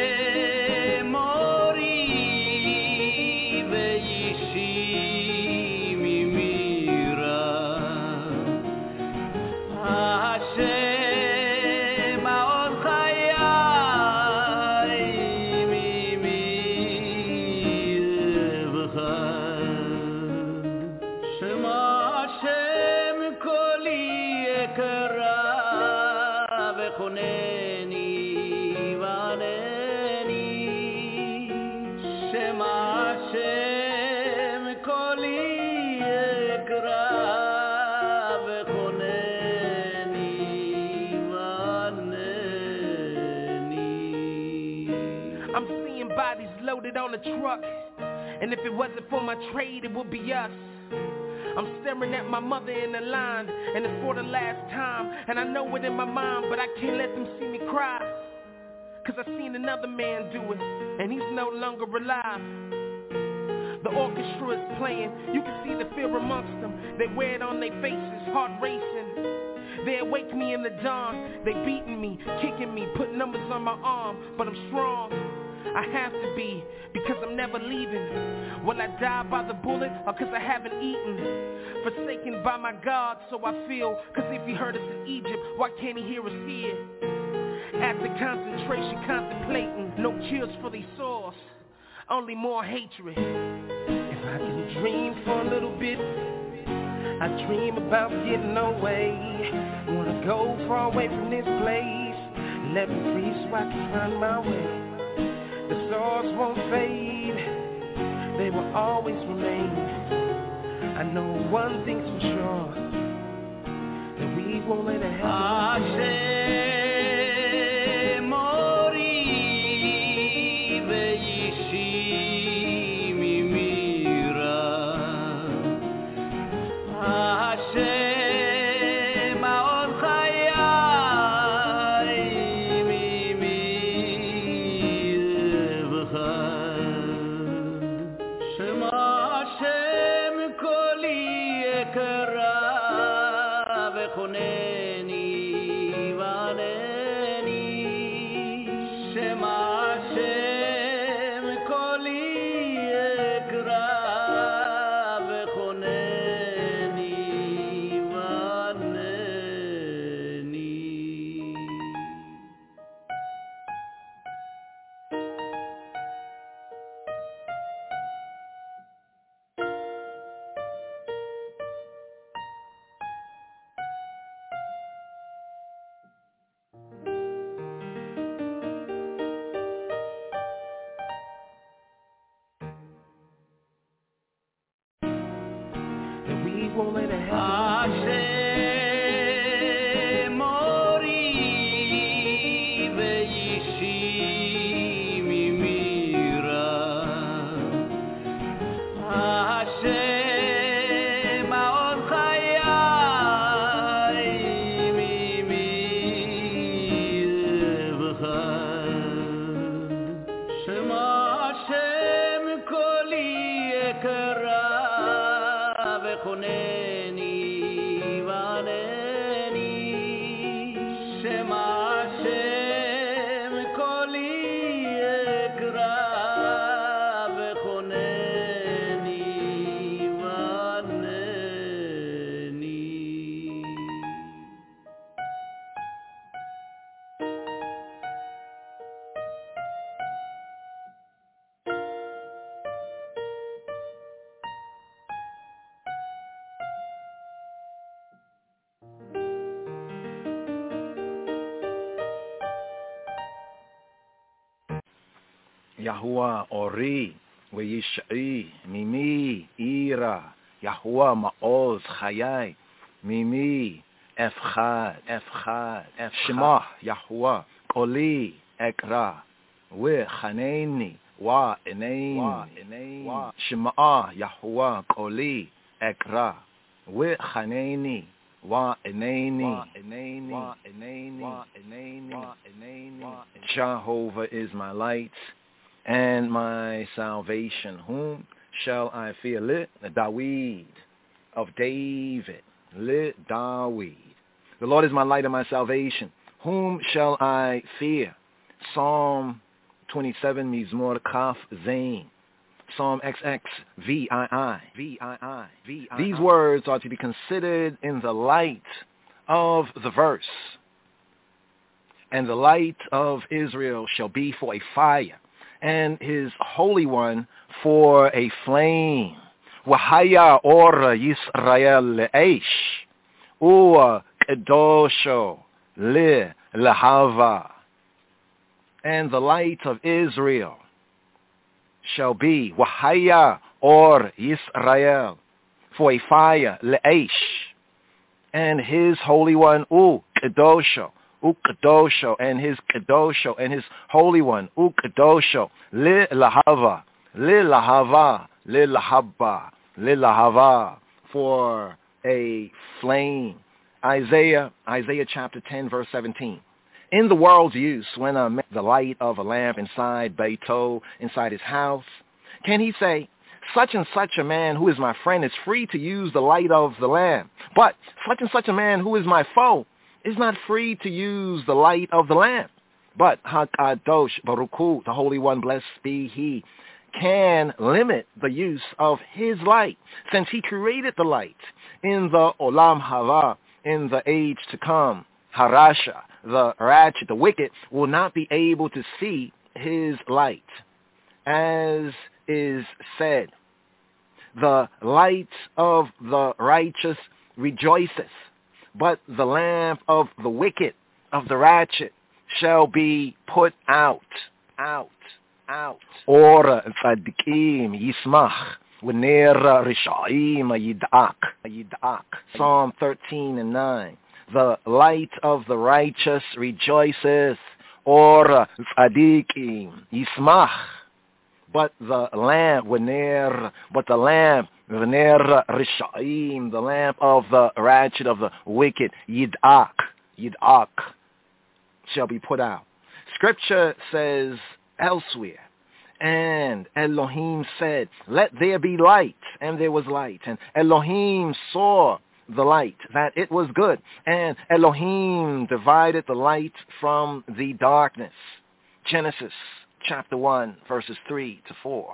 On the truck, and if it wasn't for my trade, it would be us. I'm staring at my mother in the line, and it's for the last time, and I know it in my mind, but I can't let them see me cry, cause I seen another man do it, and he's no longer alive. The orchestra is playing, you can see the fear amongst them, they wear it on their faces, heart racing. They awake me in the dawn, they beating me, kicking me, put numbers on my arm, but I'm strong. I have to be, because I'm never leaving. Will I die by the bullet, or cause I haven't eaten? Forsaken by my God, so I feel, cause if he heard us in Egypt, why can't he hear us here? At the concentration, contemplating, no cures for these sores, only more hatred. If I can dream for a little bit, I dream about getting away. Wanna go far away from this place. Let me free so I can find my way. The stars won't fade, they will always remain. I know one thing's for sure, that we won't let it happen. Yahuwah Ori, Veyishai, Mimi, Ira, Yahuwah Ma'oz, Chayai, Mimi, Efchad, Shema, Yahuwah, Koli, Ekra, We Chaneni, Wa Eneini, Shema, Yahuwah, Koli, Ekra, We Chaneni, Wa Eneini, Jehovah is my light and my salvation. Whom shall I fear? Lit Dawid of David. Lit Dawid. The Lord is my light and my salvation. Whom shall I fear? Psalm 27, Mizmor Kaf Zain. Psalm XX, VII. These words are to be considered in the light of the verse. And the light of Israel shall be for a fire, and his Holy One for a flame. Wahaya ora Yisrael le'esh, ua kedosho le lahava. And the light of Israel shall be Wahaya or Yisrael for a fire le'esh, and his Holy One Kedosho, and his Kedosho, and his Holy One Kedosho le lahava for a flame. Isaiah chapter 10 verse 17. In the world's use, when the light of a lamp inside Beito, inside his house, can he say, such and such a man who is my friend is free to use the light of the lamp, but such and such a man who is my foe is not free to use the light of the lamp? But HaKadosh Baruch Hu, the Holy One, blessed be he, can limit the use of his light, since he created the light in the Olam Hava, in the age to come. Harasha, the ratchet, the wicked, will not be able to see his light. as is said, the light of the righteous rejoiceth, but the lamp of the wicked, of the ratchet, shall be put out. Or tzadikim yismach, v'ner rishaim yidak. Psalm 13:9. The light of the righteous rejoiceth, or tzadikim yismach, but the lamp, v'ner rishaim, the lamp of the ratchet, of the wicked, yidak, shall be put out. Scripture says elsewhere, and Elohim said, let there be light, and there was light. And Elohim saw the light, that it was good. And Elohim divided the light from the darkness. Genesis chapter 1, verses 3 to 4.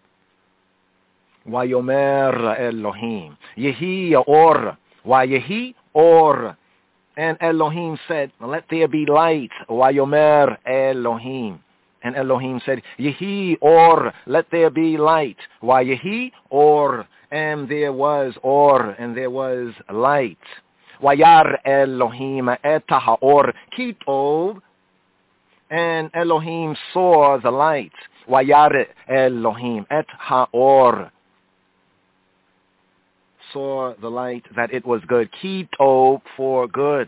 Vayomer Elohim, Yehi or, Vayehi or. And Elohim said, let there be light. Vayomer Elohim. And Elohim said, Yehi or, let there be light. Vayehi or. And there was or, and there was light. Vayar Elohim et ha'or kitov. And Elohim saw the light. Vayar Elohim et ha'or. Saw the light, that it was good. Kitov, for good.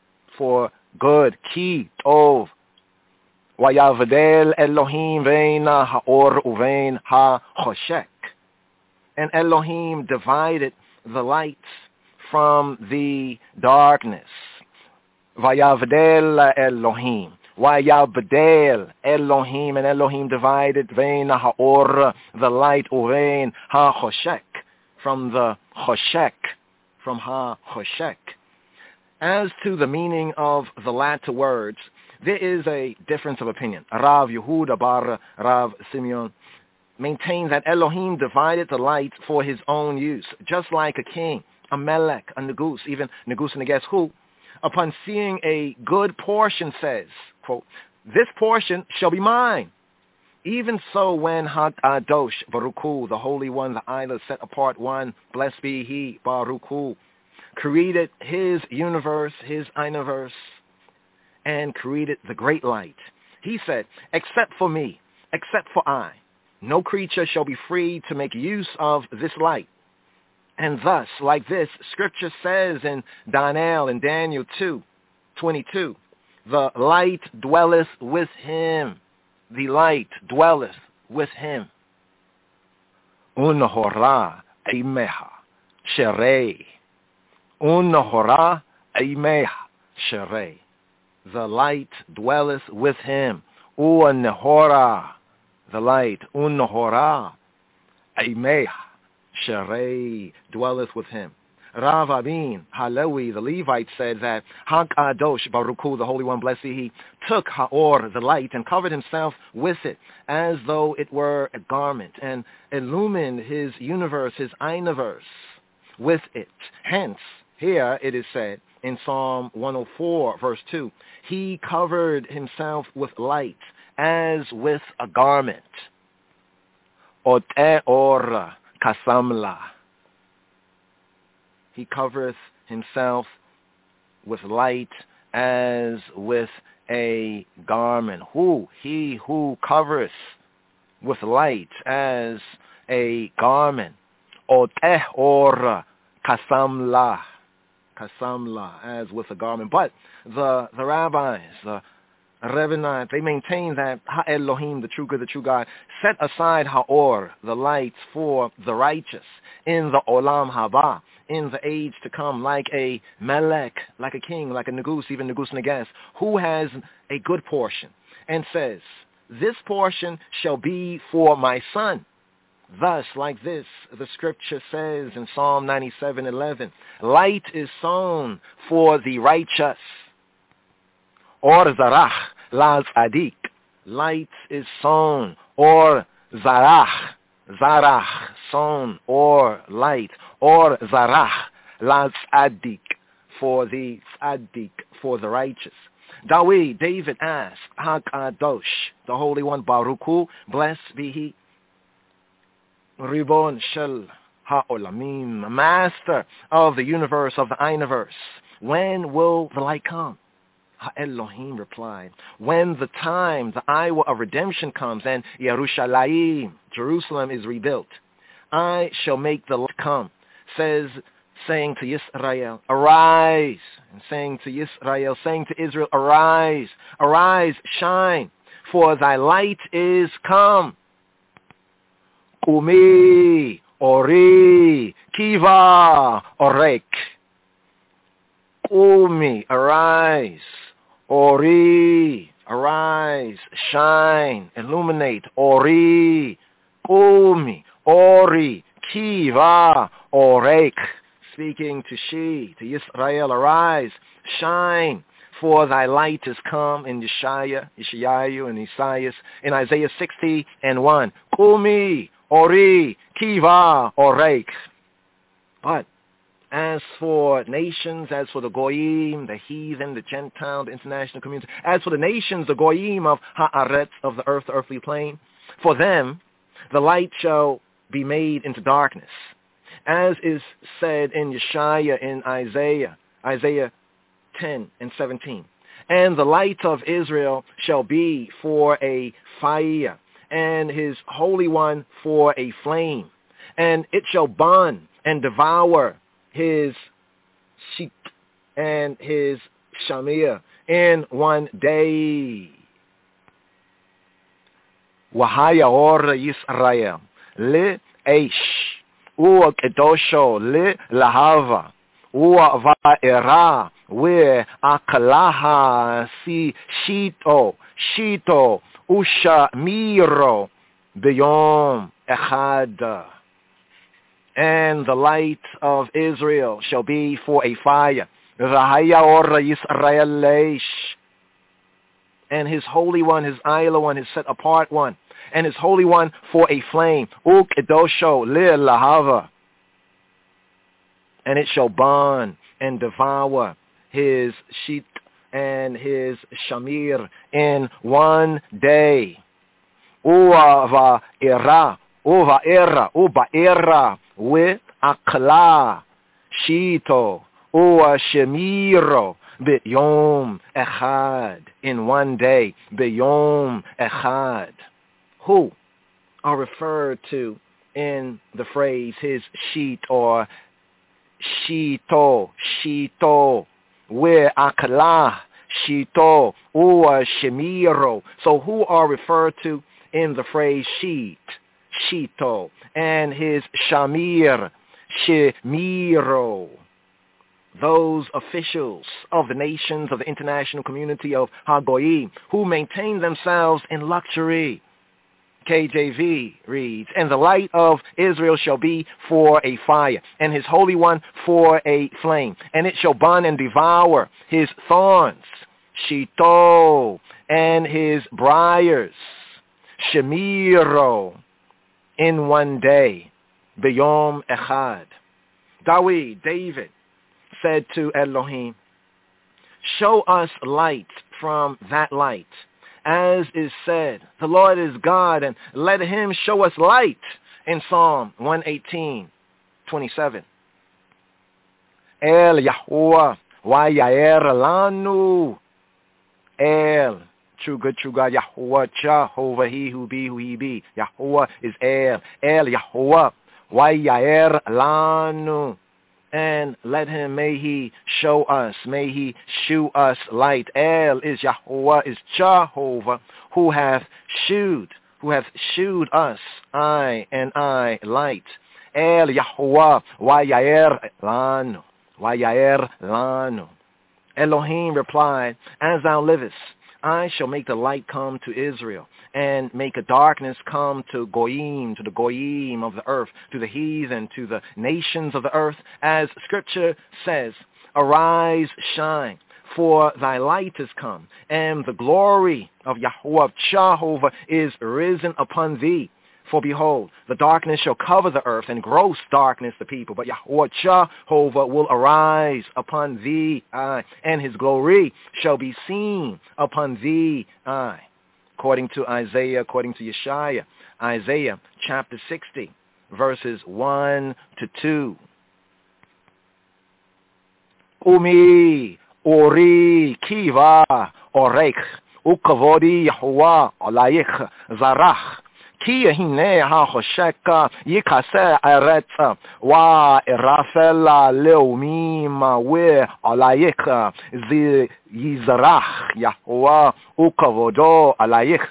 Kitov. Vayavdel Elohim vein ha'or uvein ha'choshek. And Elohim divided the light from the darkness. Vayavdel Elohim. Vayavdel Elohim. And Elohim divided vein ha'or, the light, uvein ha'choshek, from the choshek, from ha-choshek. As to the meaning of the latter words, there is a difference of opinion. Rav Yehuda bar Rav Simeon maintained that Elohim divided the light for his own use, just like a king, a melech, a negus, even negus neges who, upon seeing a good portion says, quote, this portion shall be mine. Even so, when Hakadosh Baruch Hu, the Holy One, the Either, set apart one, blessed be He, Baruch Hu, created His universe, His universe, and created the great light, He said, except for me, except for I, no creature shall be free to make use of this light. And thus, like this, Scripture says in Daniel, in Daniel 2:22, the light dwelleth with Him. The light dwelleth with Him. Unahora imeha sherei. Unahora imeha sherei. The light dwelleth with Him. Unahora. The light. Unahora imeha sherei dwelleth with Him. Rav Abin Halewi, the Levite, said that Hakadosh Baruch Hu, the Holy One, blessed He, took Ha'or, the light, and covered Himself with it as though it were a garment, and illumined His universe, His universe, with it. Hence, here it is said in Psalm 104, verse 2, He covered Himself with light as with a garment. Ote or kasamla. He covereth Himself with light as with a garment. Who? He who covereth with light as a garment. Oteh or kasamla. Kasamla, as with a garment. But the rabbis, the Revenant, they maintain that Ha-Elohim, the true good, the true God, set aside Ha'or, the light, for the righteous in the Olam Haba, in the age to come, like a Melech, like a king, like a Negus, even Negus Neges, who has a good portion, and says, this portion shall be for my son. Thus, like this, the Scripture says in Psalm 97:11, light is sown for the righteous. Or zarach la tzadik, light is sown, or zarach, sown, or light, or zarach la tzadik, for the tzaddik, for the righteous. David asked, Hakadosh, the Holy One, Baruch Hu, blessed be He, Ribon Shel Ha'olamim, Master of the universe, of the universe, when will the light come? Elohim replied, when the time, the hour of redemption comes and Yerushalayim, Jerusalem, is rebuilt, I shall make the light come, saying to Yisrael, arise, and saying to Israel, arise, arise, shine, for thy light is come. Umi, Ori, Kiva, Orek. Umi, arise, Ori, arise, shine, illuminate, Ori, Umi, Ori, Kiva, Orek. Speaking to Yisrael, arise, shine, for thy light is come, in Yeshayahu, and Isaiah 60:1. Umi, Ori, Kiva, Orek. But as for nations, as for the Goyim, the heathen, the Gentile, the international community, as for the nations, the Goyim of Ha'aretz, of the earth, the earthly plane, for them the light shall be made into darkness, as is said in Yeshaya, in Isaiah 10:17. And the light of Israel shall be for a fire, and his Holy One for a flame, and it shall burn and devour his sheep and his shamir in one day. Wahaya or Yisrael le eish u kedosho le lahava u va'era we akalaha si shito usha miro beyom echad. And the light of Israel shall be for a fire. V'haya or Yisrael leish. And his Holy One, his Ayla One, his set apart one, and his Holy One for a flame. Ukedosho le lahava. And it shall burn and devour his sheep and his shamir in one day. Uva era we akla shito shemiro b'yom echad, in one day, b'yom echad. Who are referred to in the phrase his sheet or shito we akla shito shemiro. So who are referred to in the phrase sheet, shito, and his shamir, shemiro? Those officials of the nations of the international community of Hagoyim who maintain themselves in luxury. KJV reads, and the light of Israel shall be for a fire, and his Holy One for a flame, and it shall burn and devour his thorns, shito, and his briars, shemiro, in one day, b'yom echad. David said to Elohim, show us light from that light. As is said, the Lord is God, and let him show us light, in Psalm 118:27. El Yahuwah, Vayaer lanu. El, true God, Yahuwah, Jehovah, he who be, who he be. Yahuwah is El Yahuwah, Vayaer lanu. And let him, may he show us, may he shew us light. El is Yahuwah, is Jehovah, who hath shewed us, I light. El Yahuwah, Vayaer lanu. Elohim replied, as thou livest, I shall make the light come to Israel, and make a darkness come to Goyim, to the Goyim of the earth, to the heathen, to the nations of the earth. As Scripture says, arise, shine, for thy light is come, and the glory of Yahuwah, Jehovah, is risen upon thee. For behold, the darkness shall cover the earth, and gross darkness the people. But Yahweh Jehovah will arise upon thee, and his glory shall be seen upon thee. According to Isaiah, according to Yeshaya, Isaiah chapter 60, verses 1 to 2. Umi ori kiva orek ukavodi Yahweh alayich zarach. Ki hine ha chosheka yikase eretz wa erafela leumim we alayich zi yizrach Yahweh ukavodo alayich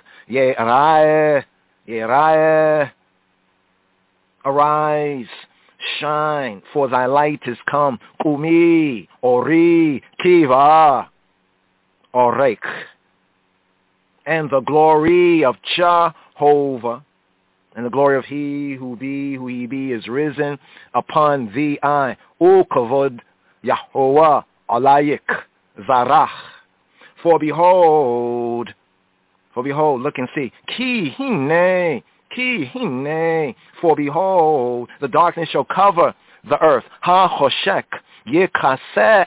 yerae arise, shine, for thy light is come. Kumi ori kiva orek, and the glory of Jehovah, and the glory of he who he be is risen upon thee. O kavod Yahweh alayik zarach. For behold, look and see. Ki hine, for behold, the darkness shall cover the earth. Ha choshek yikaseh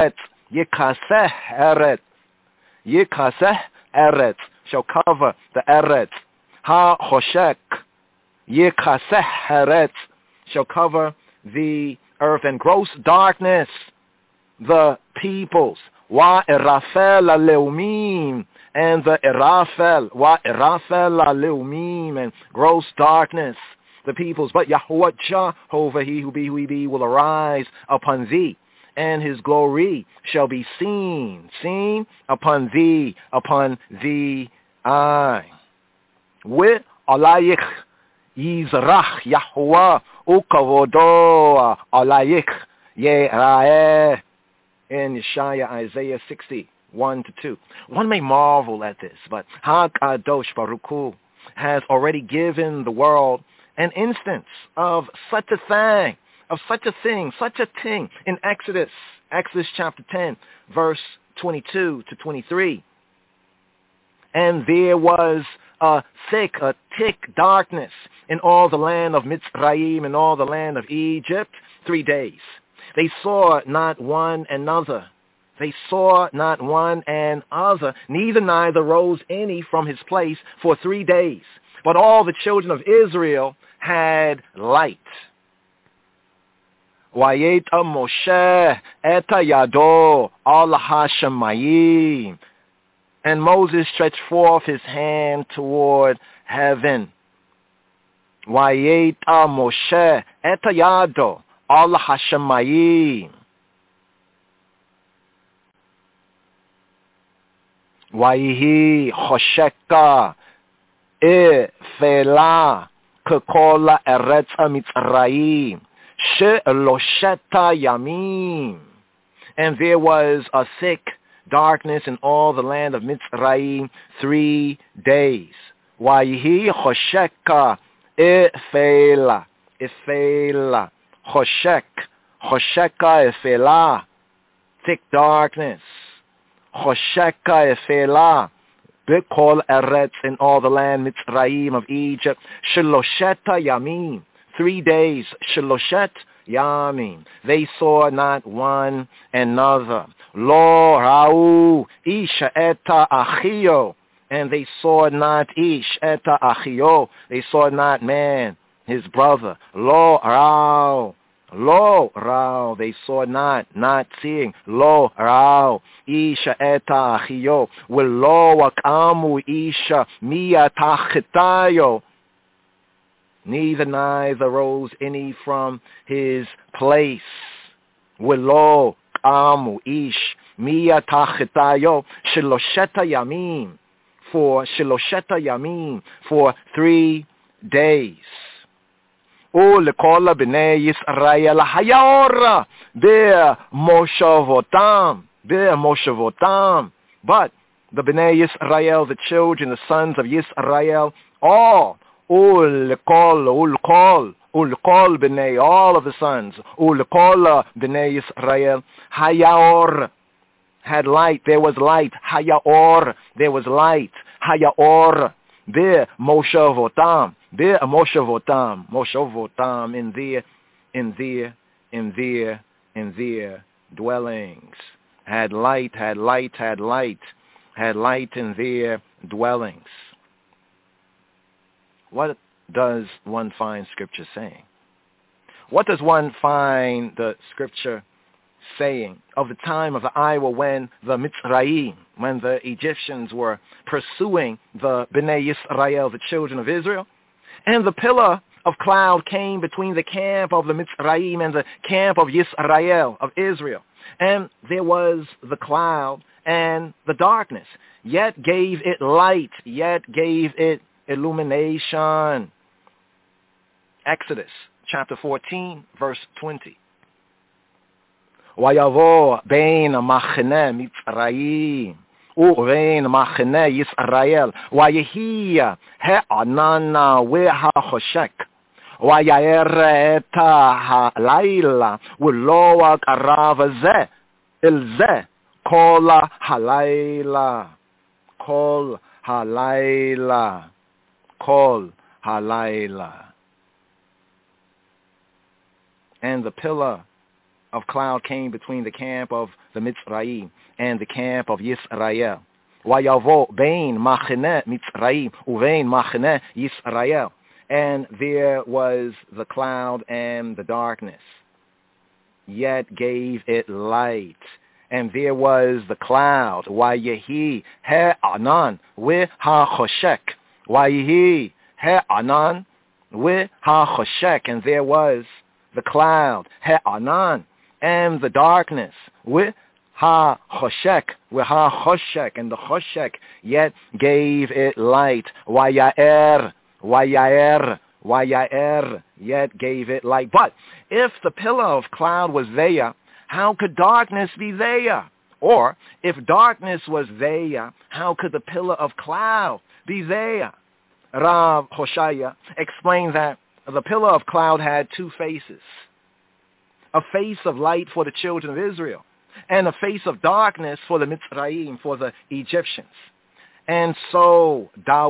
eret shall cover the eret. Ha choshek yikaseh eret shall cover the earth, and gross darkness the peoples. Wa erafel aleumim, and the erafel, wa erafel aleumim, and gross darkness the peoples. But Yahweh Jehovah, he who be, will arise upon thee, and his glory shall be seen upon thee. With alayich yizrach Yahweh ukavodo alayich yeraeh. In Yeshaya, Isaiah 60, 1 to 2. One may marvel at this, but HaKadosh Baruch Hu has already given the world an instance of such a thing in Exodus chapter 10, verse 22 to 23. And there was a thick darkness in all the land of Mitzrayim and all the land of Egypt 3 days. They saw not one another. Neither rose any from his place for 3 days. But all the children of Israel had light. Vayeta Moshe et yado al hashamayim. And Moses stretched forth his hand toward heaven. Vayeta Moshe et yado al hashamayim. Vayhi chosheka efela kekol eretz Mitzrayim shelosheta yamim. And there was a thick darkness in all the land of Mitzrayim 3 days. Vayhi chosheka efela. Chosheka efela, thick darkness. Chosheka efela, bekol eretz, in all the land Mitzrayim of Egypt. Shelosheta yamim, 3 days. Sheloshet yamim, they saw not one another. Lo ra'u ish eta achio, and they saw not ish eta achio, they saw not man his brother. Lo rao, they saw not seeing. Lo rao, isha eta achio, lo wakamu isha miyatachitayo, neither rose any from his place. Lo kamu ish miyatachitayo, shelosheta yamim, for 3 days. Lekol b'nei Yisrael hayaor be'moshevotam. But the b'nei Yisrael, the children, the sons of Yisrael, all lekol b'nei, all of the sons, lekol b'nei Yisrael hayaor, had light. There was light. Hayaor, there was light. Hayaor, their Moshavotam, in their dwellings. Had light in their dwellings. What does one find Scripture saying? What does one find the Scripture saying of the time of the Iowa when the Mitzrayim, when the Egyptians were pursuing the Bnei Yisrael, the children of Israel, and the pillar of cloud came between the camp of the Mitzrayim and the camp of Yisrael, of Israel. And there was the cloud and the darkness, yet gave it light, yet gave it illumination. Exodus chapter 14, verse 20. ויבוא בין מחנה מצרים ובין מחנה ישראל ויהי הענן והחושך ויאר את הלילה ולא קרב זה אל זה כל הלילה כל הלילה כל הלילה. And the pillar of cloud came between the camp of the Mitzrayim and the camp of Yisrael. Vayavo bein machane Mitzrayim uvein machane Yisrael. And there was the cloud and the darkness, yet gave it light. And there was the cloud, Vayehi he'anan ve'ha'choshek. Vayehi he'anan ve'ha'choshek. And there was the cloud, he'anan, and the darkness, with ha-choshek, and the choshek, yet gave it light, vayaer, yet gave it light. But if the pillar of cloud was there, how could darkness be there? Or if darkness was there, how could the pillar of cloud be there? Rav Hoshaya explained that the pillar of cloud had two faces, a face of light for the children of Israel and a face of darkness for the Mitzrayim, for the Egyptians. And so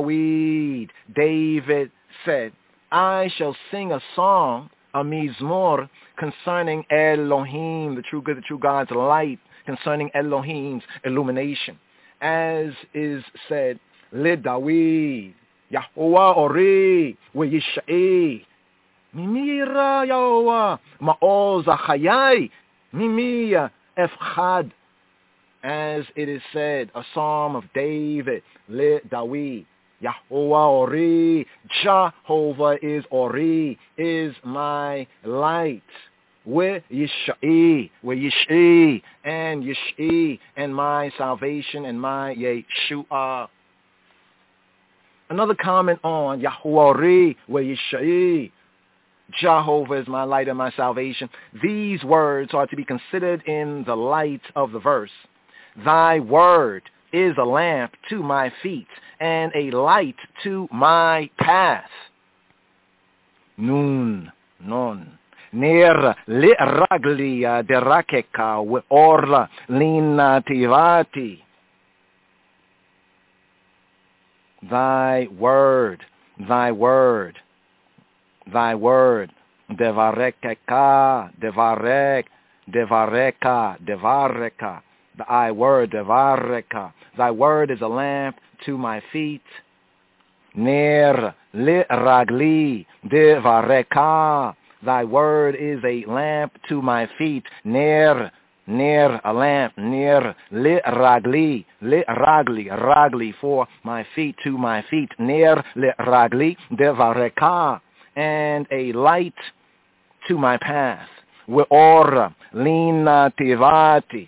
David said, I shall sing a song, a mizmor, concerning Elohim, the true good, the true God's light, concerning Elohim's illumination. As is said, Le David, Yahuwah Ori, Yishai, Mimira Yahuwah, Ma'oz Achayai, Mimiya Efchad. As it is said, a psalm of David, Le David, Yahuwah Ori, Jehovah is Ori, is my light. Yishai, and Yishai, and my salvation, and my Yeshua. Another comment on Yahuwah Ori, Yishai, Jehovah is my light and my salvation. These words are to be considered in the light of the verse. Thy word is a lamp to my feet and a light to my path. Nun. Ner li ragli derakeka we orla linativati. Thy word, devarekeka, devareka. Thy word, devareka. Thy word is a lamp to my feet. Ner li ragli devareka. Thy word is a lamp to my feet. Ner, a lamp. Ner li ragli, for my feet, to my feet. Ner li ragli devareka, and a light to my path. We'or linativati,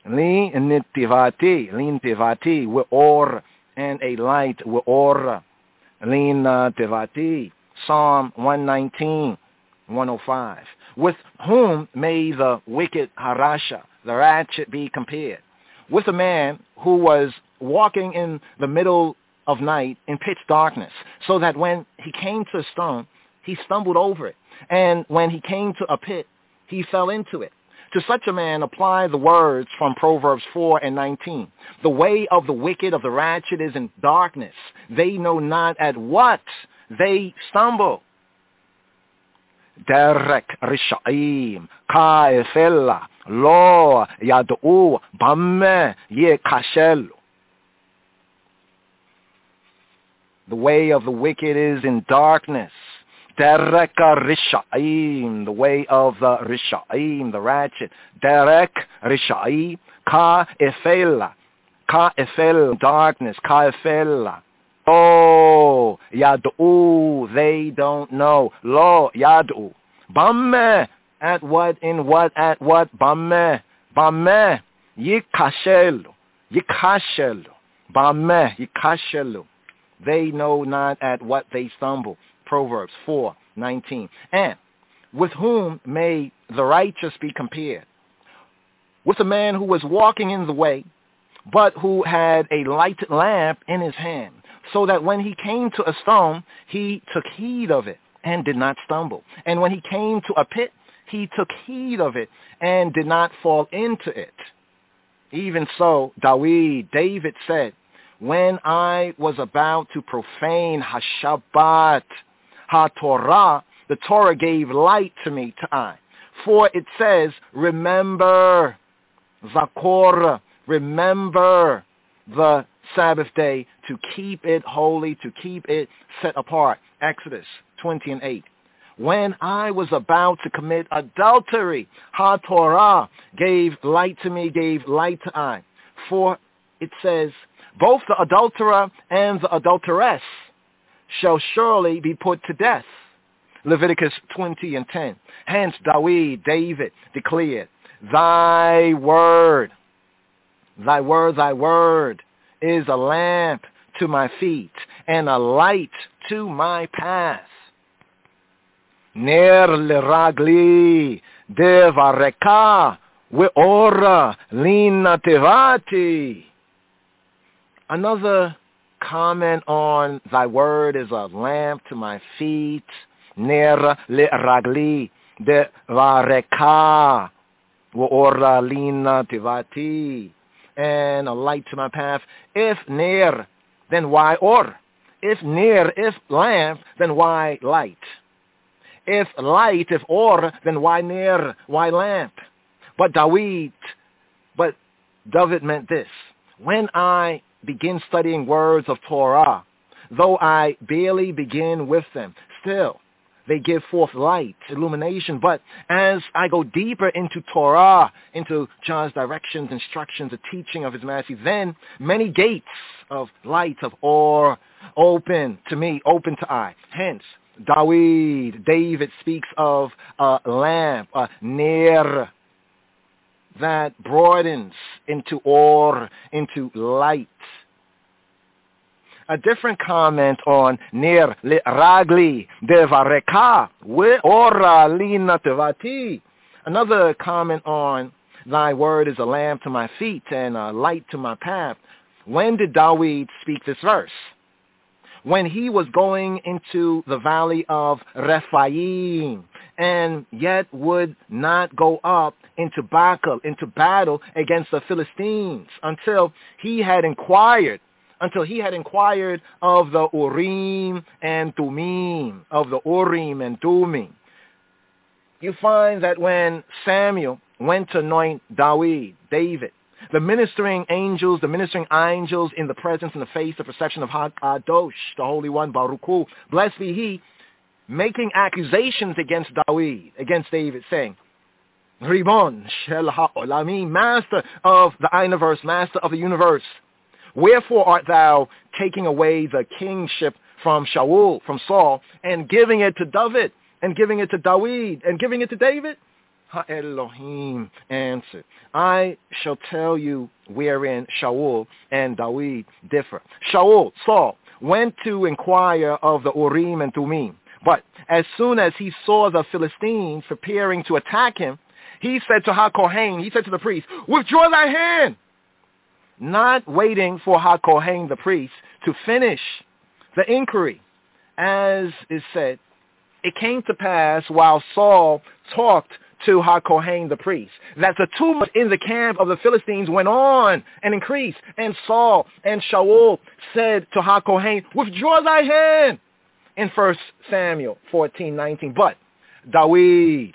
we'or, and a light. We'or linativati. Psalm 119. 105. With whom may the wicked Harasha, the ratchet, be compared? With a man who was walking in the middle of night in pitch darkness, so that when he came to a stone, he stumbled over it. And when he came to a pit, he fell into it. To such a man apply the words from Proverbs 4:19. The way of the wicked, of the ratchet, is in darkness. They know not at what they stumble. Derek Risha'im, Ka'efella, Lo Yad'u, Bamme Ye Kashelu. The way of the wicked is in darkness. Derek Risha'im, the way of the Risha'im, the ratchet. Derek Risha'im, Ka'efella, Ka'efel, darkness, Ka'efella. Lo Yad'u, they don't know. Lo Yad'u. Bamme, at what, in what, at what, Bamme, Bamme, Yikashelu, Yikashelu, Bamme, Yikashelu. They know not at what they stumble. Proverbs 4:19. And with whom may the righteous be compared? With a man who was walking in the way, but who had a lighted lamp in his hand, so that when he came to a stone, he took heed of it and did not stumble. And when he came to a pit, he took heed of it and did not fall into it. Even so, David said, when I was about to profane HaShabbat, HaTorah, the Torah gave light to me, to eye. For it says, remember, Zakor, remember the Sabbath day, to keep it holy, to keep it set apart. Exodus 20:8. When I was about to commit adultery, HaTorah gave light to me, gave light to eye. For it says, both the adulterer and the adulteress shall surely be put to death. Leviticus 20:10. Hence David declared, Thy word is a lamp to my feet and a light to my path. Ner leragli devareka ve'ora lina tevati. Another comment on thy word is a lamp to my feet. Ner leragli devareka ve'ora lina tevati. And a light to my path. If ner, then why or? If ner, if lamp, then why light? If light, if or, then why ner, why lamp? But David meant this. When I begin studying words of Torah, though I barely begin with them, still they give forth light, illumination. But as I go deeper into Torah, into God's directions, instructions, the teaching of his majesty, then many gates of light, of or, open to me, open to I. Hence, David speaks of a lamp, a ner, that broadens into or, into light. A different comment on ner ragli devareka ve'ora lina tevati. Another comment on thy word is a lamp to my feet and a light to my path. When did David speak this verse? When he was going into the valley of Rephaim, and yet would not go up into battle against the Philistines until he had inquired of the Urim and Tumim, You find that when Samuel went to anoint David, the ministering angels in the presence and the face, the perception of Hakadosh, the Holy One, Baruch Hu, blessed be he, making accusations against David, saying, Ribon Shel HaOlamim, master of the universe, master of the universe, wherefore art thou taking away the kingship from Saul, and giving it to David, and giving it to David, and giving it to David? Ha-Elohim answered, I shall tell you wherein Shaul and David differ. Saul, went to inquire of the Urim and Tumim, but as soon as he saw the Philistines preparing to attack him, he said to HaKohen, he said to the priest, withdraw thy hand. Not waiting for HaKohen, the priest, to finish the inquiry. As is said, it came to pass while Saul talked to HaKohen the priest, that the tumult in the camp of the Philistines went on and increased. And Saul and Shaul said to HaKohen, withdraw thy hand, in 1 Samuel 14:19. But David,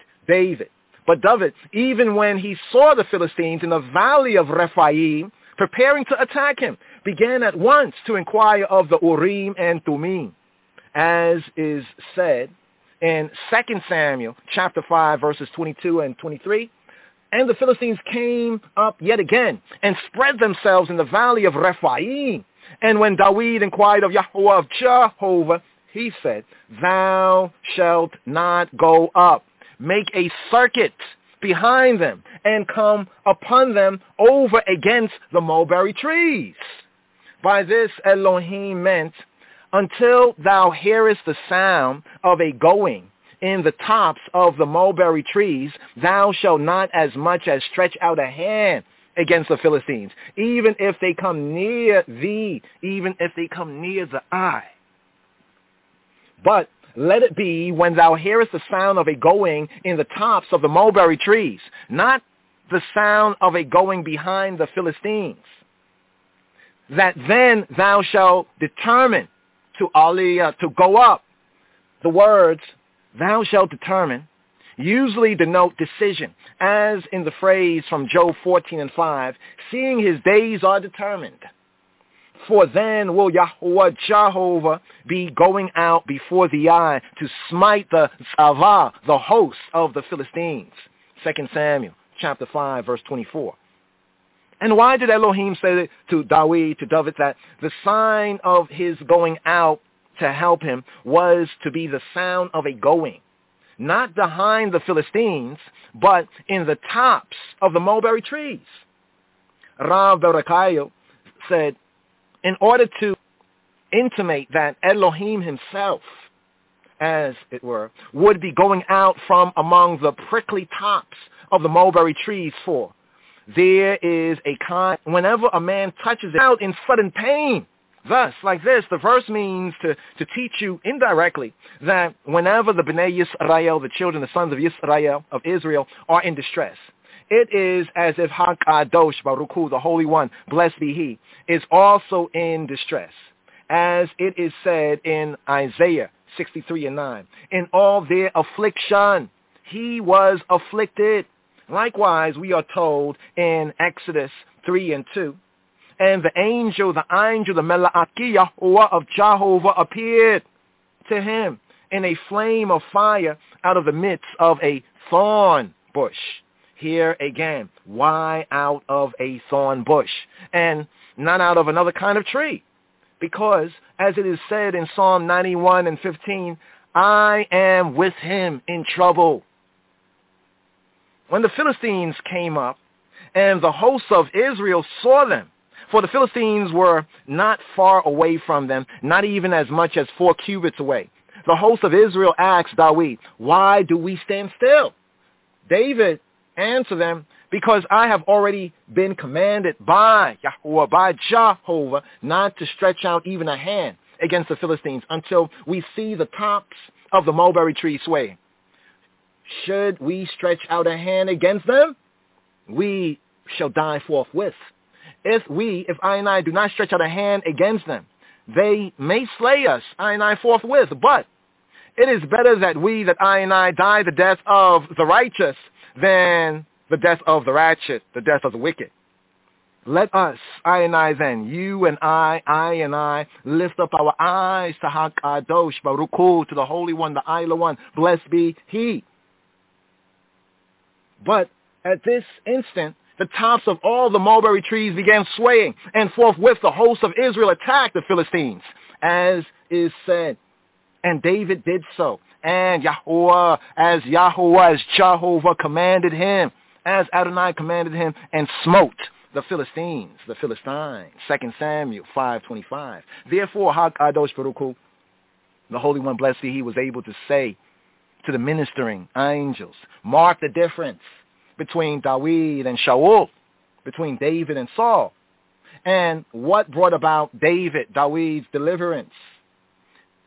even when he saw the Philistines in the valley of Rephaim preparing to attack him, began at once to inquire of the Urim and Thummim, as is said in 2 Samuel chapter 5, verses 22 and 23. And the Philistines came up yet again and spread themselves in the valley of Rephaim. And when David inquired of Yahweh of Jehovah, he said, thou shalt not go up. Make a circuit behind them and come upon them over against the mulberry trees. By this Elohim meant, until thou hearest the sound of a going in the tops of the mulberry trees, thou shalt not as much as stretch out a hand against the Philistines, even if they come near thee, even if they come near the eye. But let it be when thou hearest the sound of a going in the tops of the mulberry trees, not the sound of a going behind the Philistines, that then thou shalt determine to aliyah, to go up. The words, thou shalt determine, usually denote decision, as in the phrase from Job 14:5, seeing his days are determined. For then will Yahweh Jehovah be going out before the eye to smite the Tzavah, the host of the Philistines. 2 Samuel chapter 5, verse 24. And why did Elohim say to David that the sign of his going out to help him was to be the sound of a going, not behind the Philistines, but in the tops of the mulberry trees? Rav Berakayo said, in order to intimate that Elohim himself, as it were, would be going out from among the prickly tops of the mulberry trees, for there is a kind, whenever a man touches it out in sudden pain. Thus, like this, the verse means to teach you indirectly that whenever the Bnei Yisrael, the children, the sons of Israel, are in distress, it is as if HaKadosh Baruch Hu, the Holy One, blessed be He, is also in distress. As it is said in Isaiah 63:9, in all their affliction, He was afflicted. Likewise, we are told in Exodus 3:2, and the angel, the Mela'aki Yahuwah of Jehovah appeared to him in a flame of fire out of the midst of a thorn bush. Here again, why out of a thorn bush and not out of another kind of tree? Because, as it is said in Psalm 91:15, I am with him in trouble. When the Philistines came up and the hosts of Israel saw them, for the Philistines were not far away from them, not even as much as 4 cubits away, the hosts of Israel asked David, why do we stand still? David answered them, because I have already been commanded by Yahweh, by Jehovah, not to stretch out even a hand against the Philistines until we see the tops of the mulberry tree sway. Should we stretch out a hand against them, we shall die forthwith. If I and I do not stretch out a hand against them, they may slay us, I and I forthwith. But it is better that I and I die the death of the righteous than the death of the ratchet, the death of the wicked. Let us, I and I then, you and I and I, lift up our eyes to HaKadosh Baruch Hu, to the Holy One, the Isla One, blessed be He. But at this instant, the tops of all the mulberry trees began swaying, and forthwith the host of Israel attacked the Philistines, as is said. And David did so. And Yahweh, as Jehovah commanded him, as Adonai commanded him, and smote the Philistines. 2 Samuel 5:25. Therefore, HaKadosh Baruch Hu, the Holy One, blessed be He, was able to say to the ministering angels, mark the difference between David and Shaul, between David and Saul. And what brought about David's deliverance?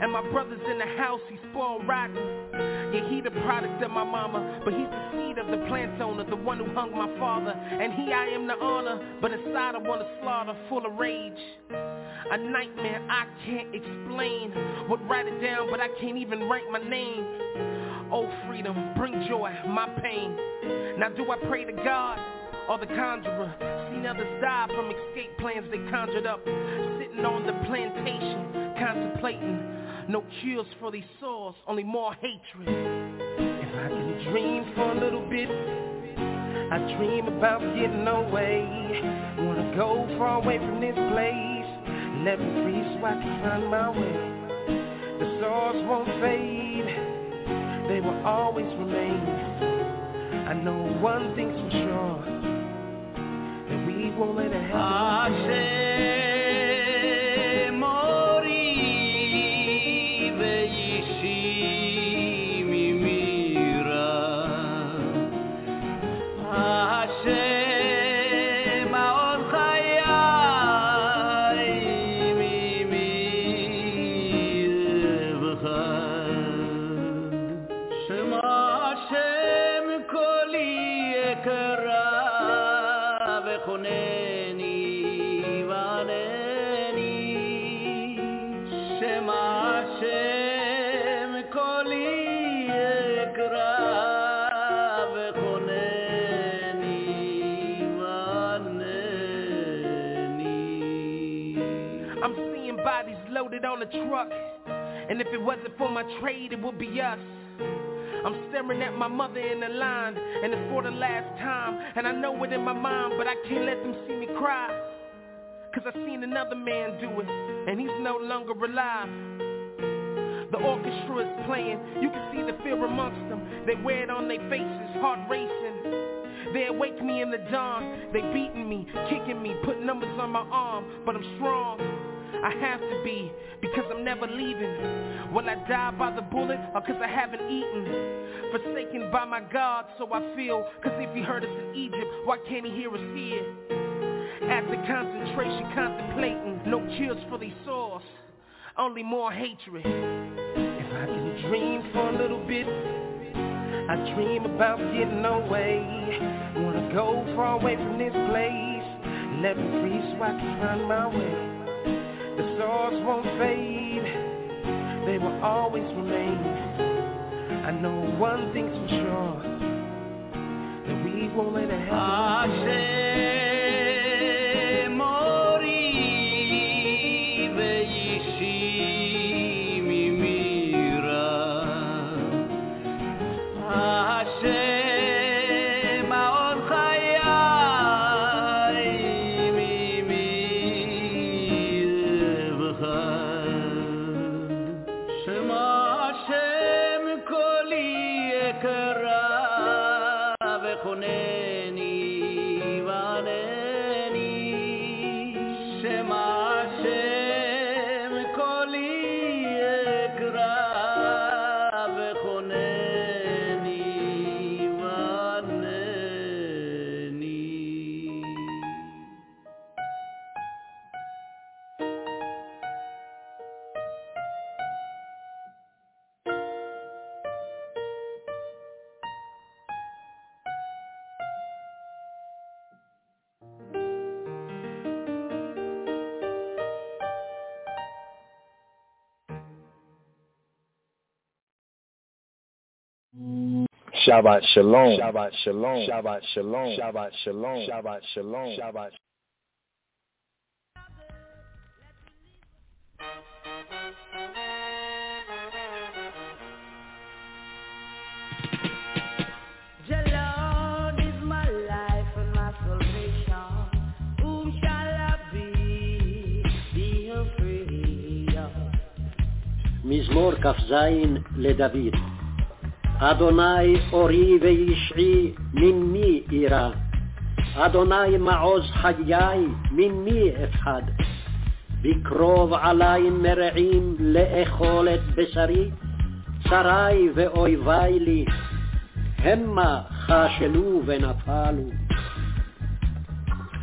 And my brother's in the house, he's spoiled rotten. Yeah, he the product of my mama, but he's the seed of the plant owner, the one who hung my father. And I am the honor, but inside I want to slaughter, full of rage. A nightmare I can't explain. Would write it down, but I can't even write my name. Oh, freedom, bring joy, my pain. Now do I pray to God or the conjurer? Seen others die from escape plans they conjured up. Sitting on the plantation, contemplating. No cures for these sores, only more hatred. If I can dream for a little bit, I dream about getting away. Wanna go far away from this place. Let me free so I can find my way. The sores won't fade, they will always remain. I know one thing's for sure, that we won't let it happen. On the truck, and if it wasn't for my trade, it would be us. I'm staring at my mother in the line, and it's for the last time, and I know it in my mind, but I can't let them see me cry, cause I seen another man do it, and he's no longer alive. The orchestra is playing, you can see the fear amongst them. They wear it on their faces, heart racing. They awake me in the dawn, they beating me, kicking me, put numbers on my arm, but I'm strong. I have to be, because I'm never leaving. Will I die by the bullet, or cause I haven't eaten? Forsaken by my God, so I feel. Cause if he heard us in Egypt, why can't he hear us here? At the concentration, contemplating. No cures for these sores, only more hatred. If I can dream for a little bit, I dream about getting away. Wanna go far away from this place. Let me free so I can find my way. The sores won't fade, they will always remain. I know one thing's for sure, that we won't let it happen. Shabbat Shalom. Shabbat Shalom. Shabbat Shalom. Shabbat Shalom. Shabbat Shalom. Shabbat. Lord is my life and my salvation. Whom shall I be afraid of? מזמור כ"ז לדוד. אדוני אורי וישעי ממי אירא, אדוני מעוז חיי ממי אפחד. בקרוב עלי מרעים לאכול את בשרי, צרי ואויבי לי, המה חשלו ונפלו.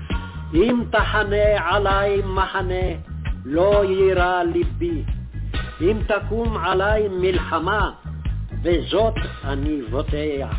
אם תחנה עלי מחנה, לא יירא ליבי, אם תקום עלי מלחמה, בזאת אני בוטח.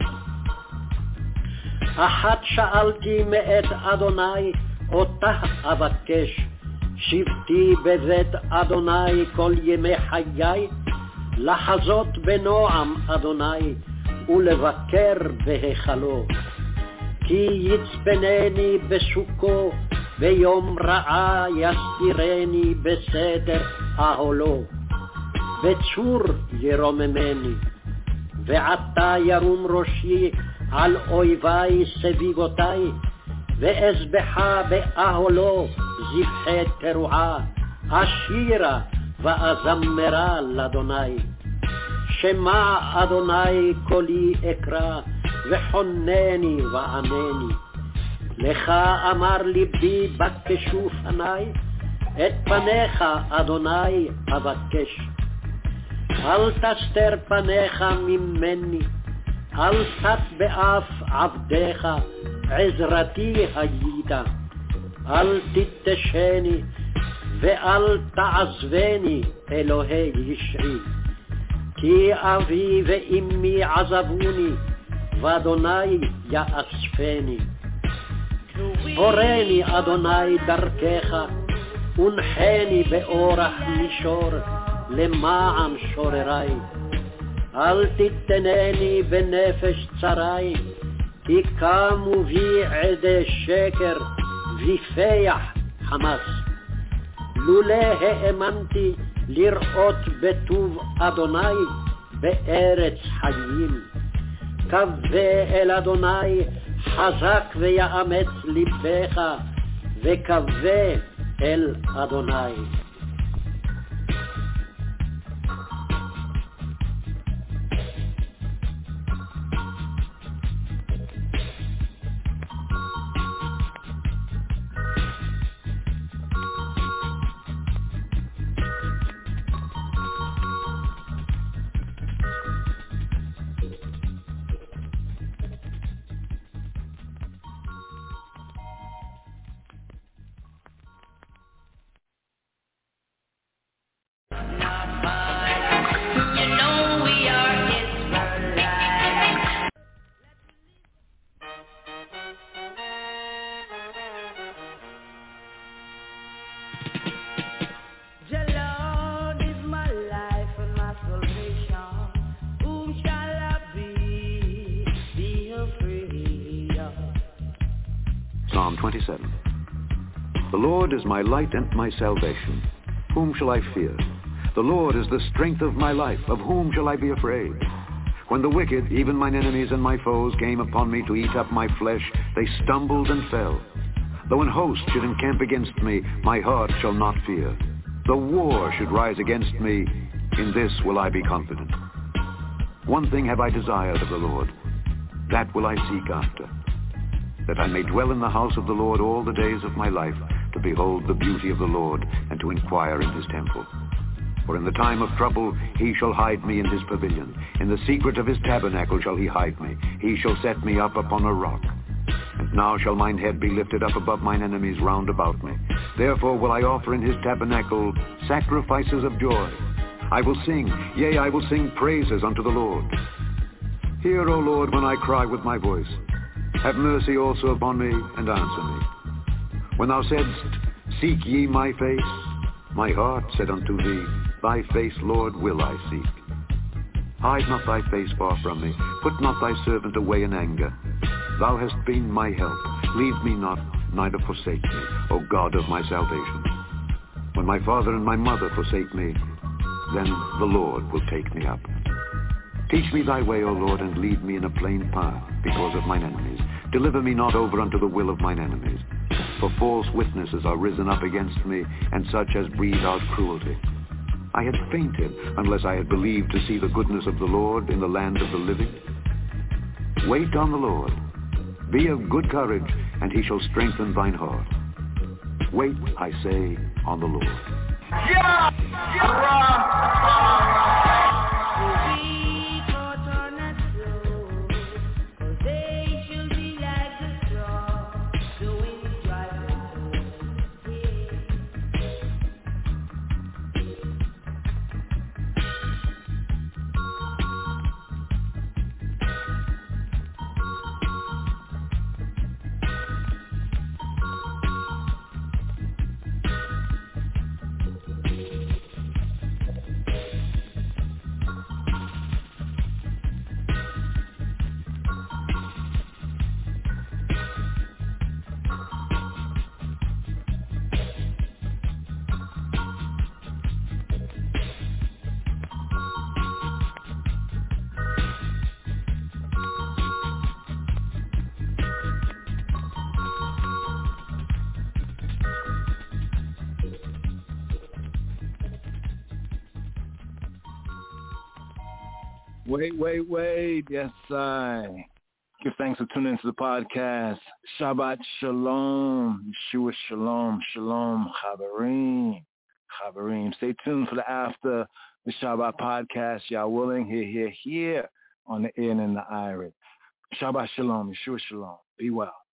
אחת שאלתי מאת אדוני, אותה אבקש, שבתי בבית אדוני כל ימי חיי, לחזות בנועם אדוני, ולבקר בהיכלו. כי יצפנני בסוכו, ביום רעה יסתירני בסתר אהלו. בצור ירוממני, ועתה ירום ראשי על אויבי סביבותי, ואזבחה באהלו זבחי תרועה, אשירה ואזמרה לאדוני. שמע אדוני קולי אקרא, וחונני וענני. לך אמר ליבי בקשו פני, את פניך אדוני אבקש. אל תסתר פניך ממני, אל תת באף עבדיך, עזרתי היית. אל תתשני ואל תעזבני אלוהי ישעי. כי אבי ואמי עזבוני, ואדוני יאספני. הורני אדוני דרכך, ונחני באורח מישור, למען שוררי. אל תתנני בנפש צרי, כי קמו בי עדי שקר, ויפח חמס. לולא האמנתי לראות בטוב אדוני בארץ חיים. קווה אל אדוני חזק ויאמץ ליבך, וקווה אל אדוני. Psalm 27. The Lord is my light and my salvation. Whom shall I fear? The Lord is the strength of my life. Of whom shall I be afraid? When the wicked, even mine enemies and my foes, came upon me to eat up my flesh, they stumbled and fell. Though an host should encamp against me, my heart shall not fear. Though war should rise against me, in this will I be confident. One thing have I desired of the Lord, that will I seek after, that I may dwell in the house of the Lord all the days of my life, to behold the beauty of the Lord, and to inquire in his temple. For in the time of trouble he shall hide me in his pavilion. In the secret of his tabernacle shall he hide me. He shall set me up upon a rock. And now shall mine head be lifted up above mine enemies round about me. Therefore will I offer in his tabernacle sacrifices of joy. I will sing, yea, I will sing praises unto the Lord. Hear, O Lord, when I cry with my voice. Have mercy also upon me, and answer me. When thou saidst, seek ye my face, my heart said unto thee, thy face, Lord, will I seek. Hide not thy face far from me. Put not thy servant away in anger. Thou hast been my help. Leave me not, neither forsake me, O God of my salvation. When my father and my mother forsake me, then the Lord will take me up. Teach me thy way, O Lord, and lead me in a plain path because of mine enemies. Deliver me not over unto the will of mine enemies. For false witnesses are risen up against me, and such as breathe out cruelty. I had fainted unless I had believed to see the goodness of the Lord in the land of the living. Wait on the Lord. Be of good courage, and he shall strengthen thine heart. Wait, I say, on the Lord. Wait. Yes, I. Give thanks for tuning into the podcast. Shabbat Shalom. Yeshua Shalom. Shalom. Chaverim. Stay tuned for the after the Shabbat podcast. Y'all willing? Here. On the N and the Iris. Shabbat Shalom. Yeshua Shalom. Be well.